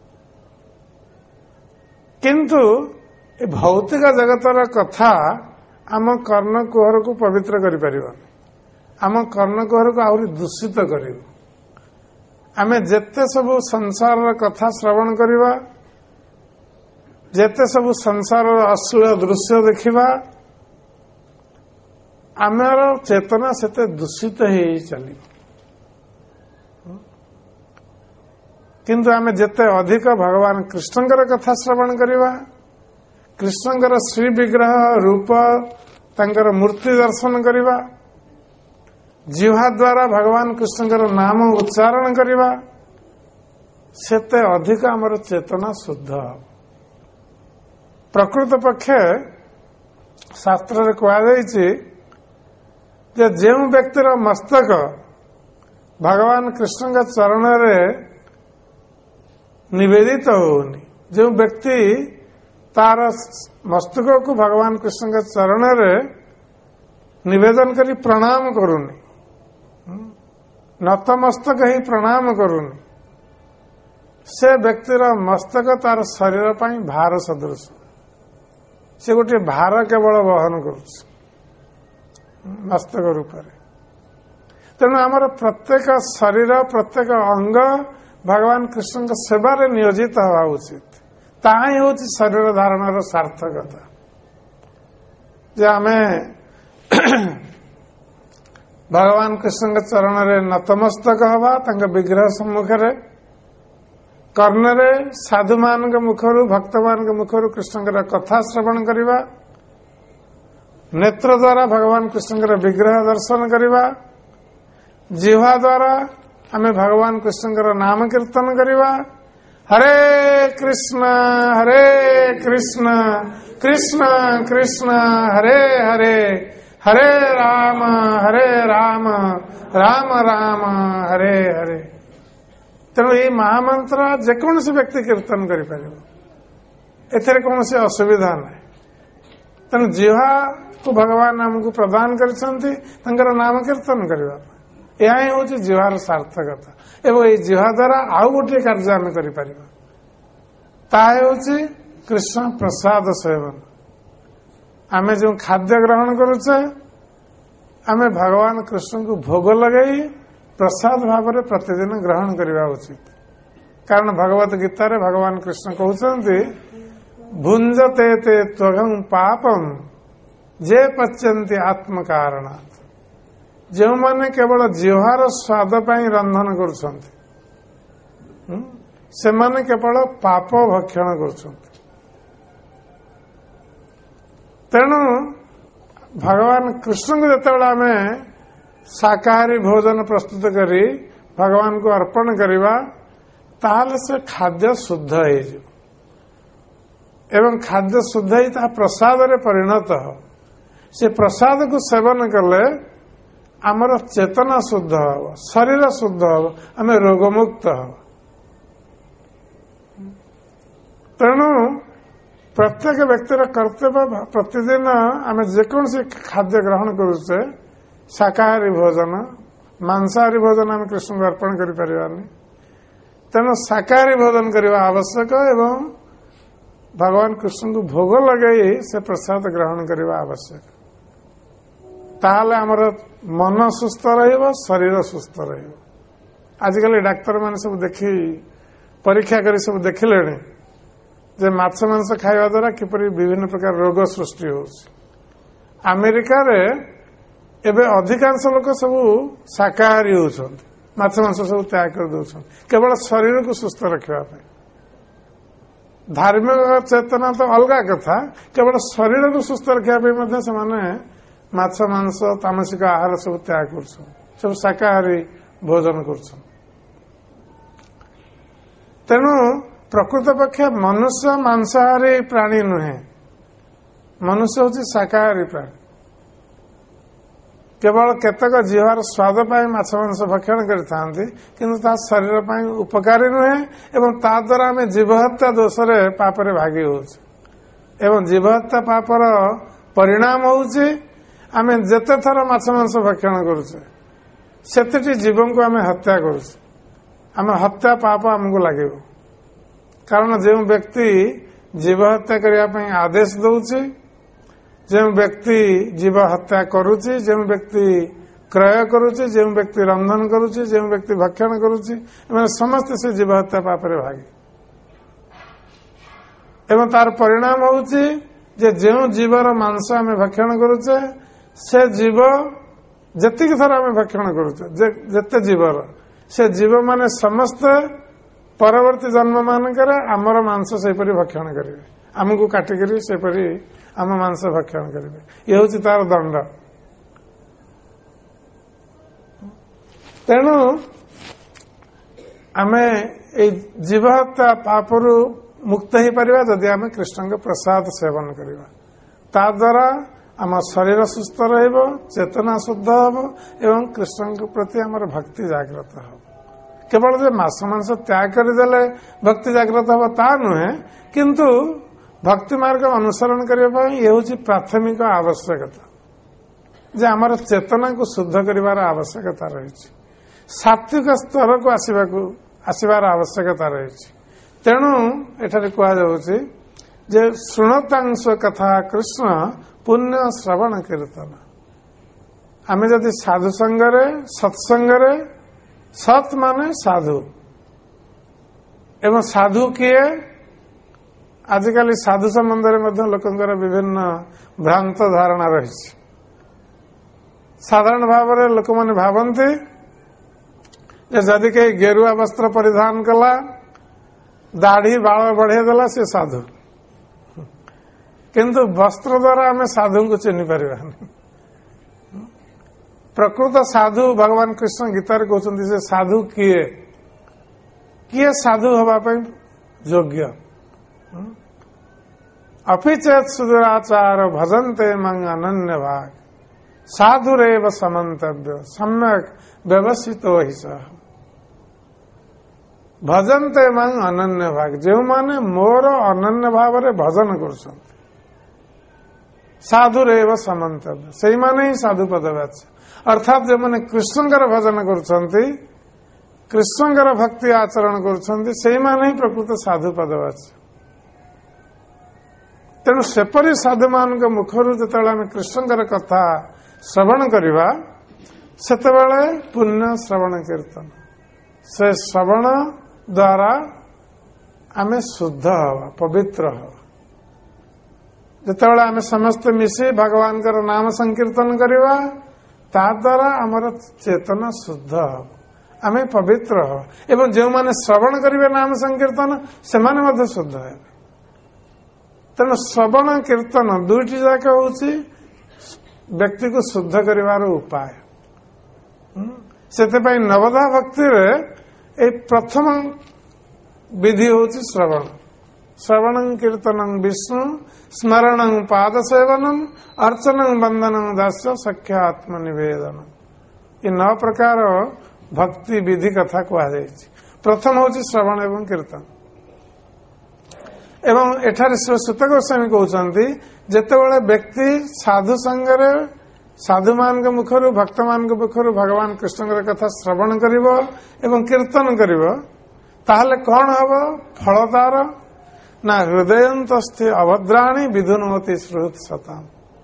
किंतु ए भौतिक जगतर कथा आम कर्ण कुहर को पवित्र कर आम कर्ण कुहर को आहरी दूषित कर आम जेते सब संसार कथा श्रवण करवा जेते सब संसार अश्लील दृश्य देखा आमर चेतना सेते दूषित हो चलो किंतु आम जेते अधिक भगवान कृष्णकर कथा श्रवण करवा कृष्णकर श्री विग्रह रूप ତାଙ୍କର ମୂର୍ତ୍ତି ଦର୍ଶନ କରିବା, ଜିହ୍ୱା ଦ୍ୱାରା ଭଗବାନ କୃଷ୍ଣଙ୍କର ନାମ ଉଚ୍ଚାରଣ କରିବା, ସେତେ ଅଧିକ ଆମର ଚେତନା ଶୁଦ୍ଧ ହେବ। ପ୍ରକୃତ ପକ୍ଷେ ଶାସ୍ତ୍ରରେ କୁହାଯାଇଛି ଯେ ଯେଉଁ ବ୍ୟକ୍ତିର ମସ୍ତକ ଭଗବାନ କୃଷ୍ଣଙ୍କ ଚରଣରେ ନିବେଦିତ ହେଉନି, ଯେଉଁ ବ୍ୟକ୍ତି ତାର ମସ୍ତକକୁ ଭଗବାନ କୃଷ୍ଣଙ୍କ ଚରଣରେ ନିବେଦନ କରି ପ୍ରଣାମ କରୁନି, ନତମସ୍ତକ ହେଇ ପ୍ରଣାମ କରୁନି, ସେ ବ୍ୟକ୍ତିର ମସ୍ତକ ତାର ଶରୀର ପାଇଁ ଭାର ସଦୃଶ। ସେ ଗୋଟିଏ ଭାର କେବଳ ବହନ କରୁଛି ମସ୍ତକ ରୂପରେ। ତେଣୁ ଆମର ପ୍ରତ୍ୟେକ ଶରୀର, ପ୍ରତ୍ୟେକ ଅଙ୍ଗ ଭଗବାନ କୃଷ୍ଣଙ୍କ ସେବାରେ ନିୟୋଜିତ ହେବା ଉଚିତ। ତାହା ହିଁ ହେଉଛି ଶରୀର ଧାରଣର ସାର୍ଥକତା। ଯେ ଆମେ ଭଗବାନ କୃଷ୍ଣଙ୍କ ଚରଣରେ ନତମସ୍ତକ ହେବା, ତାଙ୍କ ବିଗ୍ରହ ସମ୍ମୁଖରେ, କର୍ଣ୍ଣରେ ସାଧୁମାନଙ୍କ ମୁଖରୁ, ଭକ୍ତମାନଙ୍କ ମୁଖରୁ କୃଷ୍ଣଙ୍କର କଥା ଶ୍ରବଣ କରିବା, ନେତ୍ର ଦ୍ୱାରା ଭଗବାନ କୃଷ୍ଣଙ୍କର ବିଗ୍ରହ ଦର୍ଶନ କରିବା, ଜିହ୍ୱା ଦ୍ୱାରା ଆମେ ଭଗବାନ କୃଷ୍ଣଙ୍କର ନାମ କୀର୍ତ୍ତନ କରିବା। ହରେ କୃଷ୍ଣ କୃଷ୍ଣ କୃଷ୍ଣ ହରେ ହରେ, ହରେ ରାମ ରାମ ରାମ ହରେ ହରେ। ତେଣୁ ଏହି ମହାମନ୍ତ୍ର ଯେକୌଣସି ବ୍ୟକ୍ତି କୀର୍ତ୍ତନ କରିପାରିବ, ଏଥିରେ କୌଣସି ଅସୁବିଧା ନାହିଁ। ତେଣୁ ଜିହ୍ୱାକୁ ଭଗବାନ ଆମକୁ ପ୍ରଦାନ କରିଛନ୍ତି ତାଙ୍କର ନାମ କୀର୍ତ୍ତନ କରିବା ପାଇଁ। ଏହା ହିଁ ହେଉଛି ଜିହ୍ୱାର ସାର୍ଥକତା। ଏବଂ ଏହି ଜିହ୍ୱା ଦ୍ୱାରା ଆଉ ଗୋଟିଏ କାର୍ଯ୍ୟ ଆମେ କରିପାରିବା, ତାହା ହେଉଛି କୃଷ୍ଣ ପ୍ରସାଦ ସେବନ। ଆମେ ଯେଉଁ ଖାଦ୍ୟ ଗ୍ରହଣ କରୁଛେ, ଆମେ ଭଗବାନ କୃଷ୍ଣଙ୍କୁ ଭୋଗ ଲଗାଇ ପ୍ରସାଦ ଭାବରେ ପ୍ରତିଦିନ ଗ୍ରହଣ କରିବା ଉଚିତ। କାରଣ ଭଗବତ ଗୀତାରେ ଭଗବାନ କୃଷ୍ଣ କହୁଛନ୍ତି, ଭୁଞ୍ଜତେ ତେ ତ୍ୱଘଂ ପାପଂ ଯେ ପଚ୍ୟନ୍ତି ଆତ୍ମକାରଣାତ୍। ଯେଉଁମାନେ କେବଳ ଜିହ୍ୱାର ସ୍ୱାଦ ପାଇଁ ରନ୍ଧନ କରୁଛନ୍ତି, ସେମାନେ କେବଳ ପାପ ଭକ୍ଷଣ କରୁଛନ୍ତି। ତେଣୁ ଭଗବାନ କୃଷ୍ଣଙ୍କୁ ଯେତେବେଳେ ଆମେ ଶାକାହାରୀ ଭୋଜନ ପ୍ରସ୍ତୁତ କରି ଭଗବାନଙ୍କୁ ଅର୍ପଣ କରିବା, ତାହେଲେ ସେ ଖାଦ୍ୟ ଶୁଦ୍ଧ ହେଇଯିବ ଏବଂ ଖାଦ୍ୟ ଶୁଦ୍ଧ ହେଇ ତାହା ପ୍ରସାଦରେ ପରିଣତ ହେବ। ସେ ପ୍ରସାଦକୁ ସେବନ କଲେ ଆମର ଚେତନା ଶୁଦ୍ଧ ହେବ, ଶରୀର ଶୁଦ୍ଧ ହେବ, ଆମେ ରୋଗମୁକ୍ତ ହେବ। ତେଣୁ ପ୍ରତ୍ୟେକ ବ୍ୟକ୍ତିର କର୍ତ୍ତବ୍ୟ, ପ୍ରତିଦିନ ଆମେ ଯେକୌଣସି ଖାଦ୍ୟ ଗ୍ରହଣ କରୁଛେ, ଶାକାହାରୀ ଭୋଜନ, ମାଂସାହାରୀ ଭୋଜନ ଆମେ କୃଷ୍ଣଙ୍କୁ ଅର୍ପଣ କରିପାରିବାନି। ତେଣୁ ଶାକାହାରୀ ଭୋଜନ କରିବା ଆବଶ୍ୟକ ଏବଂ ଭଗବାନ କୃଷ୍ଣଙ୍କୁ ଭୋଗ ଲଗାଇ ସେ ପ୍ରସାଦ ଗ୍ରହଣ କରିବା ଆବଶ୍ୟକ। ତାହେଲେ ଆମର ମନ ସୁସ୍ଥ ରହିବ, ଶରୀର ସୁସ୍ଥ ରହିବ। ଆଜିକାଲି ଡାକ୍ତରମାନେ ସବୁ ଦେଖି ପରୀକ୍ଷା କରି ସବୁ ଦେଖିଲେଣି ଯେ ମାଛ ମାଂସ ଖାଇବା ଦ୍ୱାରା କିପରି ବିଭିନ୍ନ ପ୍ରକାର ରୋଗ ସୃଷ୍ଟି ହେଉଛି। ଆମେରିକାରେ ଏବେ ଅଧିକାଂଶ ଲୋକ ସବୁ ଶାକାହାରୀ ହେଉଛନ୍ତି, ମାଛ ମାଂସ ସବୁ ତ୍ୟାଗ କରିଦେଉଛନ୍ତି କେବଳ ଶରୀରକୁ ସୁସ୍ଥ ରଖିବା ପାଇଁ। ଧାର୍ମିକ ଚେତନା ତ ଅଲଗା କଥା, କେବଳ ଶରୀରକୁ ସୁସ୍ଥ ରଖିବା ପାଇଁ ମଧ୍ୟ ସେମାନେ ମାଛ ମାଂସ, ତାମସିକ ଆହାର ସବୁ ତ୍ୟାଗ କରୁଛନ୍ତି, ସବୁ ଶାକାହାରୀ ଭୋଜନ କରୁଛନ୍ତି। ତେଣୁ ପ୍ରକୃତ ପକ୍ଷେ ମନୁଷ୍ୟ ମାଂସାହାରୀ ପ୍ରାଣୀ ନୁହେଁ, ମନୁଷ୍ୟ ହେଉଛି ଶାକାହାରୀ ପ୍ରାଣୀ। କେବଳ କେତେକ ଜିହ୍ୱାର ସ୍ୱାଦ ପାଇଁ ମାଛ ମାଂସ ଭକ୍ଷଣ କରିଥାନ୍ତି, କିନ୍ତୁ ତାହା ଶରୀର ପାଇଁ ଉପକାରୀ ନୁହେଁ ଏବଂ ତା ଦ୍ୱାରା ଆମେ ଜୀବହତ୍ୟା ଦୋଷରେ ପାପରେ ଭାଗି ହେଉଛୁ। ଏବଂ ଜୀବହତ୍ୟା ପାପର ପରିଣାମ ହେଉଛି ଆମେ ଯେତେ ଥର ମାଛ ମାଂସ ଭକ୍ଷଣ କରୁଛେ, ସେତେଟି ଜୀବଙ୍କୁ ଆମେ ହତ୍ୟା କରୁଛେ। ଆମେ ହତ୍ୟା ପାପ ଆମକୁ ଲାଗିବ। କାରଣ ଯେଉଁ ବ୍ୟକ୍ତି ଜୀବ ହତ୍ୟା କରିବା ପାଇଁ ଆଦେଶ ଦେଉଛି, ଯେଉଁ ବ୍ୟକ୍ତି ଜୀବ ହତ୍ୟା କରୁଛି, ଯେଉଁ ବ୍ୟକ୍ତି କ୍ରୟ କରୁଛି, ଯେଉଁ ବ୍ୟକ୍ତି ରନ୍ଧନ କରୁଛି, ଯେଉଁ ବ୍ୟକ୍ତି ଭକ୍ଷଣ କରୁଛି, ଏମାନେ ସମସ୍ତେ ସେ ଜୀବ ହତ୍ୟା ପାପରେ ଭାଗି। ଏବଂ ତାର ପରିଣାମ ହେଉଛି ଯେ ଯେଉଁ ଜୀବର ମାଂସ ଆମେ ଭକ୍ଷଣ କରୁଛେ, ସେ ଜୀବ ଯେତିକି ଥର ଆମେ ଭକ୍ଷଣ କରୁଛେ, ଯେତେ ଜୀବର, ସେ ଜୀବମାନେ ସମସ୍ତେ ପରବର୍ତ୍ତୀ ଜନ୍ମ ମାନଙ୍କରେ ଆମର ମାଂସ ସେପରି ଭକ୍ଷଣ କରିବେ, ଆମକୁ କାଟିକରି ସେପରି ଆମ ମାଂସ ଭକ୍ଷଣ କରିବେ। ଇଏ ହେଉଛି ତାର ଦଣ୍ଡ। ତେଣୁ ଆମେ ଏଇ ଜୀବ ହତ୍ୟା ପାପରୁ ମୁକ୍ତ ହେଇପାରିବା ଯଦି ଆମେ କୃଷ୍ଣଙ୍କ ପ୍ରସାଦ ସେବନ କରିବା। ତା ଦ୍ୱାରା ଆମ ଶରୀର ସୁସ୍ଥ ରହିବ, ଚେତନା ଶୁଦ୍ଧ ହେବ ଏବଂ କୃଷ୍ଣଙ୍କ ପ୍ରତି ଆମର ଭକ୍ତି ଜାଗ୍ରତ ହେବ। କେବଳ ଯେ ମାଂସ ତ୍ୟାଗ କରିଦେଲେ ଭକ୍ତି ଜାଗ୍ରତ ହେବ ତା ନୁହେଁ, କିନ୍ତୁ ଭକ୍ତି ମାର୍ଗ ଅନୁସରଣ କରିବା ପାଇଁ ଇଏ ହେଉଛି ପ୍ରାଥମିକ ଆବଶ୍ୟକତା। ଯେ ଆମର ଚେତନାକୁ ଶୁଦ୍ଧ କରିବାର ଆବଶ୍ୟକତା ରହିଛି, ସାତ୍ବିକ ସ୍ତରକୁ ଆସିବାର ଆବଶ୍ୟକତା ରହିଛି। ତେଣୁ ଏଠାରେ କୁହାଯାଉଛି ଯେ ଶୃଣତାଂଶ କଥା କୃଷ୍ଣ ପୁଣ୍ୟ ଶ୍ରବଣ କୀର୍ତ୍ତନ। ଆମେ ଯଦି ସାଧୁ ସଙ୍ଗରେ ସତ୍ସଙ୍ଗରେ, ସତ୍ ମାନେ ସାଧୁ, ଏବଂ ସାଧୁ କିଏ? ଆଜିକାଲି ସାଧୁ ସମ୍ବନ୍ଧରେ ମଧ୍ୟ ଲୋକଙ୍କର ବିଭିନ୍ନ ଭ୍ରାନ୍ତ ଧାରଣା ରହିଛି। ସାଧାରଣ ଭାବରେ ଲୋକମାନେ ଭାବନ୍ତି ଯେ ଯଦି କେହି ଗେରୁଆ ବସ୍ତ୍ର ପରିଧାନ କଲା, ଦାଢି ବାଳ ବଢେଇ ଦେଲା, ସେ ସାଧୁ। କିନ୍ତୁ ବସ୍ତ୍ର ଦ୍ୱାରା ଆମେ ସାଧୁଙ୍କୁ ଚିହ୍ନି ପାରିବାନି। ପ୍ରକୃତ ସାଧୁ ଭଗବାନ କୃଷ୍ଣ ଗୀତାରେ କହୁଛନ୍ତି ଯେ ସାଧୁ କିଏ? କିଏ ସାଧୁ ହେବା ପାଇଁ ଯୋଗ୍ୟ? ଅପିଚେତ୍ ସୁଦୁରାଚାର ଭଜନ୍ତେ ମଂ ଅନନ୍ୟ ଭାଗ ସାଧୁରେବ ସମନ୍ତବ୍ୟ ସମ୍ୟକ୍ ବ୍ୟବସ୍ଥିତ ହି ସହ ଭଜନ୍ତେ ମଂ ଅନନ୍ୟ ଭାଗ। ଯେଉଁମାନେ ମୋର ଅନନ୍ୟ ଭାବରେ ଭଜନ କରୁଛନ୍ତି, ସାଧୁରେବ ସମନ୍ତବ୍ୟ, ସେଇମାନେ ହିଁ ସାଧୁ ପଦବାଚ୍ୟ। ଅର୍ଥାତ୍ ଯେଉଁମାନେ କୃଷ୍ଣଙ୍କର ଭଜନ କରୁଛନ୍ତି, କୃଷ୍ଣଙ୍କର ଭକ୍ତି ଆଚରଣ କରୁଛନ୍ତି, ସେଇମାନେ ହିଁ ପ୍ରକୃତ ସାଧୁ ପଦବାଚ୍ୟ। ତେଣୁ ସେପରି ସାଧୁମାନଙ୍କ ମୁଖରୁ ଯେତେବେଳେ ଆମେ କୃଷ୍ଣଙ୍କର କଥା ଶ୍ରବଣ କରିବା, ସେତେବେଳେ ପୁଣ୍ୟ ଶ୍ରବଣ କୀର୍ତ୍ତନ, ସେ ଶ୍ରବଣ ଦ୍ୱାରା ଆମେ ଶୁଦ୍ଧ ହେବା, ପବିତ୍ର ହେବା। ଯେତେବେଳେ ଆମେ ସମସ୍ତେ ମିଶି ଭଗବାନଙ୍କର ନାମ ସଂକୀର୍ତ୍ତନ କରିବା, ତା ଦ୍ୱାରା ଆମର ଚେତନା ଶୁଦ୍ଧ ହେବ, ଆମେ ପବିତ୍ର ହେବା। ଏବଂ ଯେଉଁମାନେ ଶ୍ରବଣ କରିବେ ନାମ ସଂକୀର୍ତ୍ତନ, ସେମାନେ ମଧ୍ୟ ଶୁଦ୍ଧ ହେବେ। ତେଣୁ ଶ୍ରବଣ କୀର୍ତ୍ତନ ଦୁଇଟି ଯାକ ହେଉଛି ବ୍ୟକ୍ତିକୁ ଶୁଦ୍ଧ କରିବାର ଉପାୟ। ସେଥିପାଇଁ ନବଦା ଭକ୍ତିରେ এই ପ୍ରଥମ ବିଧି ହେଉଛି ଶ୍ରବଣ। ଶ୍ରବଣଂ କୀର୍ତ୍ତନଂ ବିଷ୍ଣୁ ସ୍ମରଣଂ ପାଦ ସେବନଂ ଅର୍ଚ୍ଚନଂ ବନ୍ଦନଂ ଦାସ୍ୟ ସଖ୍ୟ ଆତ୍ମନିବେଦନ। ଏ 9 ପ୍ରକାର ଭକ୍ତି ବିଧି କଥା କୁହାଯାଇଛି। ପ୍ରଥମ ହେଉଛି ଶ୍ରବଣ ଏବଂ କୀର୍ତ୍ତନ। ଏବଂ ଏଠାରେ ସୁତ ଗୋସ୍ୱାମୀ କହୁଛନ୍ତି, ଯେତେବେଳେ ବ୍ୟକ୍ତି ସାଧୁ ସଙ୍ଗରେ, ସାଧୁମାନଙ୍କ ମୁଖରୁ, ଭକ୍ତମାନଙ୍କ ମୁଖରୁ ଭଗବାନ କୃଷ୍ଣଙ୍କର କଥା ଶ୍ରବଣ କରିବ ଏବଂ କୀର୍ତ୍ତନ କରିବ, ତାହେଲେ କଣ ହେବ? ଫଳ ତାର ନା ହୃଦୟନ୍ତସ୍ଥି ଅଭଦ୍ରାଣୀ ବିଧୁନୋତି ଶ୍ରୁତ ସତାମ।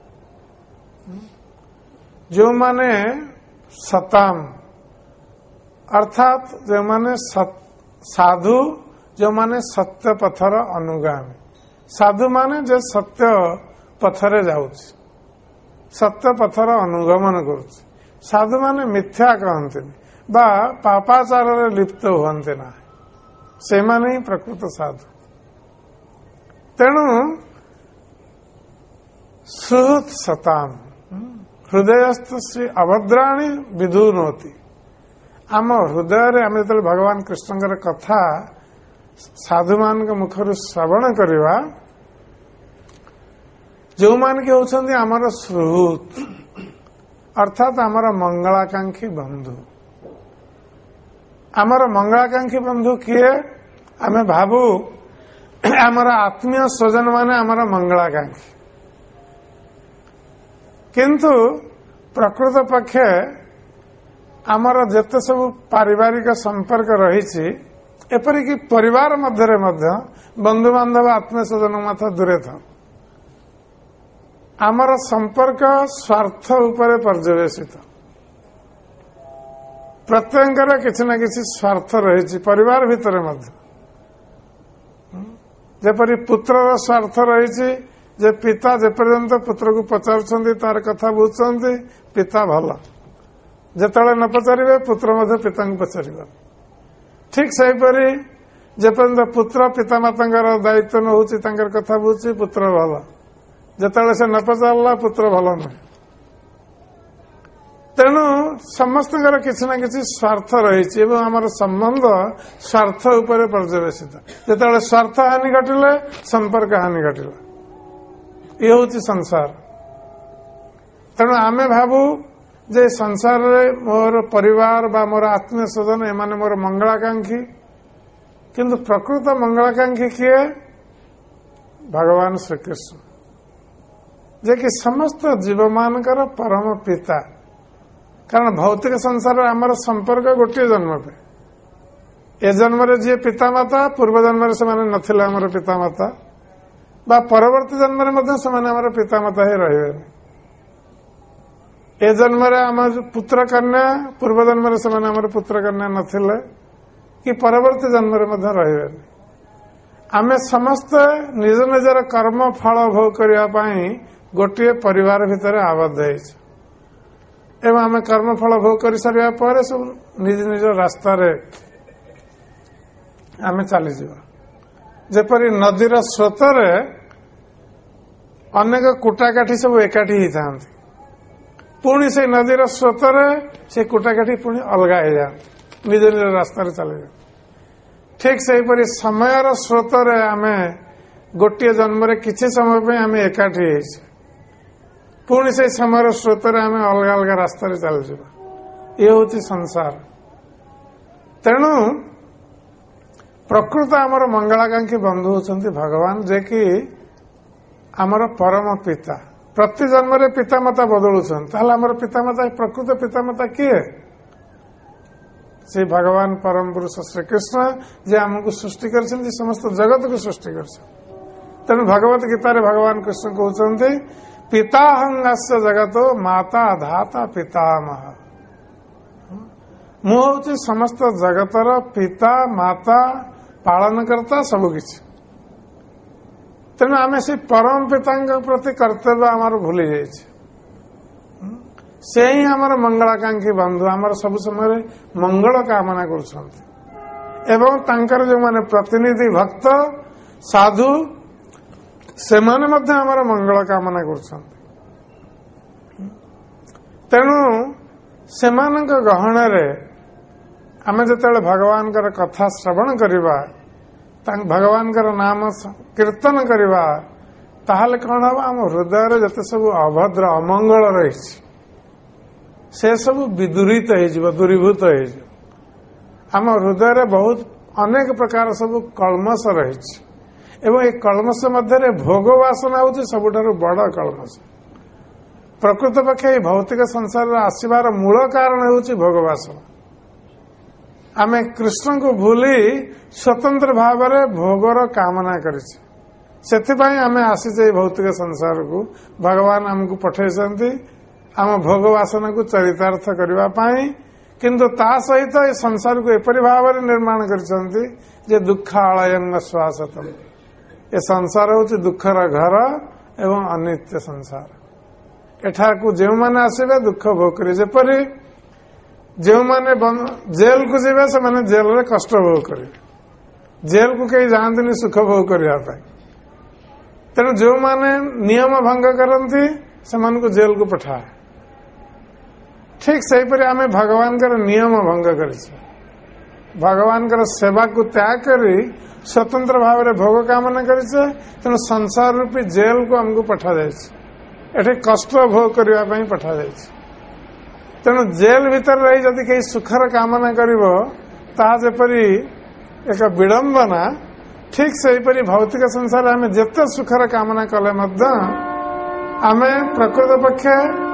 ଯେଉଁମାନେ ସତାମ ଅର୍ଥାତ୍ ଯେଉଁମାନେ ସାଧୁ, ଯେଉଁମାନେ ସତ୍ୟ ପଥର ଅନୁଗାମୀ। ସାଧୁ ମାନେ ଯେ ସତ୍ୟ ପଥରେ ଯାଉଛି, ସତ୍ୟ ପଥର ଅନୁଗମନ କରୁଛି। ସାଧୁମାନେ ମିଥ୍ୟା କହନ୍ତିନି ବା ପାପାଚାରରେ ଲିପ୍ତ ହୁଅନ୍ତି ନାହିଁ, ସେମାନେ ହିଁ ପ୍ରକୃତ ସାଧୁ। ତେଣୁ ସୁହୃତ ସତାମ ହୃଦୟସ୍ଥ ଶ୍ରୀ ଅଭଦ୍ରାଣୀ ବିଧୁନୋତି। ଆମ ହୃଦୟରେ ଆମେ ଯେତେବେଳେ ଭଗବାନ କୃଷ୍ଣଙ୍କର କଥା ସାଧୁମାନଙ୍କ ମୁଖରୁ ଶ୍ରବଣ କରିବା, ଯେଉଁମାନେ କି ହେଉଛନ୍ତି ଆମର ସୁହୃତ ଅର୍ଥାତ୍ ଆମର ମଙ୍ଗଳାକାଂକ୍ଷୀ ବନ୍ଧୁ। ଆମର ମଙ୍ଗଳାକାଂକ୍ଷୀ ବନ୍ଧୁ କିଏ? ଆମେ ଭାବୁ ଆମର ଆତ୍ମୀୟ ସ୍ୱଜନ ମାନେ ଆମର ମଙ୍ଗଳାକାଂକ୍ଷୀ, କିନ୍ତୁ ପ୍ରକୃତ ପକ୍ଷେ ଆମର ଯେତେ ସବୁ ପାରିବାରିକ ସମ୍ପର୍କ ରହିଛି, ଏପରିକି ପରିବାର ମଧ୍ୟରେ ମଧ୍ୟ ବନ୍ଧୁବାନ୍ଧବ ଆତ୍ମୀୟ ସ୍ୱଜନ ମଧ୍ୟ ଦୂରେ ଥାଉ, ଆମର ସମ୍ପର୍କ ସ୍ୱାର୍ଥ ଉପରେ ପର୍ଯ୍ୟବେସିତ। ପ୍ରତ୍ୟେକଙ୍କର କିଛି ନା କିଛି ସ୍ୱାର୍ଥ ରହିଛି ପରିବାର ଭିତରେ ମଧ୍ୟ। ଯେପରି ପୁତ୍ରର ସ୍ୱାର୍ଥ ରହିଛି, ଯେ ପିତା ଯେପର୍ଯ୍ୟନ୍ତ ପୁତ୍ରକୁ ପଚାରୁଛନ୍ତି, ତାର କଥା ବୁଝୁଛନ୍ତି, ପିତା ଭଲ। ଯେତେବେଳେ ନ ପଚାରିବେ, ପୁତ୍ର ମଧ୍ୟ ପିତାଙ୍କୁ ପଚାରିବ। ଠିକ୍ ସେହିପରି ଯେପର୍ଯ୍ୟନ୍ତ ପୁତ୍ର ପିତାମାତାଙ୍କର ଦାୟିତ୍ୱ ନେଉଛି, ତାଙ୍କର କଥା ବୁଝୁଛି, ପୁତ୍ର ଭଲ। ଯେତେବେଳେ ସେ ନ ପଚାରିଲା ପୁତ୍ର ଭଲ ନୁହେଁ। ତେଣୁ ସମସ୍ତଙ୍କର କିଛି ନା କିଛି ସ୍ୱାର୍ଥ ରହିଛି ଏବଂ ଆମର ସମ୍ବନ୍ଧ ସ୍ୱାର୍ଥ ଉପରେ ପର୍ଯ୍ୟବେସିତ। ଯେତେବେଳେ ସ୍ୱାର୍ଥ ହାନି ଘଟିଲେ ସମ୍ପର୍କ ହାନି ଘଟିଲା। ଇଏ ହେଉଛି ସଂସାର। ତେଣୁ ଆମେ ଭାବୁ ଯେ ସଂସାରରେ ମୋର ପରିବାର ବା ମୋର ଆତ୍ମୀୟ ସ୍ୱଜନ ଏମାନେ ମୋର ମଙ୍ଗଳାକାଂକ୍ଷୀ, କିନ୍ତୁ ପ୍ରକୃତ ମଙ୍ଗଳାକାଂକ୍ଷୀ କିଏ? ଭଗବାନ ଶ୍ରୀକୃଷ୍ଣ, ଯେ କି ସମସ୍ତ ଜୀବମାନଙ୍କର ପରମ ପିତା। କାରଣ ଭୌତିକ ସଂସାରରେ ଆମର ସମ୍ପର୍କ ଗୋଟିଏ ଜନ୍ମ ପାଇଁ। ଏ ଜନ୍ମରେ ଯିଏ ପିତାମାତା, ପୂର୍ବ ଜନ୍ମରେ ସେମାନେ ନଥିଲେ ଆମର ପିତାମାତା, ବା ପରବର୍ତ୍ତୀ ଜନ୍ମରେ ମଧ୍ୟ ସେମାନେ ଆମର ପିତାମାତା ହିଁ ରହିବେନି। ଏ ଜନ୍ମରେ ଆମ ପୁତ୍ର କନ୍ୟା, ପୂର୍ବ ଜନ୍ମରେ ସେମାନେ ଆମର ପୁତ୍ର କନ୍ୟା ନଥିଲେ, କି ପରବର୍ତ୍ତୀ ଜନ୍ମରେ ମଧ୍ୟ ରହିବେନି। ଆମେ ସମସ୍ତେ ନିଜ ନିଜର କର୍ମ ଫଳ ଭୋଗ କରିବା ପାଇଁ ଗୋଟିଏ ପରିବାର ଭିତରେ ଆବଦ୍ଧ ହେଇଛୁ ଏବଂ ଆମେ କର୍ମଫଳ ଭୋଗ କରିସାରିବା ପରେ ସବୁ ନିଜ ନିଜ ରାସ୍ତାରେ ଆମେ ଚାଲିଯିବା। ଯେପରି ନଦୀର ସ୍ରୋତରେ ଅନେକ କୁଟାକାଠି ସବୁ ଏକାଠି ହେଇଥାନ୍ତି, ପୁଣି ସେଇ ନଦୀର ସ୍ରୋତରେ ସେ କୁଟାକାଠି ପୁଣି ଅଲଗା ହେଇଯାଆନ୍ତି, ନିଜ ନିଜ ରାସ୍ତାରେ ଚାଲିଯାଆନ୍ତି। ଠିକ୍ ସେହିପରି ସମୟର ସ୍ରୋତରେ ଆମେ ଗୋଟିଏ ଜନ୍ମରେ କିଛି ସମୟ ପାଇଁ ଆମେ ଏକାଠି ହେଇଛୁ, ପୁଣି ସେଇ ସମୟର ସ୍ରୋତରେ ଆମେ ଅଲଗା ଅଲଗା ରାସ୍ତାରେ ଚାଲିଯିବା। ଇଏ ହେଉଛି ସଂସାର। ତେଣୁ ପ୍ରକୃତ ଆମର ମଙ୍ଗଳାକାଂକ୍ଷୀ ବନ୍ଧୁ ହେଉଛନ୍ତି ଭଗବାନ, ଯେ କି ଆମର ପରମ ପିତା। ପ୍ରତି ଜନ୍ମରେ ପିତାମାତା ବଦଳୁଛନ୍ତି, ତାହେଲେ ଆମର ପିତାମାତା, ପ୍ରକୃତ ପିତାମାତା କିଏ? ସେ ଭଗବାନ ପରମ ପୁରୁଷ ଶ୍ରୀକୃଷ୍ଣ, ଯେ ଆମକୁ ସୃଷ୍ଟି କରିଛନ୍ତି, ସମସ୍ତ ଜଗତକୁ ସୃଷ୍ଟି କରିଛନ୍ତି। ତେଣୁ ଭଗବତ ଗୀତାରେ ଭଗବାନ କୃଷ୍ଣ କହୁଛନ୍ତି, ପିତାହଙ୍ଗସ୍ୟ ଜଗତ ମାତା ଧାତା ପିତାମହ। ମୁଁ ହେଉଛି ସମସ୍ତ ଜଗତର ପିତା, ମାତା, ପାଳନକର୍ତ୍ତା, ସବୁକିଛି। ତେଣୁ ଆମେ ସେ ପରମ ପିତାଙ୍କ ପ୍ରତି କର୍ତ୍ତବ୍ୟ ଆମର ଭୁଲି ଯାଇଛି। ସେ ହିଁ ଆମର ମଙ୍ଗଳାକାଂକ୍ଷୀ ବନ୍ଧୁ, ଆମର ସବୁ ସମୟରେ ମଙ୍ଗଳ କାମନା କରୁଛନ୍ତି ଏବଂ ତାଙ୍କର ଯେଉଁମାନେ ପ୍ରତିନିଧି ଭକ୍ତ ସାଧୁ, ସେମାନେ ମଧ୍ୟ ଆମର ମଙ୍ଗଳ କାମନା କରୁଛନ୍ତି। ତେଣୁ ସେମାନଙ୍କ ଗହଣରେ ଆମେ ଯେତେବେଳେ ଭଗବାନଙ୍କର କଥା ଶ୍ରବଣ କରିବା, ଭଗବାନଙ୍କର ନାମ କୀର୍ତ୍ତନ କରିବା, ତାହେଲେ କ'ଣ ହେବ? ଆମ ହୃଦୟରେ ଯେତେ ସବୁ ଅଭଦ୍ର ଅମଙ୍ଗଳ ରହିଛି ସେ ସବୁ ବିଦୂରିତ ହେଇଯିବ, ଦୂରୀଭୂତ ହେଇଯିବ। ଆମ ହୃଦୟରେ ବହୁତ ଅନେକ ପ୍ରକାର ସବୁ କଳମସ ରହିଛି ଏବଂ ଏ କଳମସ ମଧ୍ୟରେ ଭୋଗ ବାସନା ହେଉଛି ସବୁଠାରୁ ବଡ଼ କଳମସ। ପ୍ରକୃତ ପକ୍ଷେ ଏହି ଭୌତିକ ସଂସାରରେ ଆସିବାର ମୂଳ କାରଣ ହେଉଛି ଭୋଗ ବାସନା। ଆମେ କୃଷ୍ଣଙ୍କୁ ଭୁଲି ସ୍ୱତନ୍ତ୍ର ଭାବରେ ଭୋଗର କାମନା କରିଛେ। ସେଥିପାଇଁ ଆମେ ଆସିଛେ ଏହି ଭୌତିକ ସଂସାରକୁ। ଭଗବାନ ଆମକୁ ପଠାଇଛନ୍ତି ଆମ ଭୋଗ ବାସନାକୁ ଚରିତାର୍ଥ କରିବା ପାଇଁ, କିନ୍ତୁ ତା ସହିତ ଏ ସଂସାରକୁ ଏପରି ଭାବରେ ନିର୍ମାଣ କରିଛନ୍ତି ଯେ ଦୁଃଖ ଆଳୟଙ୍ଗ ଶ୍ୱାସତମ। ଏ ସଂସାର ହେଉଛି ଦୁଃଖର ଘର ଏବଂ ଅନିତ୍ୟ ସଂସାର। ଏଠାକୁ ଯେଉଁମାନେ ଆସିବେ ଦୁଃଖ ଭୋଗ କରିବେ। ଯେପରି ଯେଉଁମାନେ ଜେଲକୁ ଯିବେ ସେମାନେ ଜେଲରେ କଷ୍ଟ ଭୋଗ କରିବେ, ଜେଲକୁ କେହି ଯାଆନ୍ତିନି ସୁଖ ଭୋଗ କରିବା ପାଇଁ। ତେଣୁ ଯେଉଁମାନେ ନିୟମ ଭଙ୍ଗ କରନ୍ତି ସେମାନଙ୍କୁ ଜେଲକୁ ପଠାଏ। ଠିକ୍ ସେହିପରି ଆମେ ଭଗବାନଙ୍କର ନିୟମ ଭଙ୍ଗ କରିଛେ, ଭଗବାନଙ୍କର ସେବାକୁ ତ୍ୟାଗ କରି ସ୍ୱତନ୍ତ୍ର ଭାବରେ ଭୋଗ କାମନା କରିଛେ। ତେଣୁ ସଂସାର ରୂପୀ ଜେଲକୁ ଆମକୁ ପଠାଯାଇଛି, ଏଠି କଷ୍ଟ ଭୋଗ କରିବା ପାଇଁ ପଠାଯାଇଛି। ତେଣୁ ଜେଲ ଭିତରେ ରହି ଯଦି କେହି ସୁଖର କାମନା କରିବ, ତାହା ଯେପରି ଏକ ବିଡ଼ମ୍ବନା, ଠିକ୍ ସେହିପରି ଭୌତିକ ସଂସାରରେ ଆମେ ଯେତେ ସୁଖର କାମନା କଲେ ମଧ୍ୟ ଆମେ ପ୍ରକୃତ ପକ୍ଷେ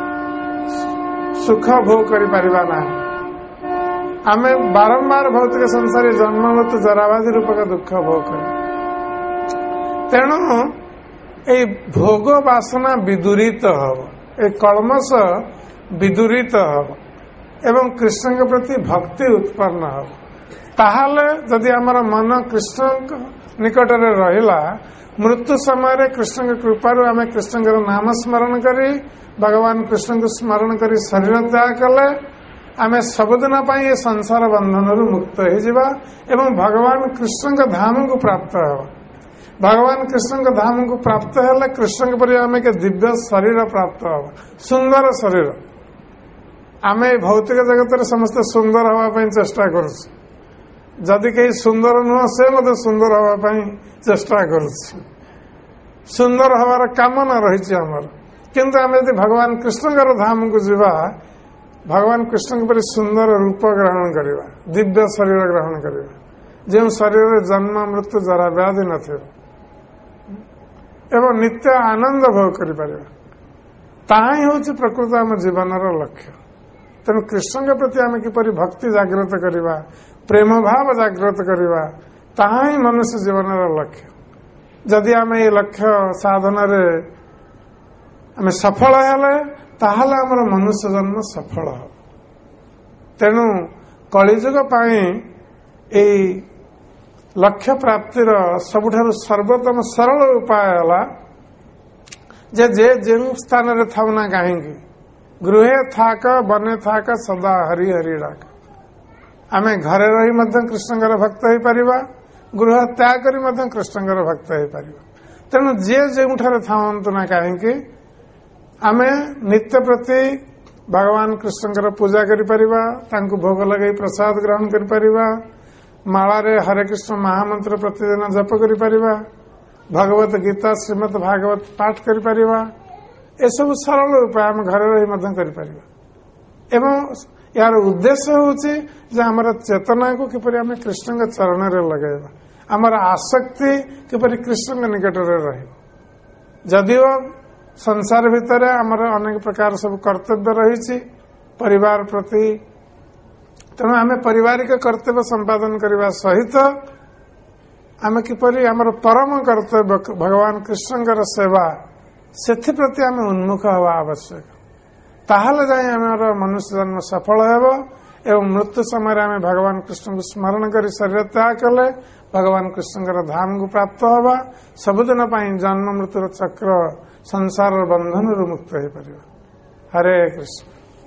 ସୁଖ ଭୋଗ କରିପାରିବା ନାହିଁ। ଆମେ ବାରମ୍ବାର ଭୌତିକ ସଂସାରରେ ଜନ୍ମ ମୃତ୍ୟୁ ଜରାବାଧି ରୂପକ ଦୁଃଖ ଭୋଗ କରିବା। ତେଣୁ এই ভোগ বাসনা বিদূরিত হব, এই কলমশ বিদূরিত হব এবং কৃষ্ণଙ୍କ প্রতি ভক্তি উৎপন্ন হব। তাহলে যদি আমার মন কৃষ্ণଙ୍କ নিকটরে রহিলা, মৃত্যু সময় কৃষ্ণଙ୍କ কৃপারু আমি কৃষ্ণଙ୍କର নাম স্মরণ করি, ভগবান কৃষ্ণଙ୍କୁ স্মরণ କରି শরীর ত্যাগ কলে ଆମେ ସବୁଦିନ ପାଇଁ ଏ ସଂସାର ବନ୍ଧନରୁ ମୁକ୍ତ ହୋଇଯିବା ଏବଂ ଭଗବାନ କୃଷ୍ଣଙ୍କ ଧାମକୁ ପ୍ରାପ୍ତ ହେବା। भगवान कृष्ण धाम को प्राप्त है कृष्ण के परि आम के दिव्य शरीर प्राप्त हम सुंदर शरीर आम भौतिक जगत में समस्त सुंदर हाँपाई चेष्टा करुदी कहीं सुंदर नुह से मत सुंदर हाँपाई चेष्टा करुच्ची सुंदर हवार कामना रही आमर किंतु आम यदि भगवान कृष्ण धाम को जीवा भगवान कृष्ण पर सुंदर रूप ग्रहण करवा दिव्य शरीर ग्रहण करवा जो शरीर जन्म मृत्यु जरा व्याधि न एवं नित्य आनंद भोग कर प्रकृत आम जीवन लक्ष्य तेणु कृष्ण के प्रति आम किपरि भक्ति जागृत करवा प्रेम भाव जागृत करवा ताहा ही मनुष्य जीवन लक्ष्य जदि आम ये लक्ष्य साधन आम सफल हेले ताहले आमर मनुष्य जन्म सफल हो तेणु कलिजुग पाई लक्ष्य प्राप्तिर सबुठारु सर्वोत्तम सरल उपाय है जे जो स्थान रे थाउ ना कहीं गृहे थाक बने थाक सदा हरि हरि डाक आम घरे रही कृष्णकर भक्त हो पारिबा गृह त्याग करी कृष्णकर भक्त हो पारिबा तेणु जे जो थावंतु ना कहीं आम नित्य प्रति भगवान कृष्णकर पूजा करि परिबा तांको भोग लगे प्रसाद ग्रहण करि परिबा मालारे हरे कृष्ण महामंत्र प्रतिदिन जप करि परिबा भगवत गीता श्रीमद भागवत पाठ करि परिबा ए सब सरल उपाय आम घरे रही करि परिबा एवं यार उद्देश्य होछि जे हमर चेतना को किपरि आम कृष्ण के चरण रे लगाइबा हमर आसक्ति किपरि कृष्ण के निकट रे रहिबा जदिओ संसार भितर आमर अनेक प्रकार सब कर्तव्य रही परिवार प्रति तेणु आम पारिवारिक कर्तव्य संपादन करने सहित आम किपरि आमर परम कर्तव्य भगवान कृष्णकर सेवा से प्रति आम उन्मुख हवा आवश्यक ताहले जाए आमर मनुष्य जन्म सफल हेबो एवं मृत्यु समय आम भगवान कृष्ण को स्मरण कर शरीर त्याग कले भगवान कृष्णकर धाम को प्राप्त हवा सबुदिन जन्म मृत्युर चक्र संसार बंधन मुक्त हो पार हरे कृष्ण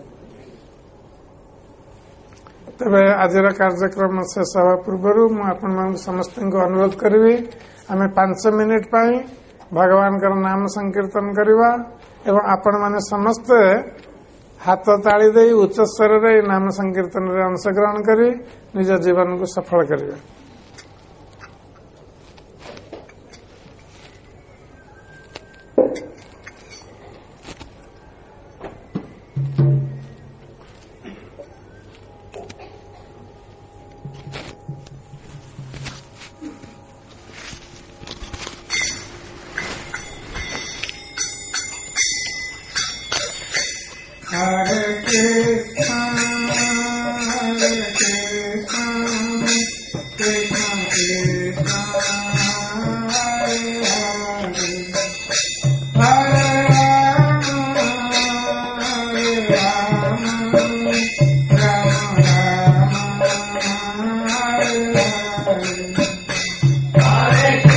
तेरे आज कार्यक्रम शेष हवा पूर्व मुझे समस्त अनुरोध करी आम 5 मिनिट भगवान नाम संकीर्तन करवा एवं आपण माने समस्ते हाथ ताली दे उच्च स्वर नाम संकीर्तन में अंशग्रहण करी निज जीवन को सफल करिए।